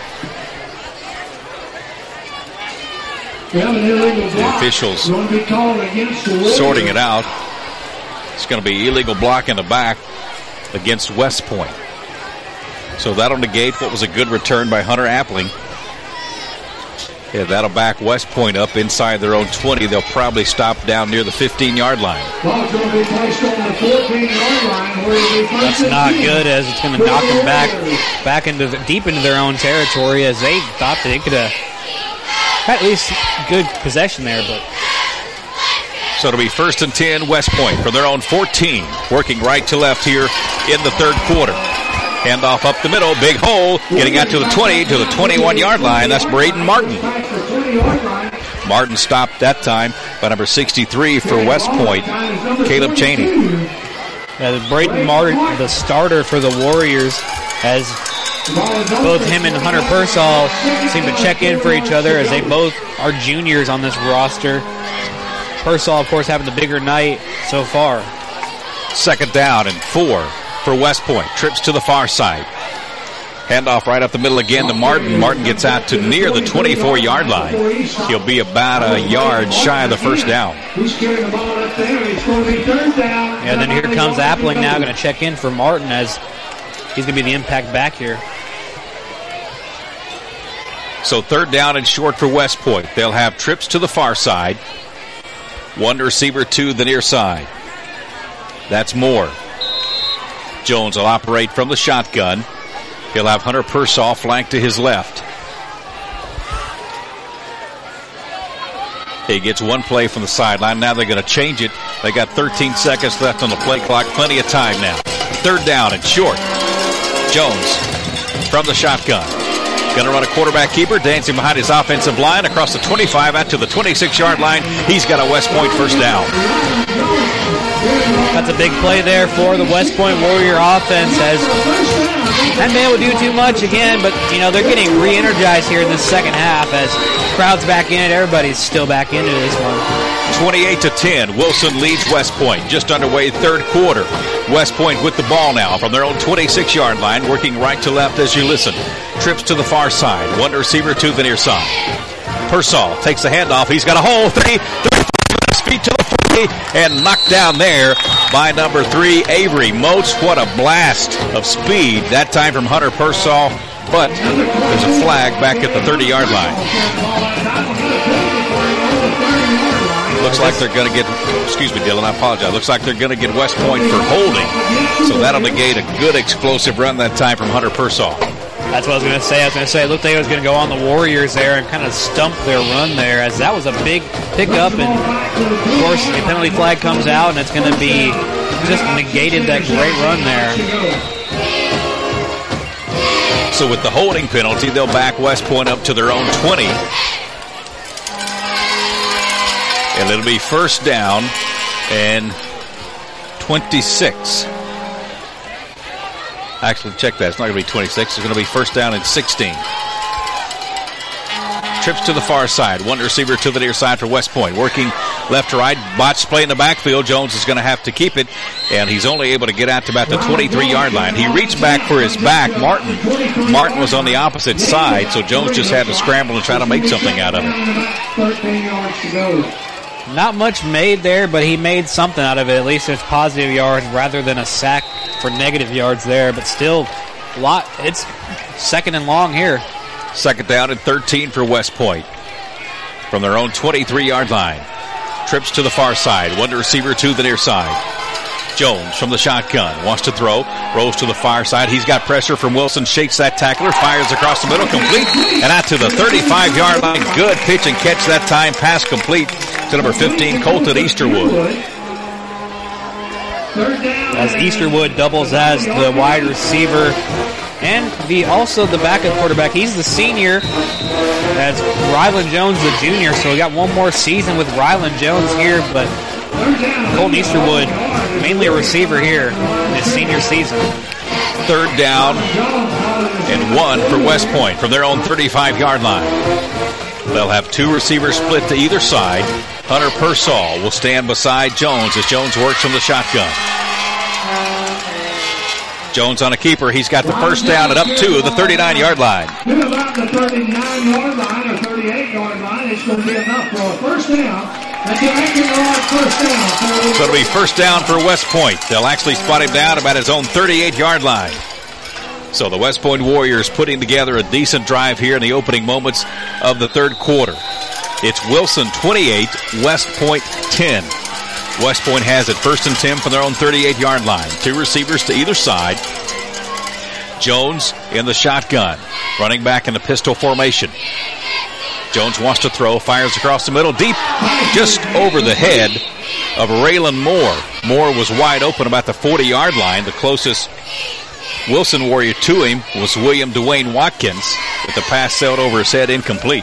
The officials sorting it out. It's going to be illegal block in the back against West Point. So that'll negate what was a good return by Hunter Appling. Yeah, that'll back West Point up inside their own 20. They'll probably stop down near the 15-yard line. That's not good, as it's going to knock them back into deep into their own territory, as they thought they could have at least good possession there. But so it'll be 1st and 10, West Point from their own 14, working right to left here in the third quarter. Handoff up the middle, big hole, getting out to the 20, to the 21-yard line. That's Braden Martin. Martin stopped that time by number 63 for West Point, Caleb Cheney. Braden Martin, the starter for the Warriors, as both him and Hunter Persall seem to check in for each other, as they both are juniors on this roster. Persall, of course, having the bigger night so far. 2nd down and 4 for West Point. Trips to the far side. Handoff right up the middle again to Martin. Martin gets out to near the 24-yard line. He'll be about a yard shy of the first down. Yeah, then here comes Appling now, going to check in for Martin, as he's going to be the impact back here. So 3rd down and short for West Point. They'll have trips to the far side. One receiver to the near side. That's Moore. Jones will operate from the shotgun. He'll have Hunter Persall flanked to his left. He gets one play from the sideline. Now they're going to change it. They got 13 seconds left on the play clock. Plenty of time now. 3rd down and short. Jones from the shotgun. Going to run a quarterback keeper, dancing behind his offensive line across the 25 out to the 26-yard line. He's got a West Point first down. That's a big play there for the West Point Warrior offense, as that man would do too much again, but they're getting re-energized here in this second half, as crowd's back in it. Everybody's still back into this one. 28-10. Wilson leads West Point. Just underway third quarter. West Point with the ball now from their own 26-yard line, working right to left as you listen. Trips to the far side. One receiver to the near side. Persall takes the handoff. He's got a hole. 3. penalty and knocked down there by number 3, Avery Moats. What a blast of speed, that time from Hunter Persall, but there's a flag back at the 30-yard line. Looks like they're going to get, excuse me, Dylan, I apologize. Looks like they're going to get West Point for holding. So that'll negate a good explosive run that time from Hunter Persall. That's what I was going to say. It looked like it was going to go on the Warriors there and kind of stump their run there, as that was a big pickup. And, of course, the penalty flag comes out, and it's going to be just negated that great run there. So with the holding penalty, they'll back West Point up to their own 20. And it'll be first down and 26. Actually, check that. It's not going to be 26. It's going to be first down and 16. Trips to the far side. One receiver to the near side for West Point. Working left to right. Botch play in the backfield. Jones is going to have to keep it. And he's only able to get out to about the 23-yard line. He reached back for his back. Martin was on the opposite side, so Jones just had to scramble and try to make something out of it. 13 yards to go. Not much made there, but he made something out of it. At least it's positive yards rather than a sack for negative yards there. But still, it's second and long here. Second down and 13 for West Point. From their own 23-yard line. Trips to the far side. One receiver to the near side. Jones from the shotgun. Wants to throw. Rolls to the far side. He's got pressure from Wilson. Shakes that tackler. Fires across the middle. Complete. And out to the 35-yard line. Good pitch and catch that time. Pass complete to number 15, Colton Easterwood. As Easterwood doubles as the wide receiver and also the backup quarterback. He's the senior. That's Ryland Jones, the junior. So we got one more season with Ryland Jones here, but Colton Easterwood, mainly a receiver here in his senior season. Third down and 1 for West Point from their own 35-yard line. They'll have two receivers split to either side. Hunter Persall will stand beside Jones as Jones works from the shotgun. Jones on a keeper. He's got the first down and up to the 39-yard line. To about the 39-yard line or 38-yard line. It's going to be enough for a first down. That's an accurate first down. So it'll be first down for West Point. They'll actually spot him down about his own 38-yard line. So the West Point Warriors putting together a decent drive here in the opening moments of the third quarter. It's Wilson 28, West Point 10. West Point has it first and 10 from their own 38-yard line. Two receivers to either side. Jones in the shotgun, running back in the pistol formation. Jones wants to throw, fires across the middle, deep, just over the head of Raylan Moore. Moore was wide open about the 40-yard line. The closest Wilson Warrior to him was William Dwayne Watkins, with the pass sailed over his head, incomplete.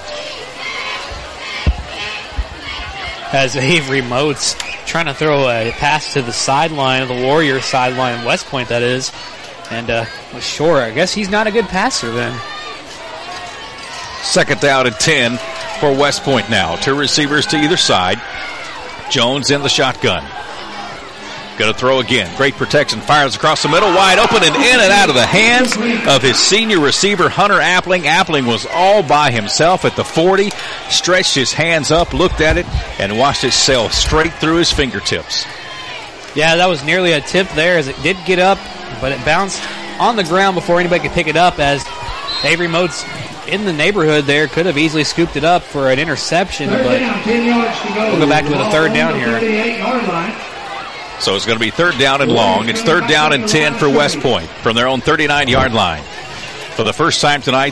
As Avery Moats trying to throw a pass to the sideline of the Warrior sideline, West Point that is, and was short. I guess he's not a good passer then. Second down and 10 for West Point now. Two receivers to either side. Jones in the shotgun. Going to throw again. Great protection. Fires across the middle. Wide open and in and out of the hands of his senior receiver, Hunter Appling. Appling was all by himself at the 40. Stretched his hands up, looked at it, and watched it sail straight through his fingertips. Yeah, that was nearly a tip there as it did get up, but it bounced on the ground before anybody could pick it up, as Avery Moats in the neighborhood there could have easily scooped it up for an interception, but we'll go back to the third down here. So it's going to be third down and long. It's third down and 10 for West Point from their own 39-yard line. For the first time tonight,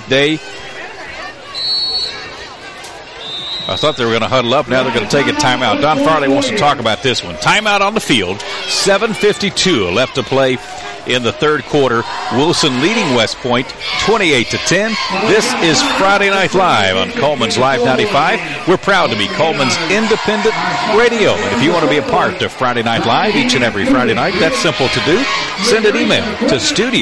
I thought they were going to huddle up. Now they're going to take a timeout. Don Farley wants to talk about this one. Timeout on the field. 7:52 left to play in the third quarter. Wilson leading West Point 28-10. This is Friday Night Live on Coleman's Live 95. We're proud to be Coleman's independent radio. And if you want to be a part of Friday Night Live each and every Friday night, that's simple to do. Send an email to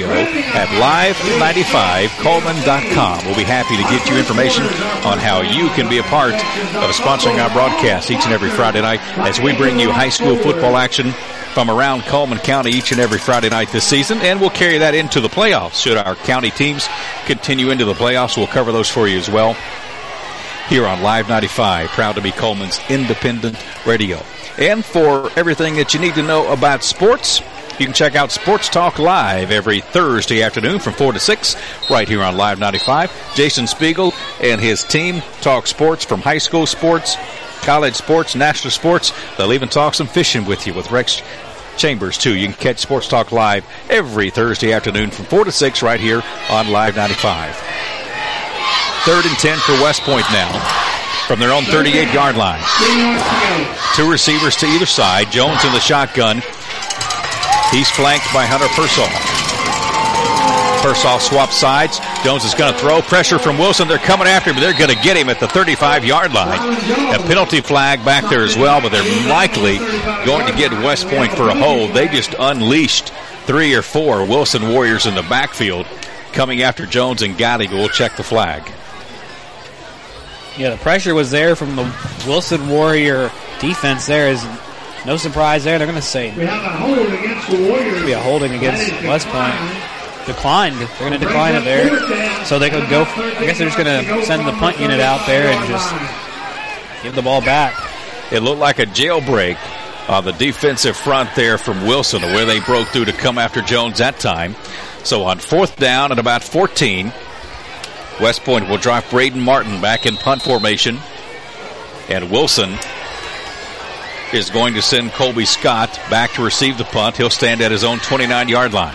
studio@live95coleman.com. We'll be happy to get you information on how you can be a part of sponsoring our broadcast each and every Friday night as we bring you high school football action from around Coleman County each and every Friday night this season, and we'll carry that into the playoffs. Should our county teams continue into the playoffs, we'll cover those for you as well here on Live 95, proud to be Coleman's independent radio. And for everything that you need to know about sports, you can check out Sports Talk Live every Thursday afternoon from 4 to 6 right here on Live 95. Jason Spiegel and his team talk sports, from high school sports, college sports, national sports. They'll even talk some fishing with you with Rex Chambers, too. You can catch Sports Talk Live every Thursday afternoon from 4 to 6 right here on Live 95. 3rd and 10 for West Point now from their own 38-yard line. 2 receivers to either side. Jones in the shotgun. He's flanked by Hunter Persall. Persall swaps sides. Jones is going to throw. Pressure from Wilson. They're coming after him, but they're going to get him at the 35-yard line. A penalty flag back there as well, but they're likely going to get West Point for a hold. They just unleashed 3 or 4 Wilson Warriors in the backfield coming after Jones and Gotti. We'll check the flag. Yeah, the pressure was there from the Wilson Warrior defense there. Is no surprise there. They're going to say We have a hold against the Warriors. be a holding against West Point. Declined. They're going to decline it there. So they could go. I guess they're just going to send the punt unit out there and just give the ball back. It looked like a jailbreak on the defensive front there from Wilson, where they broke through to come after Jones that time. So on 4th down at about 14, West Point will drop Braden Martin back in punt formation. And Wilson is going to send Colby Scott back to receive the punt. He'll stand at his own 29-yard line.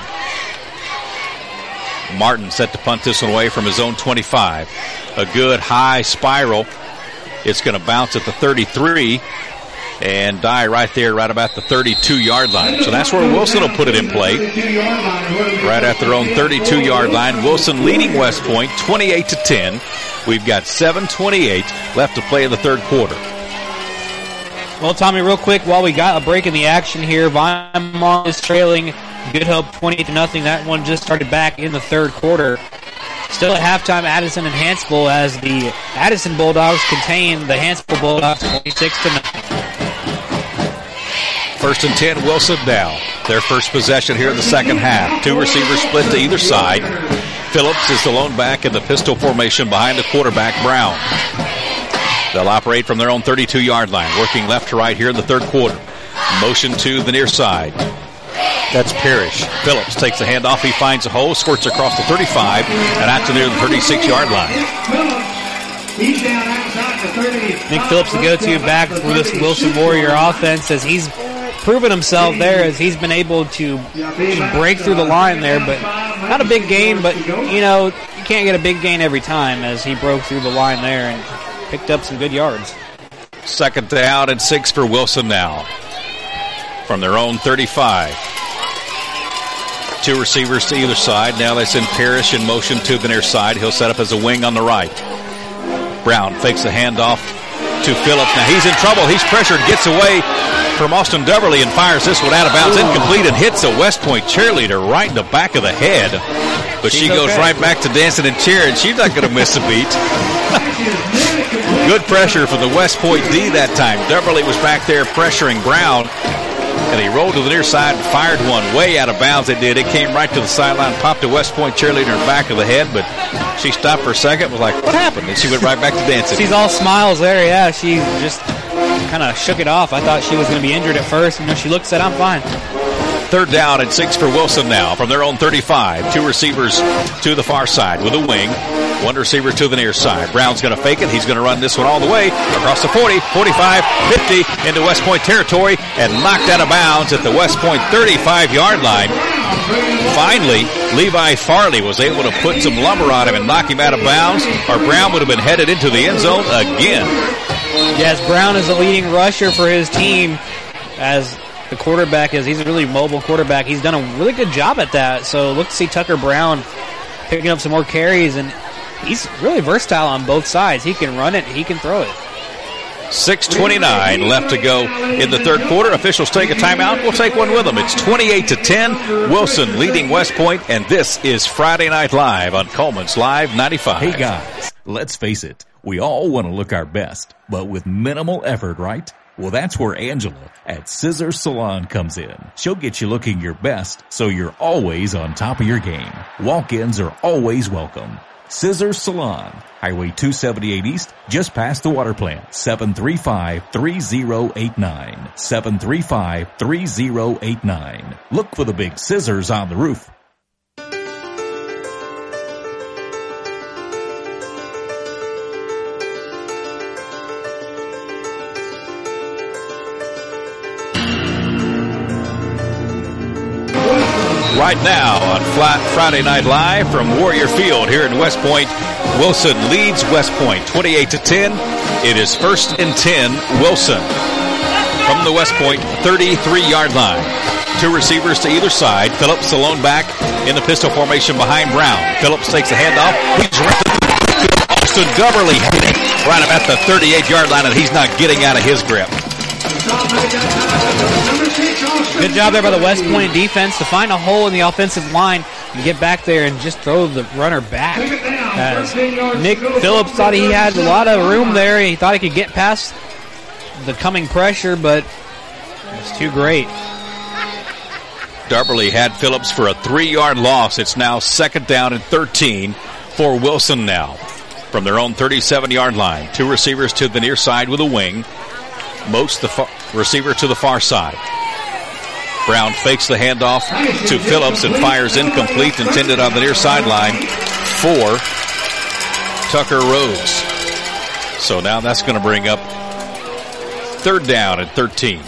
Martin set to punt this one away from his own 25. A good high spiral. It's going to bounce at the 33 and die right there, right about the 32-yard line. So that's where Wilson will put it in play. Right at their own 32-yard line. Wilson leading West Point 28-10. We've got 7:28 left to play in the third quarter. Well, Tommy, real quick, while we got a break in the action here, Vineland is trailing Good Hope 28-0. That one just started back in the third quarter. Still at halftime, Addison and Hanceville, as the Addison Bulldogs contain the Hanceville Bulldogs 26-0. 1st and 10, Wilson now. Their first possession here in the second half. 2 receivers split to either side. Phillips is the lone back in the pistol formation behind the quarterback, Brown. They'll operate from their own 32-yard line, working left to right here in the third quarter. Motion to the near side. That's Parrish. Phillips takes the handoff. He finds a hole, squirts across the 35, and out to near the 36-yard line. He's down outside the 30. Nick Phillips, the go-to back for this Wilson Warrior offense, as he's proven himself there, as he's been able to break through the line there, but not a big gain, but, you know, you can't get a big gain every time, as he broke through the line there and picked up some good yards. 2nd down and 6 for Wilson now. From their own 35. 2 receivers to either side. Now they send Parrish in motion to the near side. He'll set up as a wing on the right. Brown fakes the handoff to Phillips. Now he's in trouble. He's pressured, gets away from Austin Deverly and fires this one out of bounds. Incomplete, and hits a West Point cheerleader right in the back of the head. But she goes right back to dancing and cheering. She's not going to miss a beat. Good pressure for the West Point D that time. Deverly was back there pressuring Brown. And he rolled to the near side and fired one way out of bounds. It did. It came right to the sideline, popped a West Point cheerleader in the back of the head, but she stopped for a second, was like, what happened? And she went right back to dancing. She's all smiles there, yeah. She just kind of shook it off. I thought she was going to be injured at first. You know, she looked, said, I'm fine. 3rd down and 6 for Wilson now from their own 35. 2 receivers to the far side with a wing. 1 receiver to the near side. Brown's going to fake it. He's going to run this one all the way across the 40, 45, 50 into West Point territory and knocked out of bounds at the West Point 35-yard line. Finally, Levi Farley was able to put some lumber on him and knock him out of bounds, or Brown would have been headed into the end zone again. Yes, Brown is the leading rusher for his team, as the quarterback is. He's a really mobile quarterback. He's done a really good job at that. So look to see Tucker Brown picking up some more carries, and he's really versatile on both sides. He can run it, he can throw it. 6:29 left to go in the third quarter. Officials take a timeout. We'll take one with them. It's 28-10. Wilson leading West Point, and this is Friday Night Live on Coleman's Live 95. Hey guys, let's face it, we all want to look our best, but with minimal effort, right? Well, that's where Angela at Scissor Salon comes in. She'll get you looking your best, so you're always on top of your game. Walk-ins are always welcome. Scissors Salon, Highway 278 East, just past the water plant, 735-3089. 735-3089. Look for the big scissors on the roof. Right now on Friday Night Live from Warrior Field here in West Point, Wilson leads West Point 28-10. It is 1st and 10, Wilson from the West Point 33-yard line. 2 receivers to either side. Phillips alone back in the pistol formation behind Brown. Phillips takes the handoff. He's right. Austin Gubberly right about the 38-yard line, and he's not getting out of his grip. Good job there by the West Point defense to find a hole in the offensive line and get back there and just throw the runner back. As Nick Phillips thought he had a lot of room there. He thought he could get past the coming pressure, but it was too great. Darberly had Phillips for a 3-yard loss. It's now 2nd down and 13 for Wilson now. From their own 37-yard line. 2 receivers to the near side with a wing. Most the receiver to the far side. Brown fakes the handoff to Phillips and fires incomplete, intended on the near sideline for Tucker Rhodes. So now that's going to bring up 3rd down and 13.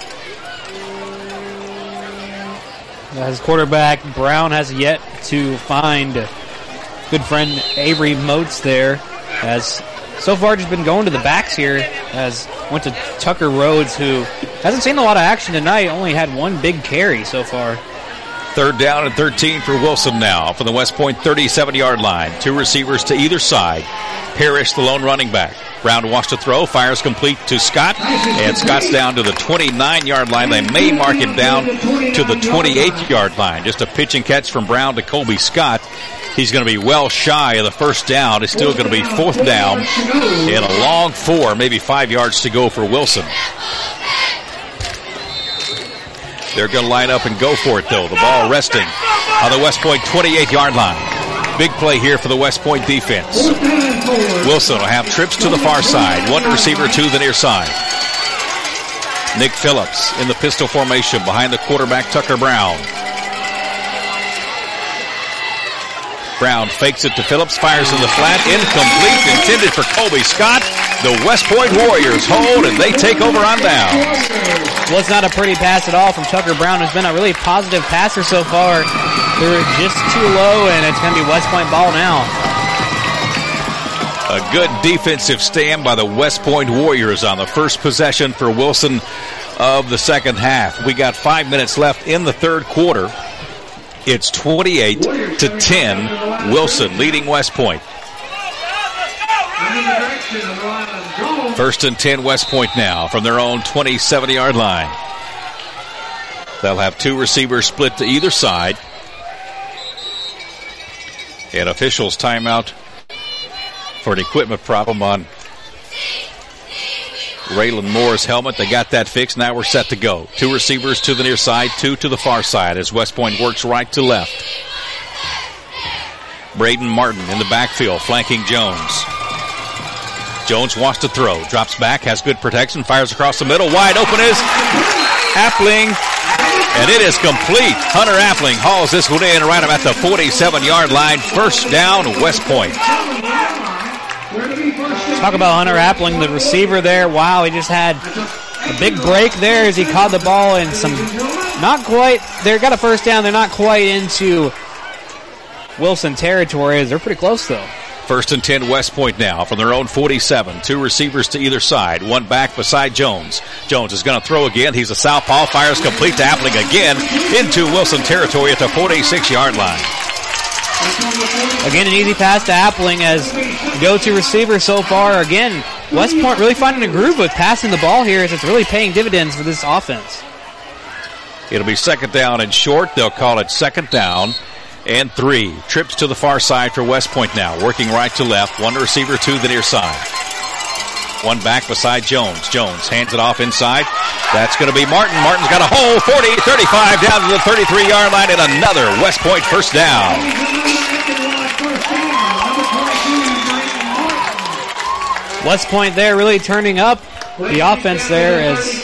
As quarterback, Brown has yet to find good friend Avery Moats there, as so far just been going to the backs here, as went to Tucker Rhodes, who hasn't seen a lot of action tonight, only had 1 big carry so far. 3rd down and 13 for Wilson now from the West Point 37-yard line. 2 receivers to either side. Parrish, the lone running back. Brown wants to throw, fires complete to Scott, and Scott's down to the 29-yard line. They may mark him down to the 28-yard line. Just a pitch and catch from Brown to Colby Scott. He's going to be well shy of the 1st down. It's still going to be 4th down and a long 4, maybe 5 yards to go for Wilson. They're going to line up and go for it, though. The ball resting on the West Point 28-yard line. Big play here for the West Point defense. Wilson will have trips to the far side. 1 receiver to the near side. Nick Phillips in the pistol formation behind the quarterback, Tucker Brown. Brown fakes it to Phillips, fires in the flat, incomplete, intended for Colby Scott. The West Point Warriors hold, and they take over on downs. Well, it's not a pretty pass at all from Tucker Brown, who's been a really positive passer so far. They're just too low, and it's going to be West Point ball now. A good defensive stand by the West Point Warriors on the first possession for Wilson of the second half. We got 5 minutes left in the third quarter. It's 28-10, Wilson leading West Point. 1st and 10, West Point now from their own 27-yard line. They'll have 2 receivers split to either side. And officials timeout for an equipment problem on Raylan Moore's helmet. They got that fixed. Now we're set to go. 2 receivers to the near side, 2 to the far side as West Point works right to left. Braden Martin in the backfield, flanking Jones. Jones wants to throw. Drops back, has good protection, fires across the middle. Wide open is Appling, and it is complete. Hunter Appling hauls this one in right about the 47-yard line. 1st down, West Point. Talk about Hunter Appling, the receiver there. Wow, he just had a big break there as he caught the ball and some, not quite, they got a 1st down. They're not quite into Wilson territory, as they're pretty close though. 1st and 10, West Point now from their own 47. 2 receivers to either side. 1 back beside Jones. Jones is going to throw again. He's a southpaw. Fires complete to Appling again into Wilson territory at the 46-yard line. Again, an easy pass to Appling as go-to receiver so far. Again, West Point really finding a groove with passing the ball here, as it's really paying dividends for this offense. It'll be 2nd down and short. They'll call it 2nd down and 3. Trips to the far side for West Point now, working right to left. 1 receiver to the near side. 1 back beside Jones. Jones hands it off inside. That's going to be Martin. Martin's got a hole. 40, 35, down to the 33-yard line, and another West Point 1st down. West Point there really turning up the offense there as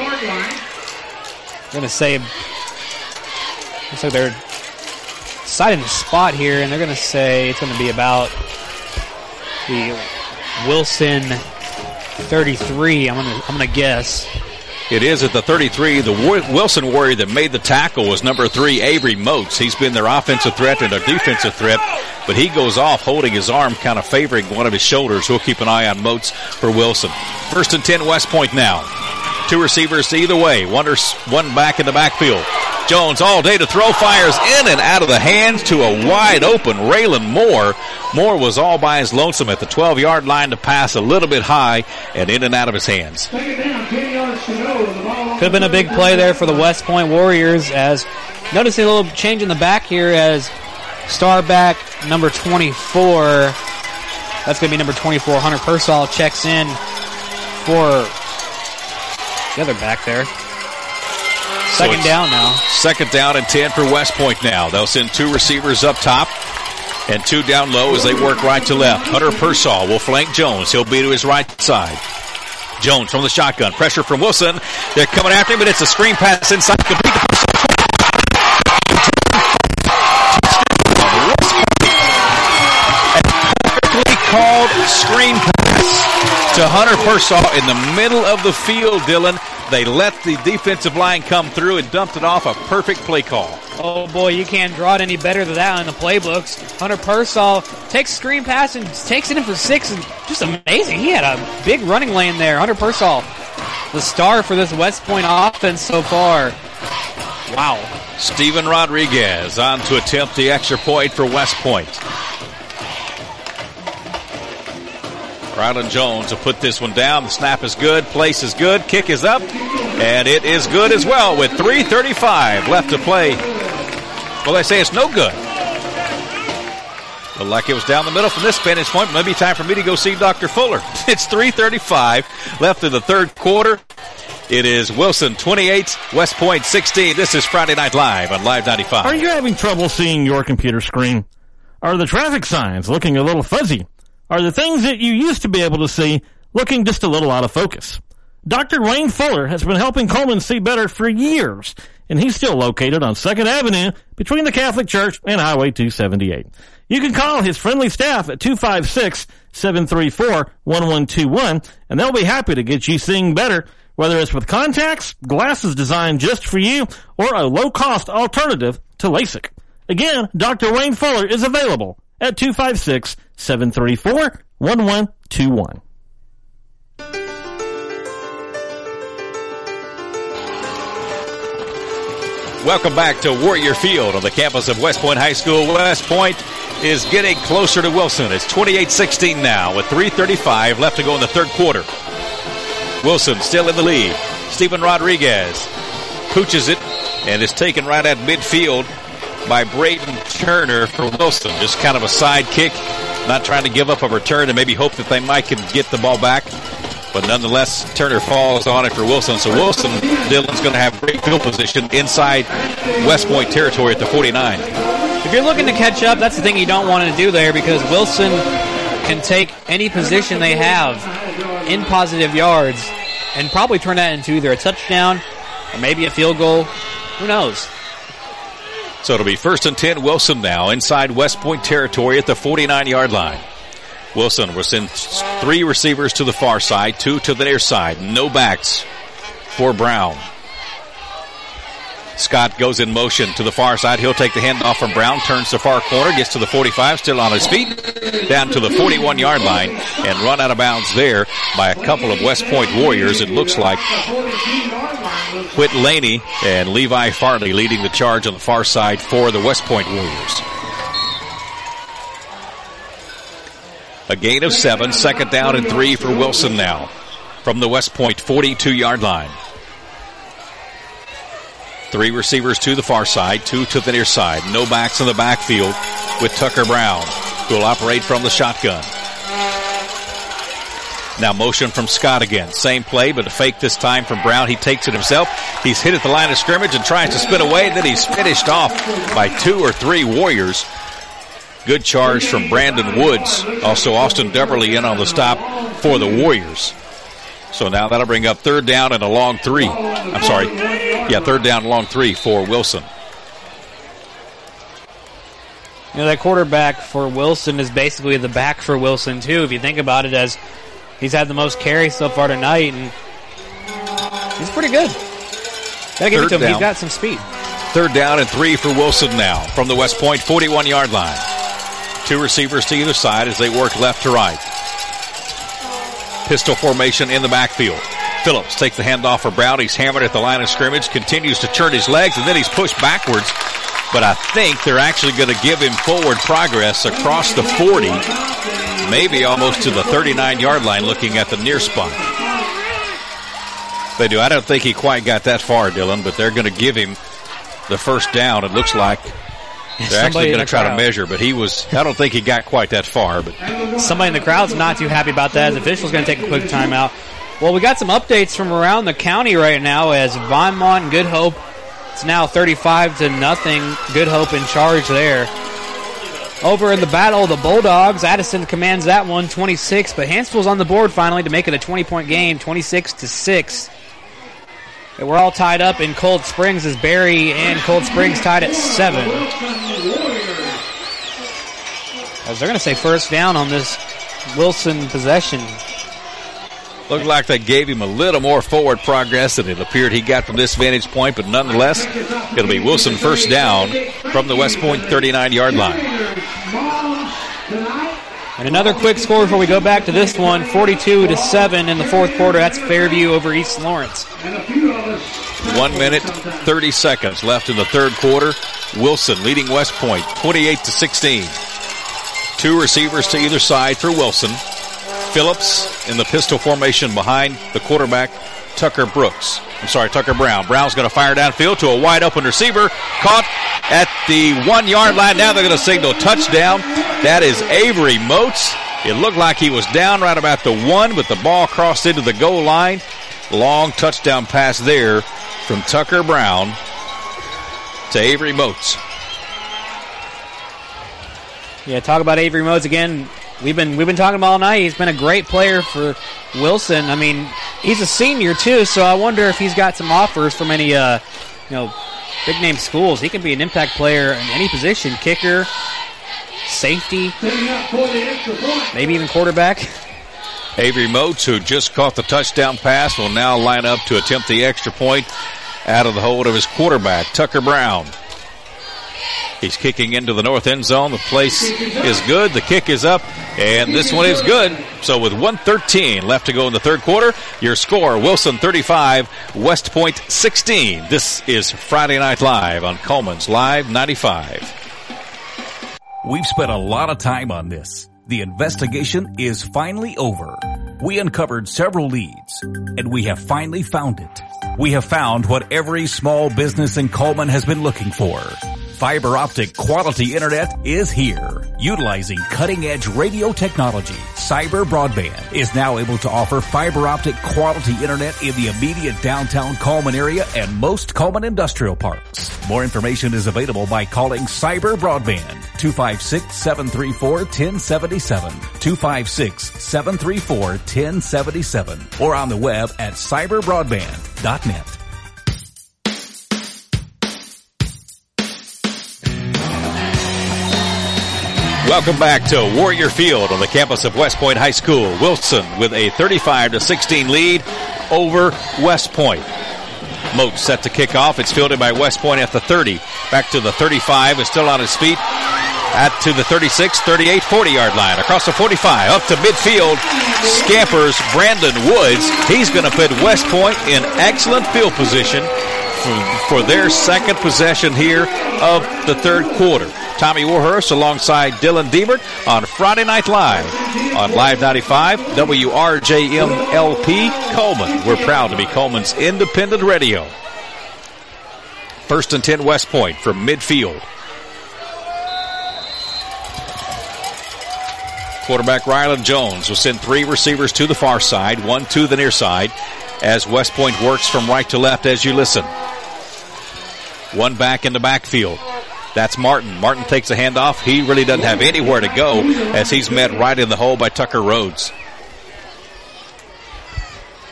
I'm going to say, looks like they're deciding the spot here, and they're going to say it's going to be about the Wilson 33. I'm going to guess. It is at the 33. The Wilson Warrior that made the tackle was number 3, Avery Moats. He's been their offensive threat and their defensive threat, but he goes off holding his arm, kind of favoring one of his shoulders. We'll keep an eye on Moats for Wilson. 1st and 10, West Point now. 2 receivers either way. One back in the backfield. Jones all day to throw, fires in and out of the hands to a wide open Raylan Moore. Moore was all by his lonesome at the 12-yard line to pass a little bit high and in and out of his hands. Could have been a big play there for the West Point Warriors, as noticing a little change in the back here as star back number 24. That's going to be number 24. Hunter Persall checks in for the other back there. Second down now. 2nd down and 10 for West Point now. They'll send 2 receivers up top and 2 down low as they work right to left. Hunter Persall will flank Jones. He'll be to his right side. Jones from the shotgun. Pressure from Wilson. They're coming after him, but it's a screen pass inside. Complete to perfectly called screen pass to Hunter Persall in the middle of the field, Dylan. They let the defensive line come through and dumped it off. A perfect play call. Oh, boy, you can't draw it any better than that in the playbooks. Hunter Persall takes screen pass and takes it in for 6. And just amazing. He had a big running lane there. Hunter Persall, the star for this West Point offense so far. Wow. Steven Rodriguez on to attempt the extra point for West Point. Rylan Jones will put this one down. The snap is good. Place is good. Kick is up. And it is good as well with 3:35 left to play. Well, they say it's no good. But like it was down the middle from this vantage point, maybe time for me to go see Dr. Fuller. It's 3:35 left in the 3rd quarter. It is Wilson 28, West Point 16. This is Friday Night Live on Live 95. Are you having trouble seeing your computer screen? Are the traffic signs looking a little fuzzy? Are the things that you used to be able to see looking just a little out of focus? Dr. Wayne Fuller has been helping Coleman see better for years, and he's still located on 2nd Avenue between the Catholic Church and Highway 278. You can call his friendly staff at 256-734-1121, and they'll be happy to get you seeing better, whether it's with contacts, glasses designed just for you, or a low-cost alternative to LASIK. Again, Dr. Wayne Fuller is available at 256-734-1121. Welcome back to Warrior Field on the campus of West Point High School. West Point is getting closer to Wilson. It's 28-16 now with 3:35 left to go in the 3rd quarter. Wilson still in the lead. Steven Rodriguez pooches it and is taken right at midfield by Braden Turner for Wilson. Just kind of a side kick, not trying to give up a return and maybe hope that they might can get the ball back. But nonetheless, Turner falls on it for Wilson. So Wilson, Dylan's going to have great field position inside West Point territory at the 49. If you're looking to catch up, that's the thing you don't want to do there, because Wilson can take any position they have in positive yards and probably turn that into either a touchdown or maybe a field goal. Who knows? So it'll be 1st and 10, Wilson now inside West Point territory at the 49-yard line. Wilson will send 3 receivers to the far side, 2 to the near side. No backs for Brown. Scott goes in motion to the far side. He'll take the handoff from Brown, turns to far corner, gets to the 45, still on his feet, down to the 41-yard line, and run out of bounds there by a couple of West Point Warriors. It looks like Whit Laney and Levi Farley leading the charge on the far side for the West Point Warriors. A gain of 7, 2nd down and 3 for Wilson now from the West Point 42-yard line. 3 receivers to the far side, 2 to the near side. No backs in the backfield with Tucker Brown, who will operate from the shotgun. Now motion from Scott again. Same play, but a fake this time from Brown. He takes it himself. He's hit at the line of scrimmage and tries to spin away. Then he's finished off by 2 or 3 Warriors. Good charge from Brandon Woods. Also Austin Deverly in on the stop for the Warriors. So now that'll bring up third down and a long three. I'm sorry. Yeah, third down and long three for Wilson. You know, that quarterback for Wilson is basically the back for Wilson, too, if you think about it, as he's had the most carries so far tonight, and he's pretty good. Gotta give it to him. He's got some speed. Third down and 3 for Wilson now from the West Point 41-yard line. 2 receivers to either side as they work left to right. Pistol formation in the backfield. Phillips takes the handoff for Brown. He's hammered at the line of scrimmage, continues to turn his legs, and then he's pushed backwards. But I think they're actually going to give him forward progress across the 40, maybe almost to the 39-yard line, looking at the near spot. They do. I don't think he quite got that far, Dylan, but they're going to give him the first down. It looks like they're actually going to try to measure, but I don't think he got quite that far. But somebody in the crowd's not too happy about that. The official's going to take a quick timeout. Well, we got some updates from around the county right now as Vinemont and Good Hope, it's now 35-0. Good Hope in charge there. Over in the Battle of the Bulldogs, Addison commands that one 26, but Hansville's on the board finally to make it a 20-point game, 26-6. And we're all tied up in Cold Springs as Barry and Cold Springs tied at 7. As they're going to say first down on this Wilson possession. Looked like they gave him a little more forward progress than it appeared he got from this vantage point, but nonetheless, it'll be Wilson first down from the West Point 39-yard line. And another quick score before we go back to this one, 42-7 in the fourth quarter. That's Fairview over East Lawrence. 1 minute, 30 seconds left in the third quarter. Wilson leading West Point 28-16. 2 receivers to either side for Wilson. Phillips in the pistol formation behind the quarterback, Tucker Brown. Brown's going to fire downfield to a wide open receiver. Caught at the 1-yard line. Now they're going to signal touchdown. That is Avery Moats. It looked like he was down right about the 1, but the ball crossed into the goal line. Long touchdown pass there from Tucker Brown to Avery Moats. Yeah, talk about Avery Moats again. We've been talking about all night. He's been a great player for Wilson. I mean, he's a senior too, so I wonder if he's got some offers from any big name schools. He can be an impact player in any position: kicker, safety, maybe even quarterback. Avery Moats, who just caught the touchdown pass, will now line up to attempt the extra point out of the hold of his quarterback, Tucker Brown. He's kicking into the north end zone. The place is good. The kick is up, and this one is good. So with 1:13 left to go in the third quarter, your score, Wilson 35, West Point 16. This is Friday Night Live on Coleman's Live 95. We've spent a lot of time on this. The investigation is finally over. We uncovered several leads, and we have finally found it. We have found what every small business in Coleman has been looking for. Fiber optic quality internet is here. Utilizing cutting-edge radio technology, Cyber Broadband is now able to offer fiber optic quality internet in the immediate downtown Coleman area and most Coleman industrial parks. More information is available by calling Cyber Broadband 256-734-1077, 256-734-1077, or on the web at cyberbroadband.net. Welcome back to Warrior Field on the campus of West Point High School. Wilson with a 35-16 lead over West Point. Moats set to kick off. It's fielded by West Point at the 30. Back to the 35, is still on his feet. To the 36, 38, 40-yard line. Across the 45, up to midfield, scampers Brandon Woods. He's going to put West Point in excellent field position for their second possession here of the third quarter. Tommy Warhurst alongside Dylan Diebert on Friday Night Live on Live 95, WRJM-LP Coleman. We're proud to be Coleman's independent radio. First and 10 West Point from midfield. Quarterback Ryland Jones will send 3 receivers to the far side, 1 to the near side, as West Point works from right to left as you listen. 1 back in the backfield. That's Martin. Martin takes a handoff. He really doesn't have anywhere to go as he's met right in the hole by Tucker Rhodes.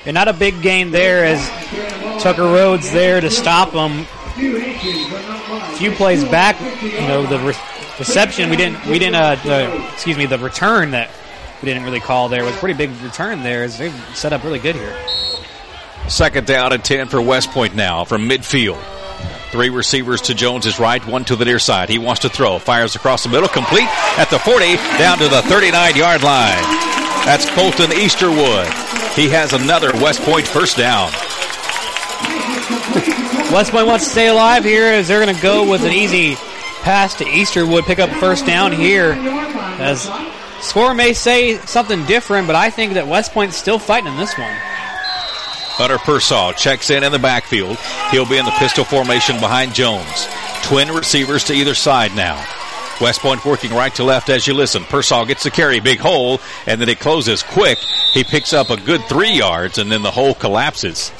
and not a big gain there as Tucker Rhodes there to stop him. A few plays back, the reception the return that we didn't really call there was a pretty big return there as they've set up really good here. 2nd down and 10 for West Point now from midfield. 3 receivers to Jones's right, 1 to the near side. He wants to throw, fires across the middle, complete at the 40, down to the 39-yard line. That's Colton Easterwood. He has another West Point first down. West Point wants to stay alive here as they're going to go with an easy pass to Easterwood, pick up first down here. As score may say something different, but I think that West Point's still fighting in this one. Hunter Persall checks in the backfield. He'll be in the pistol formation behind Jones. Twin receivers to either side now. West Point working right to left as you listen. Persall gets the carry, big hole, and then it closes quick. He picks up a good 3 yards, and then the hole collapses.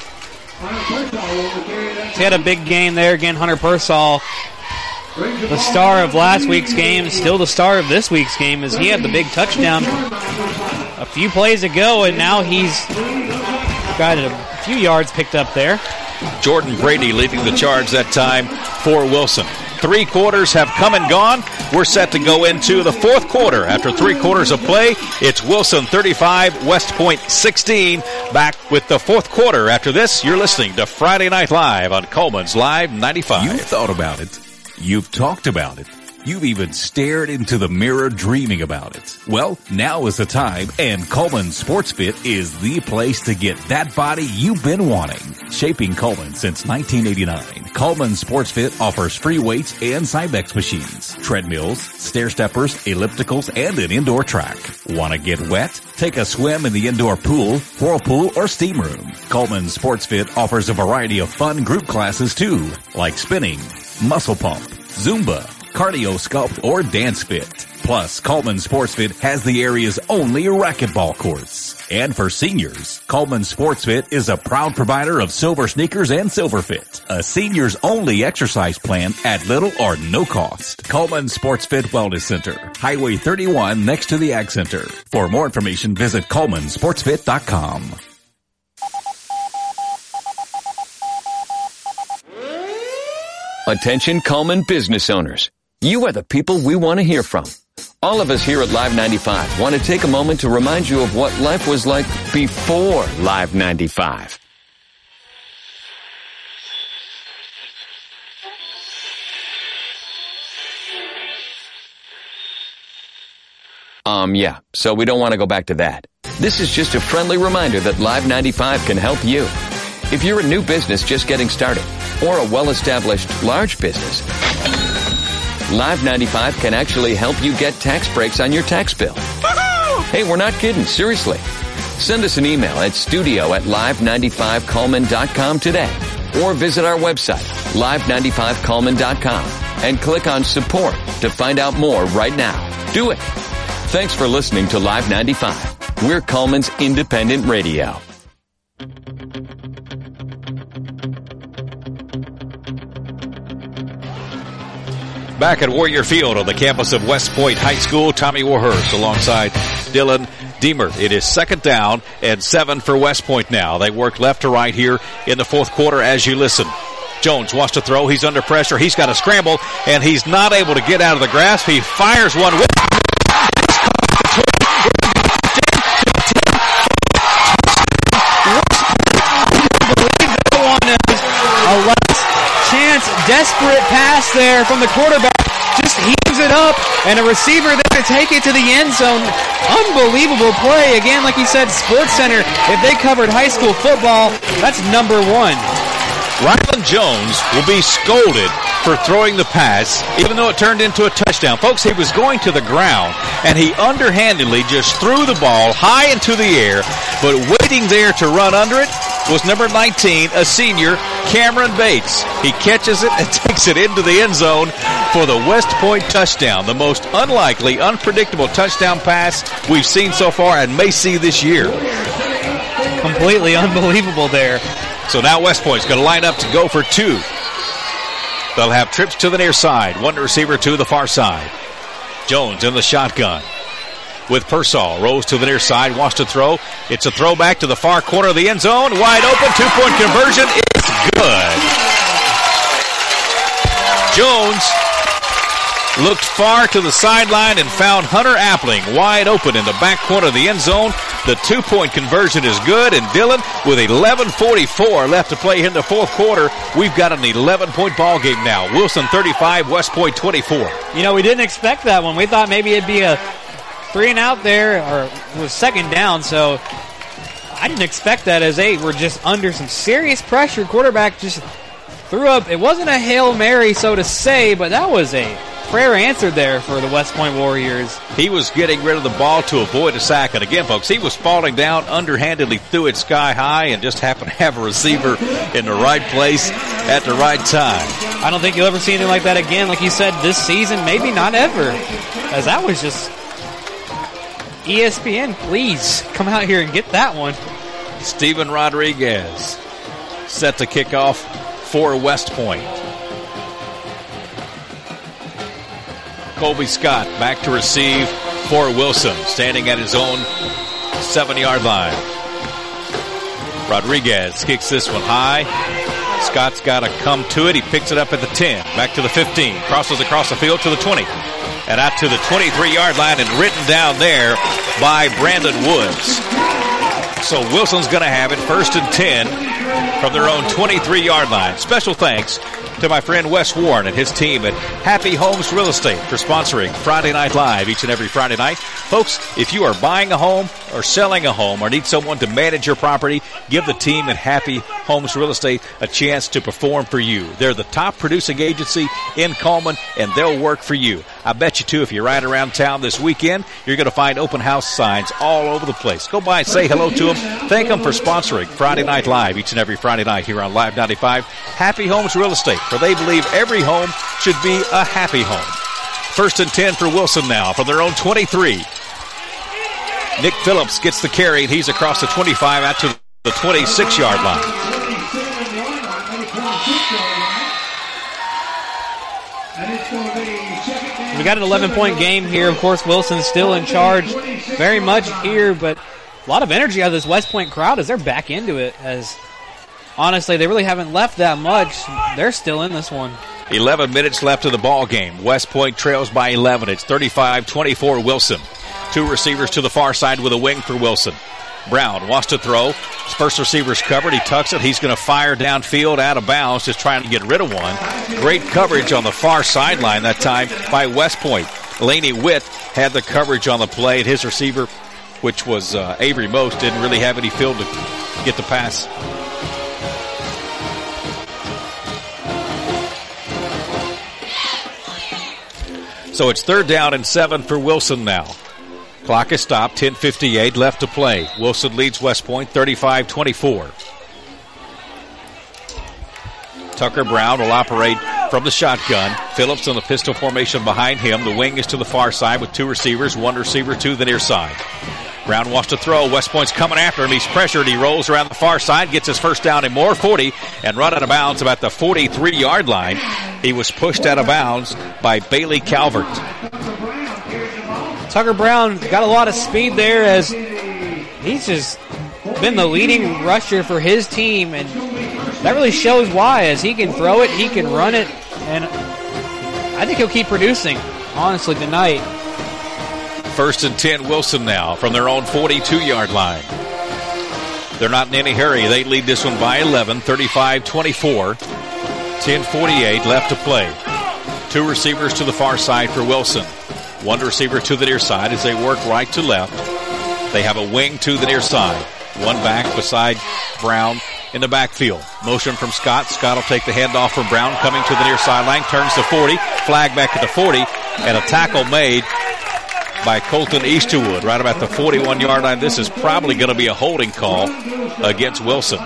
He had a big game there again, Hunter Persall. The star of last week's game, still the star of this week's game, as he had the big touchdown a few plays ago, and now he's got a few yards picked up there. Jordan Brady leading the charge that time for Wilson. 3 quarters have come and gone. We're set to go into the 4th quarter. After 3 quarters of play, it's Wilson 35, West Point 16. Back with the 4th quarter. After this, you're listening to Friday Night Live on Coleman's Live 95. You've thought about it. You've talked about it. You've even stared into the mirror dreaming about it. Well, now is the time, and Coleman Sports Fit is the place to get that body you've been wanting. Shaping Coleman since 1989, Coleman Sports Fit offers free weights and Cybex machines, treadmills, stair steppers, ellipticals, and an indoor track. Want to get wet? Take a swim in the indoor pool, whirlpool, or steam room. Coleman Sports Fit offers a variety of fun group classes too, like spinning, muscle pump, Zumba, cardio sculpt, or dance fit. Plus, Coleman Sports Fit has the area's only racquetball courts. And for seniors, Coleman Sports Fit is a proud provider of silver sneakers and Silver Fit, a seniors only exercise plan at little or no cost. Coleman Sports Fit Wellness Center, Highway 31 next to the Ag Center. For more information, visit ColemanSportsFit.com. Attention Coleman business owners. You are the people we want to hear from. All of us here at Live 95 want to take a moment to remind you of what life was like before Live 95. Yeah, so we don't want to go back to that. This is just a friendly reminder that Live 95 can help you. If you're a new business just getting started, or a well-established large business, Live 95 can actually help you get tax breaks on your tax bill. Hey, we're not kidding, seriously. Send us an email at studio@live95coleman.com today, or visit our website, live95coleman.com, and click on support to find out more right now. Do it. Thanks for listening to Live 95. We're Coleman's independent radio. Back at Warrior Field on the campus of West Point High School, Tommy Warhurst alongside Dylan Deemer. It is 2nd down and 7 for West Point now. They work left to right here in the 4th quarter as you listen. Jones wants to throw. He's under pressure. He's got to scramble, and he's not able to get out of the grasp. He fires one with desperate pass there from the quarterback. Just heaves it up, and a receiver there to take it to the end zone. Unbelievable play. Again, like you said, Sports Center, if they covered high school football, that's number 1. Ryland Jones will be scolded for throwing the pass, even though it turned into a touchdown. Folks, he was going to the ground, and he underhandedly just threw the ball high into the air, but waiting there to run under it was number 19, a senior, Cameron Bates. He catches it and takes it into the end zone for the West Point touchdown, the most unlikely, unpredictable touchdown pass we've seen so far and may see this year. Completely unbelievable there. So now West Point's going to line up to go for 2. They'll have trips to the near side, one receiver to the far side. Jones in the shotgun. with Persall. Rolls to the near side, wants to throw. It's a throwback to the far corner of the end zone. Wide open, 2-point conversion. It's good. Jones looked far to the sideline and found Hunter Appling wide open in the back corner of the end zone. The 2-point conversion is good, and Dylan, with 11:44 left to play here in the fourth quarter, we've got an 11-point ball game now. Wilson 35, West Point 24. You know, we didn't expect that one. We thought maybe it'd be a 3 and out there, or it was second down, so I didn't expect that as they were just under some serious pressure. Quarterback just threw up. It wasn't a Hail Mary, so to say, but that was a prayer answered there for the West Point Warriors. He was getting rid of the ball to avoid a sack. And again, folks, he was falling down, underhandedly threw it sky high, and just happened to have a receiver in the right place at the right time. I don't think you'll ever see anything like that again. Like you said, this season, maybe not ever. As that was just ESPN, please come out here and get that one. Steven Rodriguez set to kick off for West Point. Colby Scott back to receive for Wilson, standing at his own 7-yard line. Rodriguez kicks this one high. Scott's got to come to it. He picks it up at the 10, back to the 15, crosses across the field to the 20, and out to the 23-yard line, and written down there by Brandon Woods. So Wilson's going to have it 1st and 10 from their own 23-yard line. Special thanks to my friend Wes Warren and his team at Happy Homes Real Estate for sponsoring Friday Night Live each and every Friday night. Folks, if you are buying a home or selling a home or need someone to manage your property, give the team at Happy Homes Real Estate a chance to perform for you. They're the top producing agency in Coleman, and they'll work for you. I bet you, too, if you ride around town this weekend, you're going to find open house signs all over the place. Go by and say hello to them. Thank them for sponsoring Friday Night Live each and every Friday night here on Live 95. Happy Homes Real Estate, for they believe every home should be a happy home. 1st and 10 for Wilson now from their own 23. Nick Phillips gets the carry, and he's across the 25 out to the 26-yard line. We got an 11-point game here. Of course, Wilson's still in charge very much here, but a lot of energy out of this West Point crowd as they're back into it. As honestly, they really haven't left that much. They're still in this one. 11 minutes left of the ball game. West Point trails by 11. It's 35-24 Wilson. 2 receivers to the far side with a wing for Wilson. Brown wants to throw. His first receiver's covered. He tucks it. He's going to fire downfield out of bounds, just trying to get rid of one. Great coverage on the far sideline that time by West Point. Laney Witt had the coverage on the play, and his receiver, which was Avery Most, didn't really have any field to get the pass. So it's 3rd down and 7 for Wilson now. Clock is stopped, 10:58 left to play. Wilson leads West Point 35-24. Tucker Brown will operate from the shotgun. Phillips on the pistol formation behind him. The wing is to the far side with 2 receivers, 1 receiver to the near side. Brown wants to throw. West Point's coming after him. He's pressured. He rolls around the far side, gets his first down and more, 40, and run out of bounds about the 43-yard line. He was pushed out of bounds by Bailey Calvert. Tucker Brown got a lot of speed there as he's just been the leading rusher for his team, and that really shows why, as he can throw it, he can run it, and I think he'll keep producing, honestly, tonight. 1st and 10 Wilson now from their own 42-yard line. They're not in any hurry. They lead this one by 11, 35-24. 10:48 left to play. 2 receivers to the far side for Wilson. 1 receiver to the near side as they work right to left. They have a wing to the near side. 1 back beside Brown in the backfield. Motion from Scott. Scott will take the handoff from Brown, coming to the near sideline. Turns to 40. Flag back at the 40. And a tackle made by Colton Easterwood right about the 41-yard line. This is probably going to be a holding call against Wilson.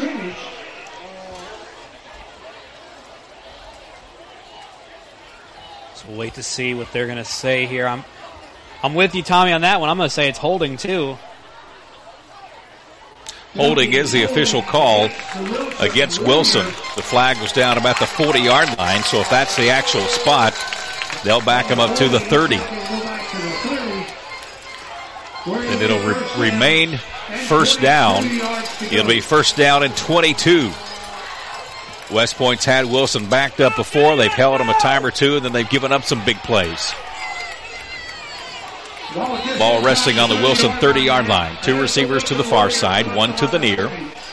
We'll wait to see what they're going to say here. I'm with you, Tommy, on that one. I'm going to say it's holding, too. Holding is the official call against Wilson. The flag was down about the 40-yard line, so if that's the actual spot, they'll back him up to the 30. And it'll remain first down. It'll be first down and 22. West Point's had Wilson backed up before. They've held him a time or two, and then they've given up some big plays. Ball resting on the Wilson 30-yard line. 2 receivers to the far side, 1 to the near.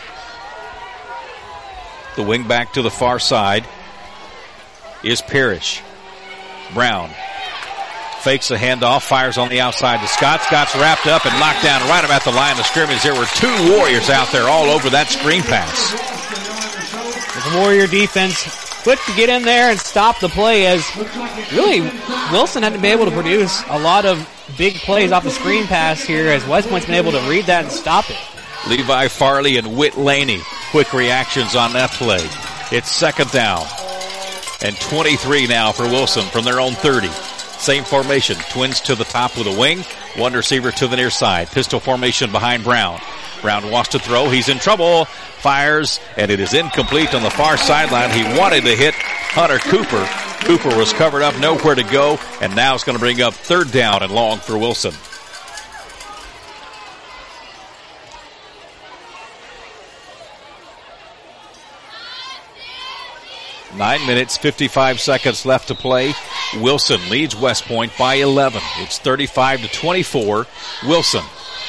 The wing back to the far side is Parrish. Brown fakes the handoff, fires on the outside to Scott. Scott's wrapped up and knocked down right about the line of scrimmage. There were 2 Warriors out there all over that screen pass. The Warrior defense quick to get in there and stop the play, as really Wilson hadn't been able to produce a lot of big plays off the screen pass here, as West Point's been able to read that and stop it. Levi Farley and Whit Laney, quick reactions on that play. It's second down and 23 now for Wilson from their own 30. Same formation, twins to the top with a wing, 1 receiver to the near side. Pistol formation behind Brown. Brown wants to throw, he's in trouble, fires, and it is incomplete on the far sideline. He wanted to hit Hunter Cooper. Cooper was covered up, nowhere to go, and now it's going to bring up third down and long for Wilson. Nine minutes, 55 seconds left to play. Wilson leads West Point by 11. It's 35-24. Wilson.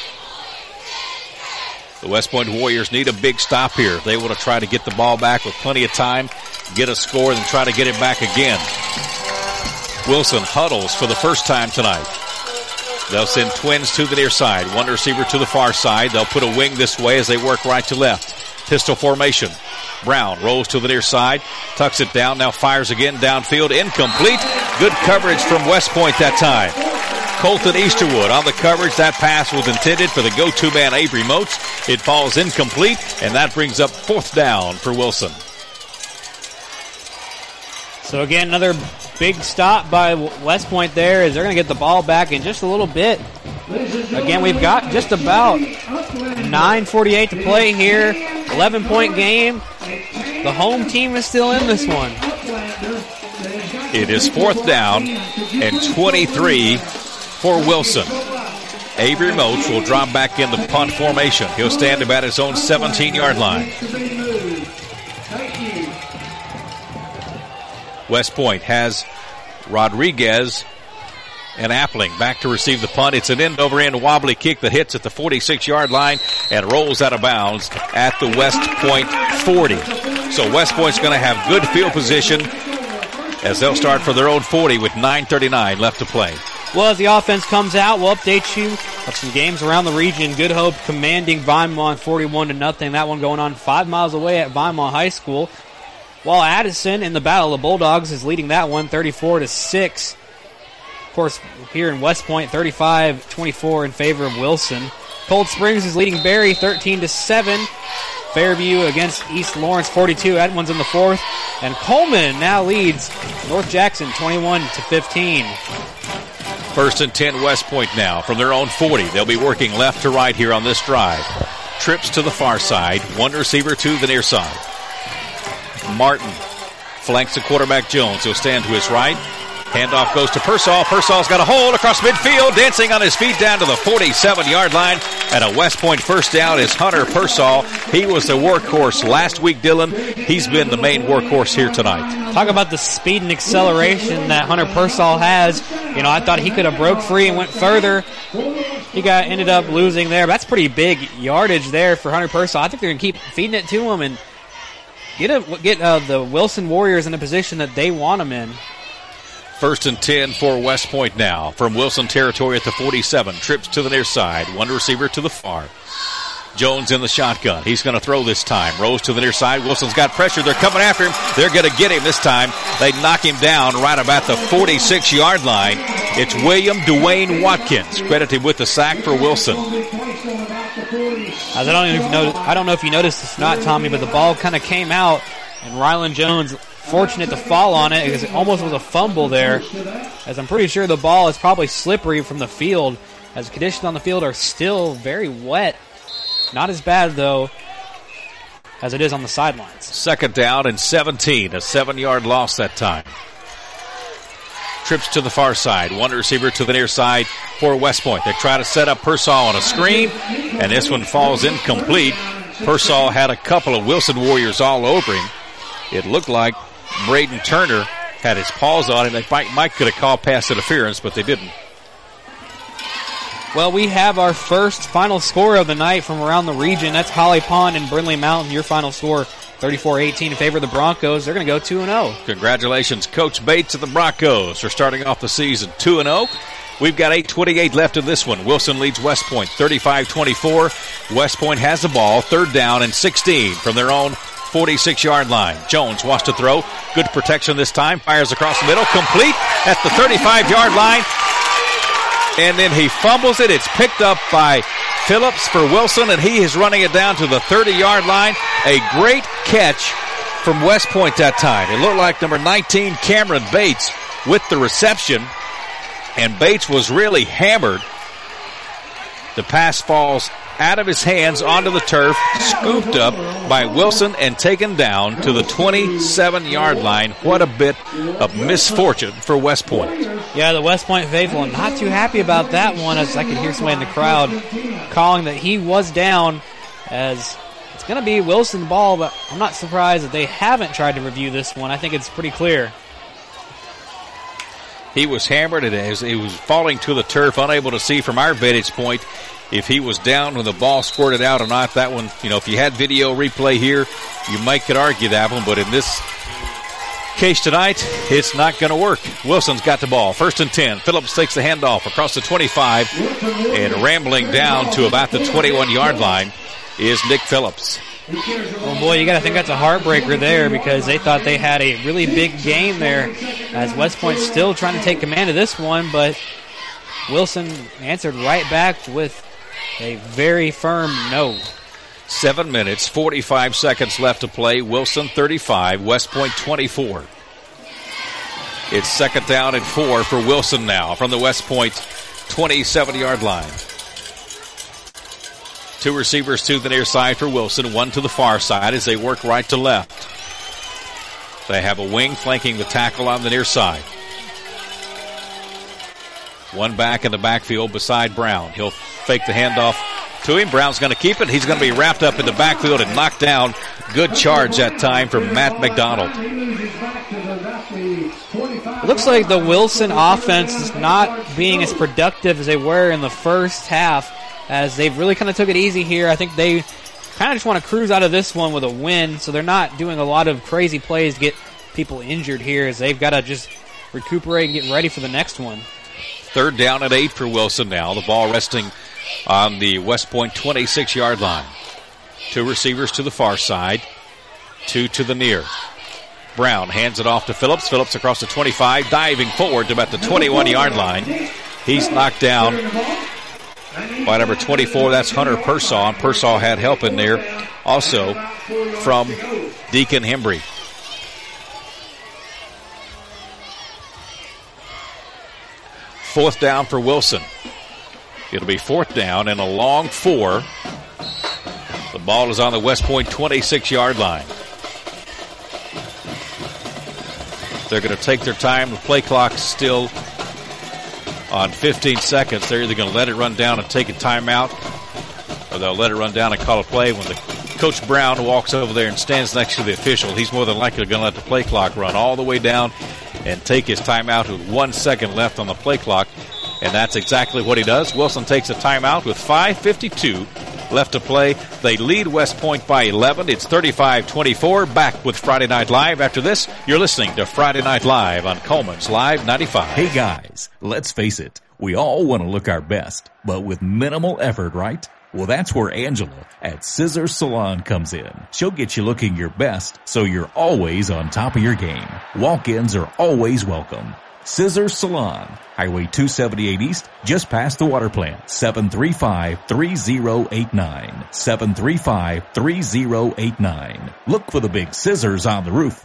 The West Point Warriors need a big stop here. They want to try to get the ball back with plenty of time, get a score, and try to get it back again. Wilson huddles for the first time tonight. They'll send twins to the near side. 1 receiver to the far side. They'll put a wing this way as they work right to left. Pistol formation. Brown rolls to the near side, tucks it down, now fires again downfield, incomplete. Good coverage from West Point that time. Colton Easterwood on the coverage. That pass was intended for the go-to man, Avery Moats. It falls incomplete, and that brings up fourth down for Wilson. So again, another big stop by West Point there, as they're going to get the ball back in just a little bit. Again, we've got just about 9:48 to play here. 11-point game. The home team is still in this one. It is fourth down and 23 for Wilson. Avery Moats will drop back in the punt formation. He'll stand about his own 17-yard line. West Point has Rodriguez and Appling back to receive the punt. It's an end-over-end wobbly kick that hits at the 46-yard line and rolls out of bounds at the West Point 40. So West Point's going to have good field position as they'll start for their own 40 with 9:39 left to play. Well, as the offense comes out, we'll update you of some games around the region. Good Hope commanding Vinemont 41-0. That one going on 5 miles away at Vinemont High School. While Addison in the Battle of the Bulldogs is leading that one 34-6. Of course, here in West Point, 35-24 in favor of Wilson. Cold Springs is leading Berry 13-7. Fairview against East Lawrence 42. That one's in the fourth. And Coleman now leads North Jackson 21-15. First and 10 West Point now from their own 40. They'll be working left to right here on this drive. Trips to the far side. 1 receiver to the near side. Martin flanks the quarterback Jones. He'll stand to his right. Handoff goes to Persall. Persall's got a hold across midfield, dancing on his feet down to the 47-yard line. And a West Point first down is Hunter Persall. He was the workhorse last week, Dylan. He's been the main workhorse here tonight. Talk about the speed and acceleration that Hunter Persall has. You know, I thought he could have broke free and went further. He ended up losing there. That's pretty big yardage there for Hunter Persall. I think they're going to keep feeding it to him and get the Wilson Warriors in a position that they want them in. First and 10 for West Point now from Wilson territory at the 47. Trips to the near side. 1 receiver to the far. Jones in the shotgun. He's going to throw this time. Rose to the near side. Wilson's got pressure. They're coming after him. They're going to get him this time. They knock him down right about the 46-yard line. It's William Dwayne Watkins credited with the sack for Wilson. I don't know if you noticed this or not, Tommy, but the ball kind of came out, and Rylan Jones fortunate to fall on it because it almost was a fumble there, as I'm pretty sure the ball is probably slippery from the field, as conditions on the field are still very wet. Not as bad, though, as it is on the sidelines. Second down and 17, a 7-yard loss that time. Trips to the far side. 1 receiver to the near side. for West Point. They try to set up Persall on a screen, and this one falls incomplete. Persall had a couple of Wilson Warriors all over him. It looked like Braden Turner had his paws on him. They might could have called pass interference, but they didn't. Well, we have our first final score of the night from around the region. That's Holly Pond and Brindley Mountain. Your final score, 34-18 in favor of the Broncos. They're going to go 2-0. Congratulations, Coach Bates and the Broncos for starting off the season 2-0. We've got 8:28 left in this one. Wilson leads West Point 35-24. West Point has the ball, 3rd down and 16 from their own 46-yard line. Jones wants to throw. Good protection this time. Fires across the middle. Complete at the 35-yard line. And then he fumbles it. It's picked up by Phillips for Wilson, and he is running it down to the 30-yard line. A great catch from West Point that time. It looked like number 19, Cameron Bates, with the reception. And Bates was really hammered. The pass falls out of his hands onto the turf, scooped up by Wilson and taken down to the 27-yard line. What a bit of misfortune for West Point. Yeah, the West Point faithful not too happy about that one, as I could hear somebody in the crowd calling that he was down, as it's going to be Wilson's ball, but I'm not surprised that they haven't tried to review this one. I think it's pretty clear. He was hammered as he was falling to the turf, unable to see from our vantage point if he was down when the ball squirted out or not. That one, if you had video replay here, you might could argue that one, but in this case tonight, it's not going to work. Wilson's got the ball. 1st and 10. Phillips takes the handoff across the 25, and rambling down to about the 21-yard line is Nick Phillips. Well, boy, you got to think that's a heartbreaker there, because they thought they had a really big game there, as West Point still trying to take command of this one, but Wilson answered right back with a very firm no. 7 minutes, 45 seconds left to play. Wilson 35, West Point 24. It's 2nd down and 4 for Wilson now from the West Point 27-yard line. 2 receivers to the near side for Wilson, 1 to the far side as they work right to left. They have a wing flanking the tackle on the near side. 1 back in the backfield beside Brown. He'll fake the handoff to him. Brown's going to keep it. He's going to be wrapped up in the backfield and knocked down. Good charge that time from Matt McDonald. It looks like the Wilson offense is not being as productive as they were in the first half, as they've really kind of took it easy here. I think they kind of just want to cruise out of this one with a win, so they're not doing a lot of crazy plays to get people injured here, as they've got to just recuperate and get ready for the next one. 3rd down and 8 for Wilson now. The ball resting on the West Point 26-yard line. 2 receivers to the far side, 2 to the near. Brown hands it off to Phillips. Phillips across the 25, diving forward to about the 21-yard line. He's knocked down by number 24. That's Hunter Persall. And Persall had help in there also from Deacon Hembry. Fourth down for Wilson. It'll be 4th down and a long 4. The ball is on the West Point 26-yard line. They're going to take their time. The play clock still on 15 seconds. They're either going to let it run down and take a timeout, or they'll let it run down and call a play. When the Coach Brown walks over there and stands next to the official, he's more than likely going to let the play clock run all the way down and take his timeout with 1 second left on the play clock. And that's exactly what he does. Wilson takes a timeout with 5:52 left to play. They lead West Point by 11. It's 35-24. Back with Friday Night Live. After this, you're listening to Friday Night Live on Coleman's Live 95. Hey guys, let's face it. We all want to look our best, but with minimal effort, right? Well, that's where Angela at Scissor Salon comes in. She'll get you looking your best, so you're always on top of your game. Walk-ins are always welcome. Scissor Salon, Highway 278 East, just past the water plant, 735-3089. 735-3089. Look for the big scissors on the roof.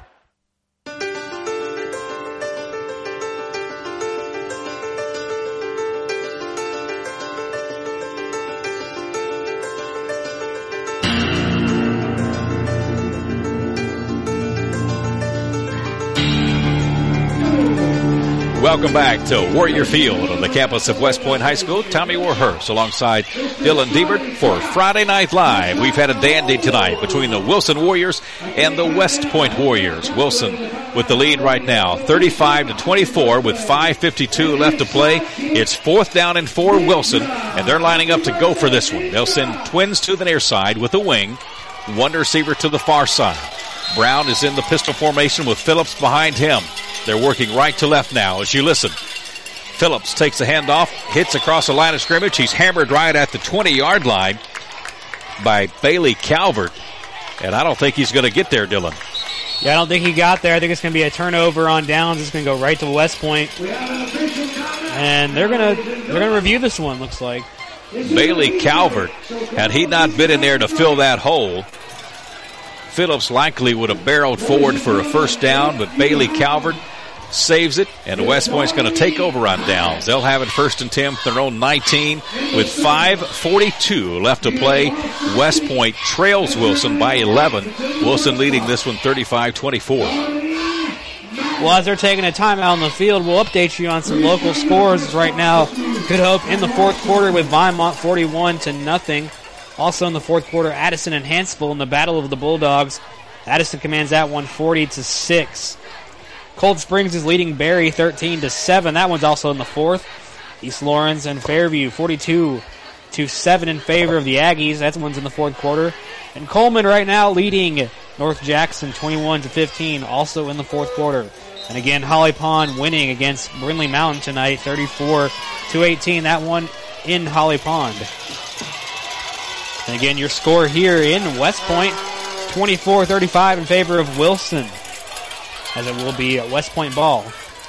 Welcome back to Warrior Field on the campus of West Point High School. Tommy Warhurst alongside Dylan Diebert for Friday Night Live. We've had a dandy tonight between the Wilson Warriors and the West Point Warriors. Wilson with the lead right now, 35-24 with 5:52 left to play. It's 4th down and 4 Wilson, and they're lining up to go for this one. They'll send twins to the near side with a wing, one receiver to the far side. Brown is in the pistol formation with Phillips behind him. They're working right to left now as you listen. Phillips takes the handoff, hits across the line of scrimmage. He's hammered right at the 20-yard line by Bailey Calvert. And I don't think he's going to get there, Dylan. Yeah, I don't think he got there. I think it's going to be a turnover on downs. It's going to go right to West Point. And they're going to review this one, looks like. Bailey Calvert, had he not been in there to fill that hole, Phillips likely would have barreled forward for a first down, but Bailey Calvert saves it, and West Point's going to take over on downs. They'll have it 1st and 10 from their own 19 with 5:42 left to play. West Point trails Wilson by 11. Wilson leading this one 35-24. Well, as they're taking a timeout on the field, we'll update you on some local scores right now. Good Hope in the 4th quarter with Vinemont 41-0. Also in the 4th quarter, Addison and Hanceville in the Battle of the Bulldogs. Addison commands that one 40-6. Cold Springs is leading Berry 13-7. That one's also in the 4th. East Lawrence and Fairview 42-7 in favor of the Aggies. That one's in the 4th quarter. And Coleman right now leading North Jackson 21-15, also in the 4th quarter. And again, Holly Pond winning against Brindley Mountain tonight, 34-18. That one in Holly Pond. And again, your score here in West Point, 24-35 in favor of Wilson, as it will be a West Point ball.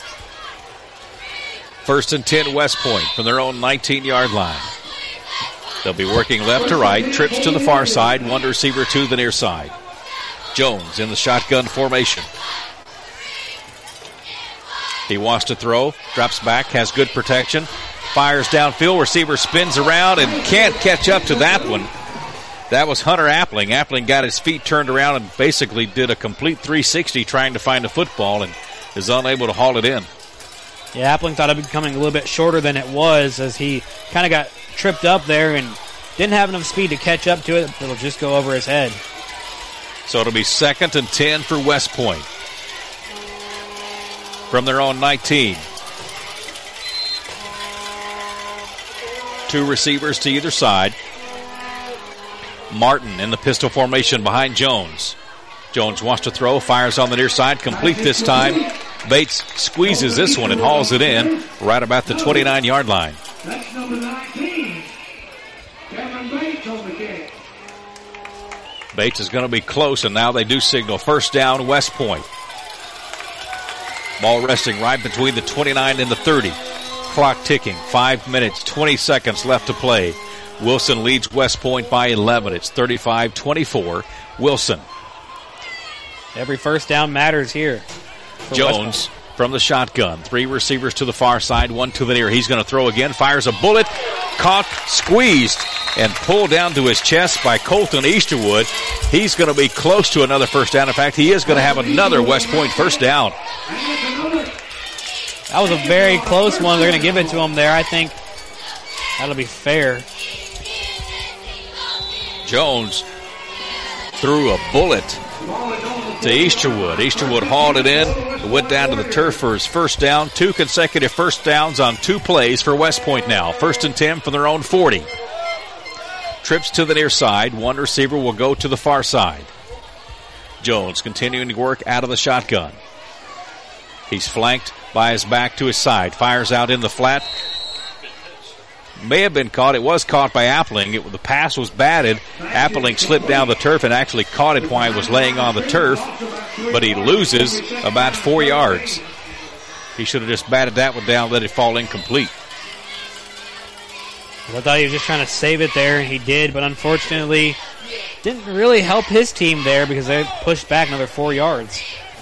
1st and 10 West Point from their own 19-yard line. They'll be working left to right, trips to the far side, one receiver to the near side. Jones in the shotgun formation. He wants to throw, drops back, has good protection, fires downfield, receiver spins around and can't catch up to that one. That was Hunter Appling. Appling got his feet turned around and basically did a complete 360 trying to find the football and is unable to haul it in. Yeah, Appling thought it was becoming a little bit shorter than it was as he kind of got tripped up there and didn't have enough speed to catch up to it. It'll just go over his head. So it'll be 2nd and 10 for West Point. From their own 19. 2 receivers to either side. Martin in the pistol formation behind Jones. Jones wants to throw, fires on the near side, complete this time. Bates squeezes this one and hauls it in right about the 29-yard line. That's number 19. Cameron Bates on the kick. Bates is going to be close, and now they do signal 1st down West Point. Ball resting right between the 29 and the 30. Clock ticking, 5 minutes, 20 seconds left to play. Wilson leads West Point by 11. It's 35-24. Wilson. Every first down matters here. Jones from the shotgun. 3 receivers to the far side, 1 to the near. He's going to throw again, fires a bullet, caught, squeezed, and pulled down to his chest by Colton Easterwood. He's going to be close to another first down. In fact, he is going to have another West Point first down. That was a very close one. They're going to give it to him there. I think that'll be fair. Jones threw a bullet to Easterwood. Easterwood hauled it in, went down to the turf for his first down. 2 consecutive first downs on 2 plays for West Point now. 1st and 10 from their own 40. Trips to the near side. 1 receiver will go to the far side. Jones continuing to work out of the shotgun. He's flanked by his back to his side. Fires out in the flat. May have been caught. It was caught by Appling. The pass was batted. Appling slipped down the turf and actually caught it while he was laying on the turf. But he loses about 4 yards. He should have just batted that one down, let it fall incomplete. I thought he was just trying to save it there, and he did, but unfortunately didn't really help his team there because they pushed back another 4 yards.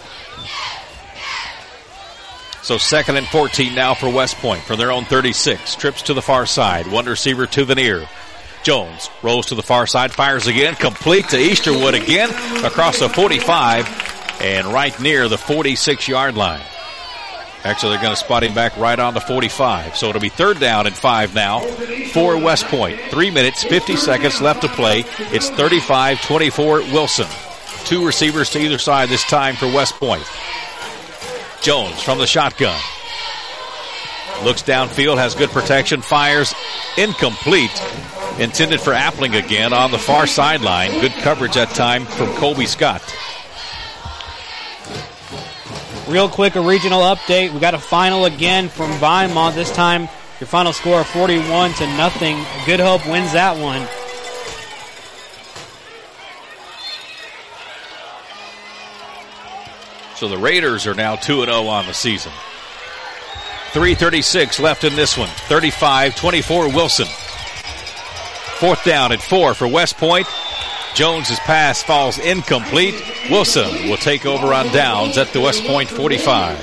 So 2nd and 14 now for West Point from their own 36. Trips to the far side. 1 receiver to the near. Jones rolls to the far side, fires again, complete to Easterwood again across the 45 and right near the 46-yard line. Actually, they're going to spot him back right on the 45. So it'll be 3rd down and 5 now for West Point. 3 minutes, 50 seconds left to play. It's 35-24 Wilson. 2 receivers to either side this time for West Point. Jones from the shotgun. Looks downfield, has good protection, fires incomplete. Intended for Appling again on the far sideline. Good coverage that time from Colby Scott. Real quick, a regional update. We got a final again from Vinemont. This time, your final score of 41-0. Good Hope wins that one. So the Raiders are now 2-0 on the season. 3:36 left in this one. 35-24 Wilson. 4th down and 4 for West Point. Jones's pass falls incomplete. Wilson will take over on downs at the West Point 45.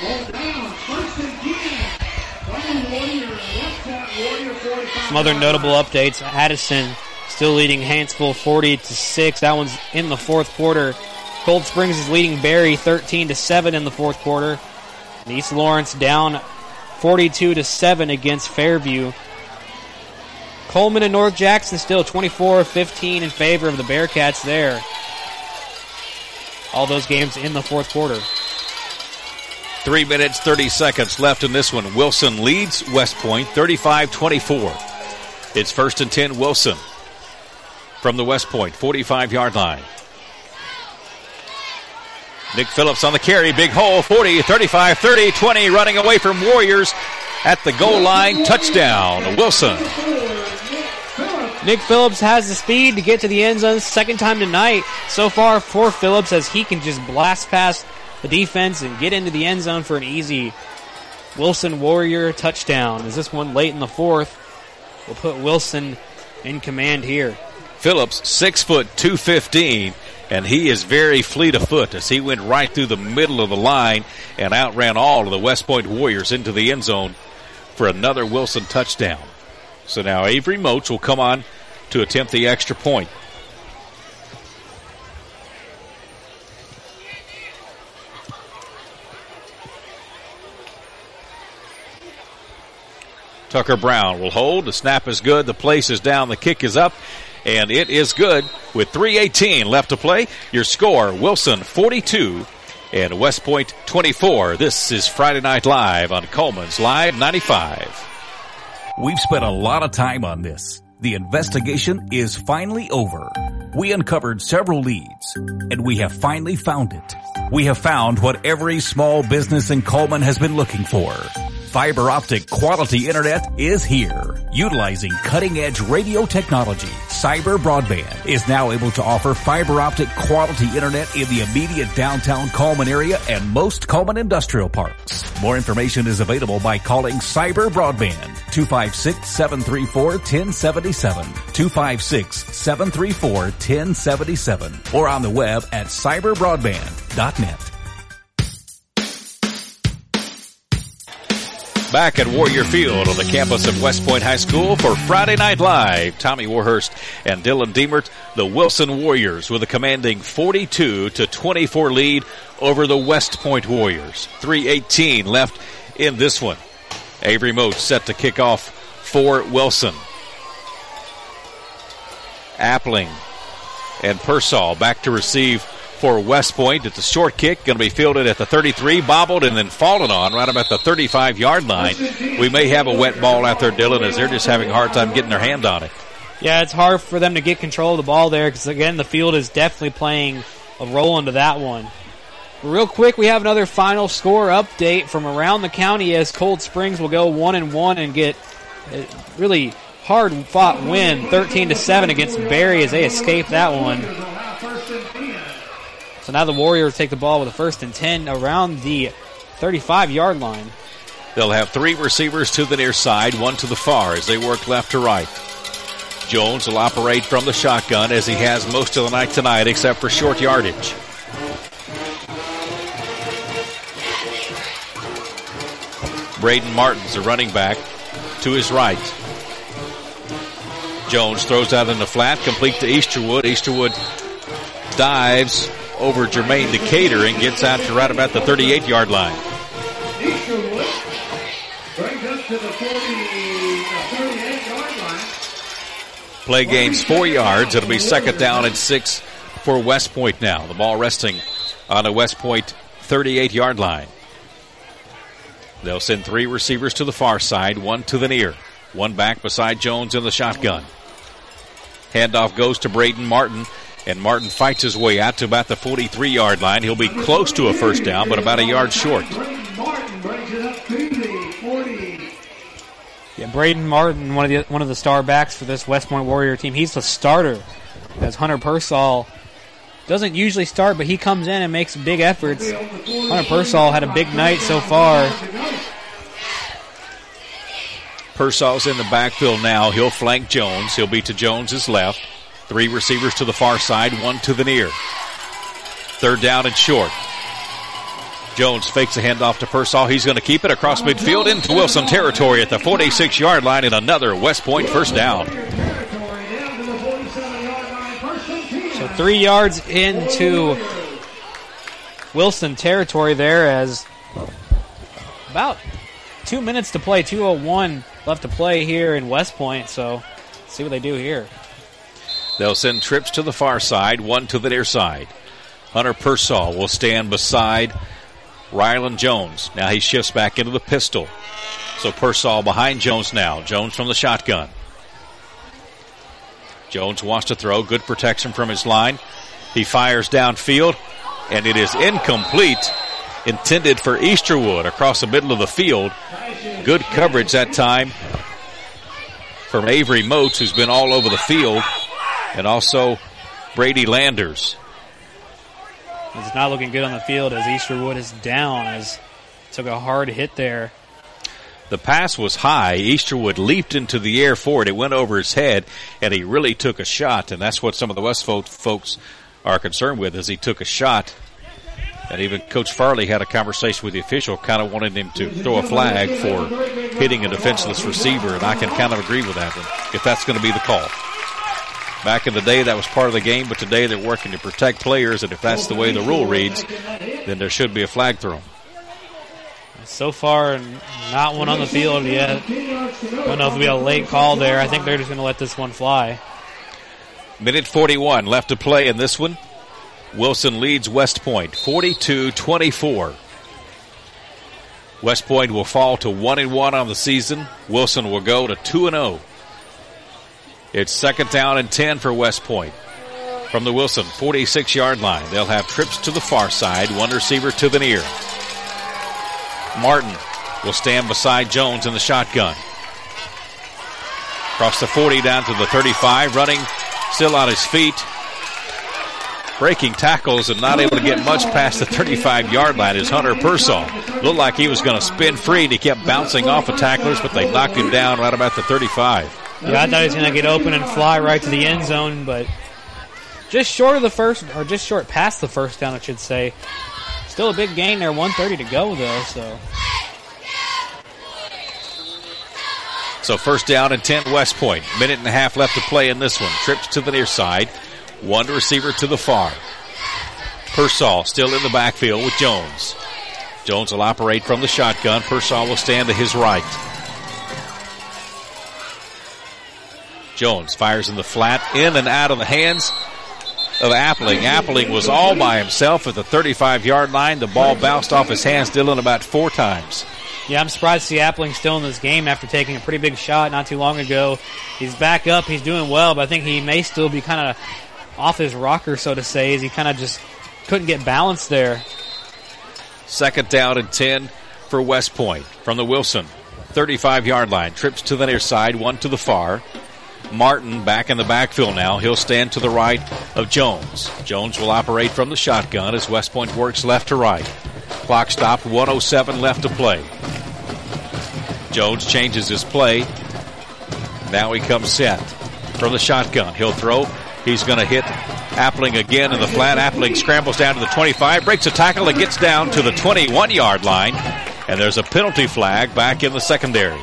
Some other notable updates. Addison still leading Hanceville 40-6. That one's in the 4th quarter. Cold Springs is leading Berry 13-7 in the 4th quarter. And East Lawrence down 42-7 against Fairview. Coleman and North Jackson still 24-15 in favor of the Bearcats there. All those games in the 4th quarter. 3 minutes, 30 seconds left in this one. Wilson leads West Point 35-24. It's 1st and 10 Wilson from the West Point 45-yard line. Nick Phillips on the carry. Big hole. 40, 35, 30, 20. Running away from Warriors at the goal line. Touchdown, Wilson. Nick Phillips has the speed to get to the end zone. 2nd time tonight so far for Phillips, as he can just blast past the defense and get into the end zone for an easy Wilson Warrior touchdown. As this one late in the 4th will put Wilson in command here. Phillips, 6 foot, 215. And he is very fleet of foot as he went right through the middle of the line and outran all of the West Point Warriors into the end zone for another Wilson touchdown. So now Avery Moats will come on to attempt the extra point. Tucker Brown will hold. The snap is good. The place is down. The kick is up. And it is good with 3:18 left to play. Your score, Wilson 42 and West Point 24. This is Friday Night Live on Coleman's Live 95. We've spent a lot of time on this. The investigation is finally over. We uncovered several leads, and we have finally found it. We have found what every small business in Coleman has been looking for. Fiber optic quality internet is here. Utilizing cutting-edge radio technology, Cyber Broadband is now able to offer fiber optic quality internet in the immediate downtown Coleman area and most Coleman industrial parks. More information is available by calling Cyber Broadband 256-734-1077, 256-734-1077, or on the web at cyberbroadband.net. Back at Warrior Field on the campus of West Point High School for Friday Night Live. Tommy Warhurst and Dylan Diemert, the Wilson Warriors, with a commanding 42-24 lead over the West Point Warriors. 3:18 left in this one. Avery Moats set to kick off for Wilson. Appling and Pearsall back to receive for West Point. It's a short kick, going to be fielded at the 33, bobbled and then fallen on right about the 35-yard line. We may have a wet ball out there, Dylan, as they're just having a hard time getting their hand on it. Yeah, it's hard for them to get control of the ball there because, again, the field is definitely playing a role into that one. Real quick, we have another final score update from around the county as Cold Springs will go 1-1 and get a really hard-fought win, 13-7 against Berry as they escape that one. So now the Warriors take the ball with a 1st and 10 around the 35-yard line. They'll have 3 receivers to the near side, 1 to the far as they work left to right. Jones will operate from the shotgun as he has most of the night tonight except for short yardage. Braden Martin's the running back to his right. Jones throws out in the flat, complete to Easterwood. Easterwood dives over Jermaine Decatur and gets out to right about the 38-yard line. Play gains 4 yards. It'll be second down and 6 for West Point now. The ball resting on the West Point 38-yard line. They'll send 3 receivers to the far side, 1 to the near. 1 back beside Jones in the shotgun. Handoff goes to Braden Martin, and Martin fights his way out to about the 43-yard line. He'll be close to a first down, but about a yard short. Yeah, Braden Martin, one of the star backs for this West Point Warrior team. He's the starter, as Hunter Persall doesn't usually start, but he comes in and makes big efforts. Hunter Persall had a big night so far. Persall's in the backfield now. He'll flank Jones. He'll be to Jones's left. 3 receivers to the far side, 1 to the near. Third down and short. Jones fakes a handoff to Persall. He's going to keep it across midfield into Wilson territory at the 46-yard line, and another West Point first down. So 3 yards into Wilson territory there, as about 2 minutes to play, 2:01 left to play here in West Point. So let's see what they do here. They'll send trips to the far side, 1 to the near side. Hunter Persall will stand beside Rylan Jones. Now he shifts back into the pistol. So Persall behind Jones now. Jones from the shotgun. Jones wants to throw. Good protection from his line. He fires downfield, and it is incomplete. Intended for Easterwood across the middle of the field. Good coverage that time from Avery Moats, who's been all over the field, and also Brady Landers. It's not looking good on the field as Easterwood is down, as took a hard hit there. The pass was high. Easterwood leaped into the air for it. It went over his head, and he really took a shot, and that's what some of the West folks are concerned with, is he took a shot. And even Coach Farley had a conversation with the official, kind of wanted him to throw a flag for hitting a defenseless receiver, and I can kind of agree with that one, if that's going to be the call. Back in the day, that was part of the game, but today they're working to protect players, and if that's the way the rule reads, then there should be a flag thrown. So far, not one on the field yet. Don't know if it'll be a late call there. I think they're just going to let this one fly. Minute 41 left to play in this one. Wilson leads West Point 42-24. West Point will fall to 1-1 on the season. Wilson will go to 2-0. It's second down and 10 for West Point. From the Wilson 46-yard line, they'll have trips to the far side, 1 receiver to the near. Martin will stand beside Jones in the shotgun. Across the 40 down to the 35, running still on his feet. Breaking tackles and not able to get much past the 35-yard line is Hunter Persall. Looked like he was going to spin free, and he kept bouncing off of tacklers, but they knocked him down right about the 35. Yeah, I thought he was going to get open and fly right to the end zone, but just short of the first, or just short past the first down, I should say. Still a big gain there, 1:30 to go, though, so. So first down and 10 West Point. Minute and a half left to play in this one. Trips to the near side. 1 receiver to the far. Persall still in the backfield with Jones. Jones will operate from the shotgun. Persall will stand to his right. Jones fires in the flat, in and out of the hands of Appling. Appling was all by himself at the 35-yard line. The ball bounced off his hands, Dylan, about 4 times. Yeah, I'm surprised to see Appling still in this game after taking a pretty big shot not too long ago. He's back up. He's doing well, but I think he may still be kind of off his rocker, so to say, as he kind of just couldn't get balanced there. Second down and 10 for West Point. From the Wilson 35-yard line. Trips to the near side, 1 to the far. Martin back in the backfield now. He'll stand to the right of Jones. Jones will operate from the shotgun as West Point works left to right. Clock stopped, 1:07 left to play. Jones changes his play. Now he comes set from the shotgun. He'll throw. He's going to hit Appling again in the flat. Appling scrambles down to the 25, breaks a tackle, and gets down to the 21-yard line. And there's a penalty flag back in the secondary.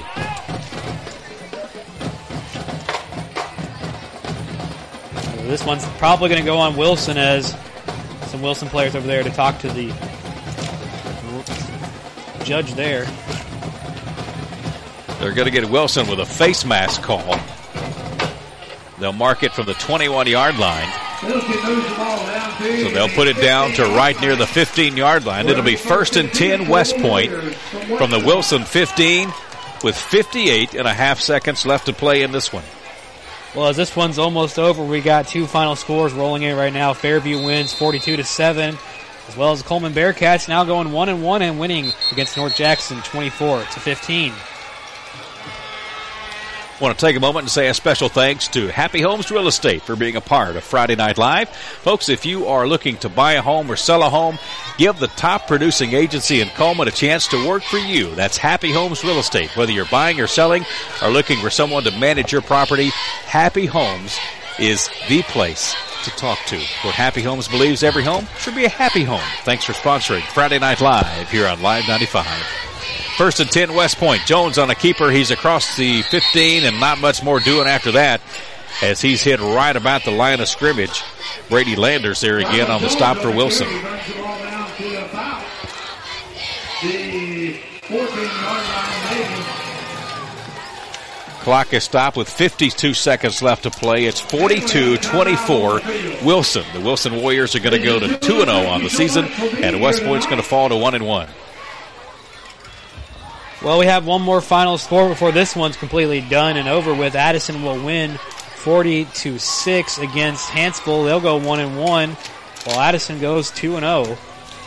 This one's probably going to go on Wilson, as some Wilson players over there to talk to the judge there. They're going to get Wilson with a face mask call. They'll mark it from the 21-yard line. So they'll put it down to right near the 15-yard line. It'll be 1st and 10 West Point from the Wilson 15 with 58 and a half seconds left to play in this one. Well, as this one's almost over, we got two final scores rolling in right now. Fairview wins 42-7, as well as Coleman Bearcats now going 1-1 and winning against North Jackson 24-15. I want to take a moment and say a special thanks to Happy Homes Real Estate for being a part of Friday Night Live. Folks, if you are looking to buy a home or sell a home, give the top producing agency in Coleman a chance to work for you. That's Happy Homes Real Estate. Whether you're buying or selling or looking for someone to manage your property, Happy Homes is the place to talk to. Where Happy Homes believes every home should be a happy home. Thanks for sponsoring Friday Night Live here on Live 95. 1st and 10 West Point. Jones on a keeper. He's across the 15 and not much more doing after that as he's hit right about the line of scrimmage. Brady Landers there again on the stop for Wilson. Clock is stopped with 52 seconds left to play. It's 42-24 Wilson. The Wilson Warriors are going to go to 2-0 on the season, and West Point's going to fall to 1-1. Well, we have one more final score before this one's completely done and over with. Addison will win 40-6 against Hansville. They'll go 1-1, while Addison goes 2-0.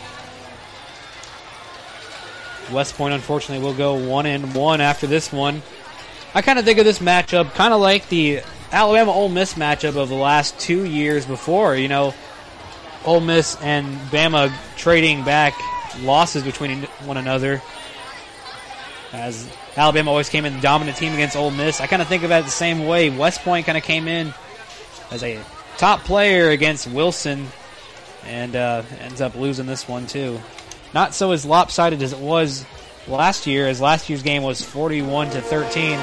West Point, unfortunately, will go 1-1 after this one. I kind of think of this matchup kind of like the Alabama-Ole Miss matchup of the last 2 years before. You know, Ole Miss and Bama trading back losses between one another. As Alabama always came in the dominant team against Ole Miss. I kind of think of it the same way. West Point kind of came in as a top player against Wilson and ends up losing this one too. Not so as lopsided as it was last year, as last year's game was 41-13.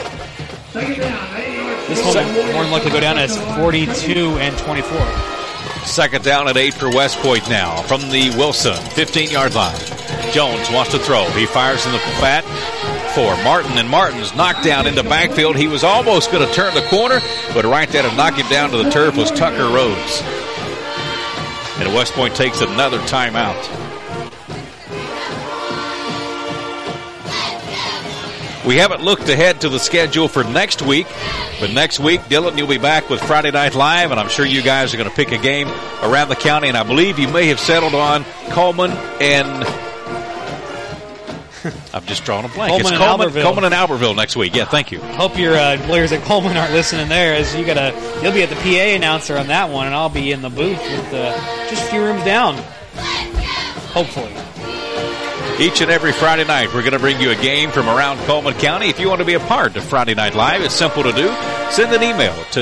This one will more than likely go down as 42-24. Second down at 8 for West Point now from the Wilson 15-yard line. Jones wants to throw. He fires in the flat for Martin, and Martin's knocked down into backfield. He was almost going to turn the corner, but right there to knock him down to the turf was Tucker Rhodes. And West Point takes another timeout. We haven't looked ahead to the schedule for next week, but next week, Dylan, you'll be back with Friday Night Live, and I'm sure you guys are going to pick a game around the county, and I believe you may have settled on Coleman and... I'm just drawing a blank. Coleman it's and Coleman and Albertville next week. Yeah, thank you. Hope your players at Coleman aren't listening there, as you'll be at the PA announcer on that one, and I'll be in the booth with just a few rooms down. Hopefully. Each and every Friday night, we're going to bring you a game from around Coleman County. If you want to be a part of Friday Night Live, it's simple to do. Send an email to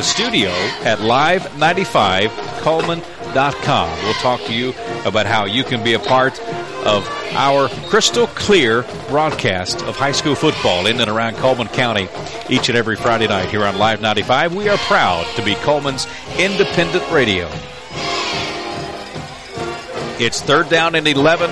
studio@live95coleman.com. We'll talk to you about how you can be a part of our crystal clear broadcast of high school football in and around Coleman County each and every Friday night here on Live 95. We are proud to be Coleman's independent radio. It's 3rd down and 11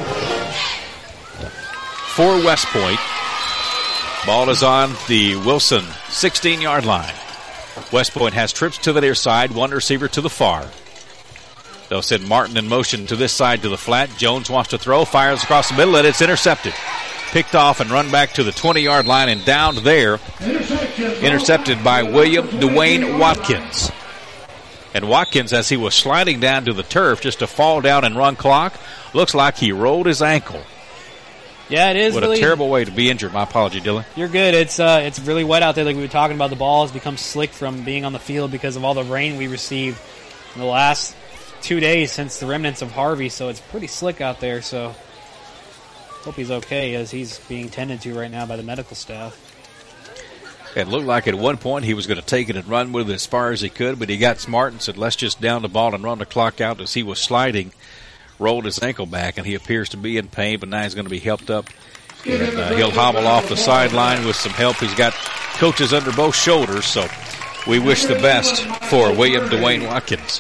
for West Point. Ball is on the Wilson 16-yard line. West Point has trips to the near side, one receiver to the far. They'll send Martin in motion to this side to the flat. Jones wants to throw, fires across the middle, and it's intercepted. Picked off and run back to the 20-yard line and down there. Intercepted by William Dwayne Watkins. And Watkins, as he was sliding down to the turf just to fall down and run clock, looks like he rolled his ankle. Yeah, it is. What really, a terrible way to be injured. My apology, Dylan. You're good. It's really wet out there, like we were talking about. The ball has become slick from being on the field because of all the rain we received in the last 2 days since the remnants of Harvey, so it's pretty slick out there. So hope he's okay, as he's being tended to right now by the medical staff. It looked like at one point he was going to take it and run with it as far as he could, but he got smart and said, let's just down the ball and run the clock out. As he was sliding, rolled his ankle back, and he appears to be in pain, but now he's going to be helped up. And he'll hobble off the sideline with some help. He's got coaches under both shoulders, so we wish the best for William Dwayne Watkins.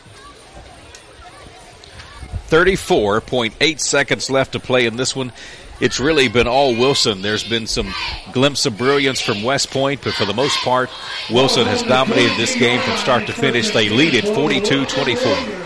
34.8 seconds left to play in this one. it's really been all Wilson. There's been some glimpse of brilliance from West Point, but for the most part, Wilson has dominated this game from start to finish. They lead it 42-24.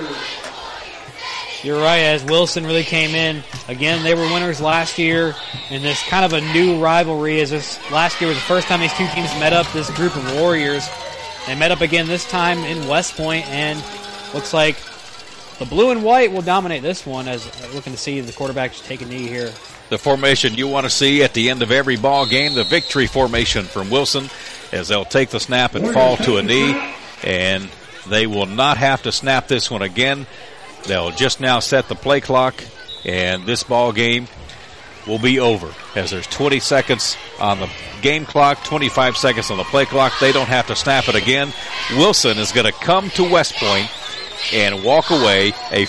You're right, as Wilson really came in. Again, they were winners last year in this kind of a new rivalry, as this last year was the first time these two teams met up, this group of Warriors. They met up again this time in West Point, and looks like the blue and white will dominate this one, as looking to see the quarterback take a knee here. The formation you want to see at the end of every ball game, the victory formation from Wilson, as they'll take the snap and fall to a knee, and they will not have to snap this one again. They'll just now set the play clock, and this ball game will be over, as there's 20 seconds on the game clock, 25 seconds on the play clock. They don't have to snap it again. Wilson is going to come to West Point and walk away a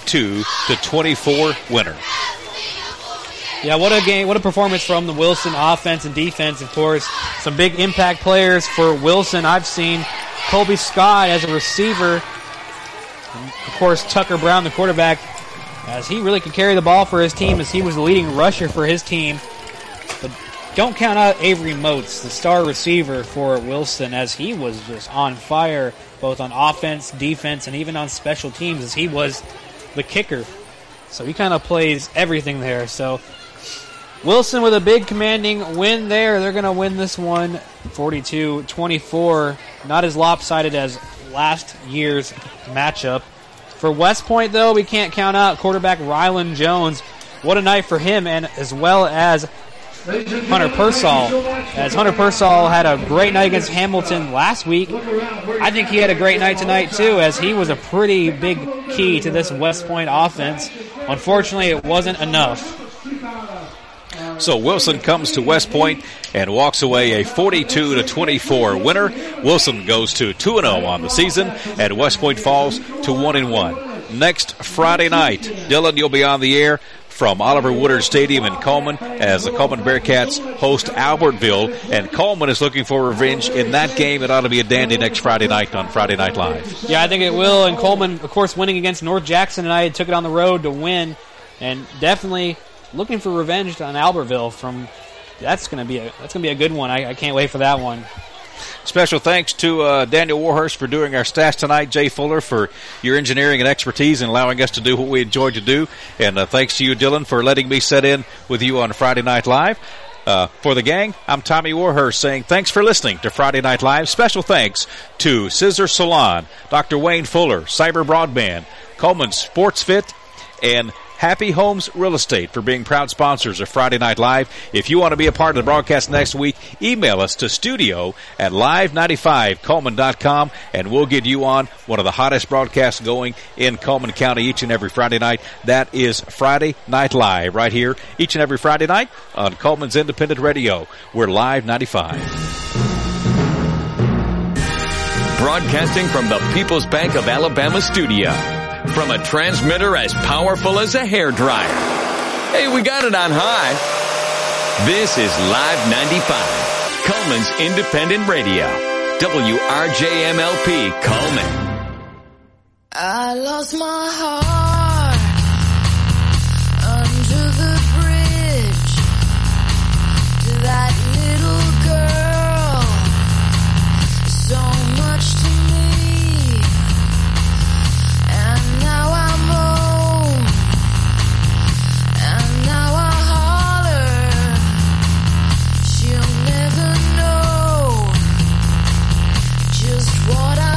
42-24 winner. Yeah, what a game, what a performance from the Wilson offense and defense. Of course, some big impact players for Wilson. I've seen Colby Scott as a receiver. And of course, Tucker Brown, the quarterback, as he really could carry the ball for his team, as he was the leading rusher for his team. But don't count out Avery Moats, the star receiver for Wilson, as he was just on fire, both on offense, defense, and even on special teams, as he was the kicker. So he kind of plays everything there. So Wilson with a big commanding win there. They're going to win this one 42-24. Not as lopsided as last year's matchup. For West Point, though, we can't count out quarterback Rylan Jones. What a night for him, and as well as Hunter Pearsall. As Hunter Pearsall had a great night against Hamilton last week, I think he had a great night tonight, too, as he was a pretty big key to this West Point offense. Unfortunately, it wasn't enough. So Wilson comes to West Point and walks away a 42-24 winner. Wilson goes to 2-0 on the season, and West Point falls to 1-1. Next Friday night, Dylan, you'll be on the air from Oliver Woodard Stadium in Coleman as the Coleman Bearcats host Albertville, and Coleman is looking for revenge in that game. It ought to be a dandy next Friday night on Friday Night Live. Yeah, I think it will, and Coleman, of course, winning against North Jackson tonight, took it on the road to win, and definitely looking for revenge on Albertville. That's going to be a good one. I can't wait for that one. Special thanks to Daniel Warhurst for doing our stats tonight, Jay Fuller for your engineering and expertise and allowing us to do what we enjoyed to do, and thanks to you, Dylan, for letting me sit in with you on Friday Night Live. For the gang, I'm Tommy Warhurst saying thanks for listening to Friday Night Live. Special thanks to Scissor Salon, Dr. Wayne Fuller, Cyber Broadband, Coleman Sports Fit, and Happy Homes Real Estate for being proud sponsors of Friday Night Live. If you want to be a part of the broadcast next week, email us to studio@live95coleman.com, and we'll get you on one of the hottest broadcasts going in Coleman County each and every Friday night. That is Friday Night Live right here each and every Friday night on Coleman's Independent Radio. We're Live 95. Broadcasting from the People's Bank of Alabama studio. From a transmitter as powerful as a hairdryer. Hey, we got it on high. This is Live 95, Coleman's Independent Radio. WRJMLP, Coleman. I lost my heart under the bridge to that little girl. So much to me. And now I'm home, and now I holler. She'll never know just what I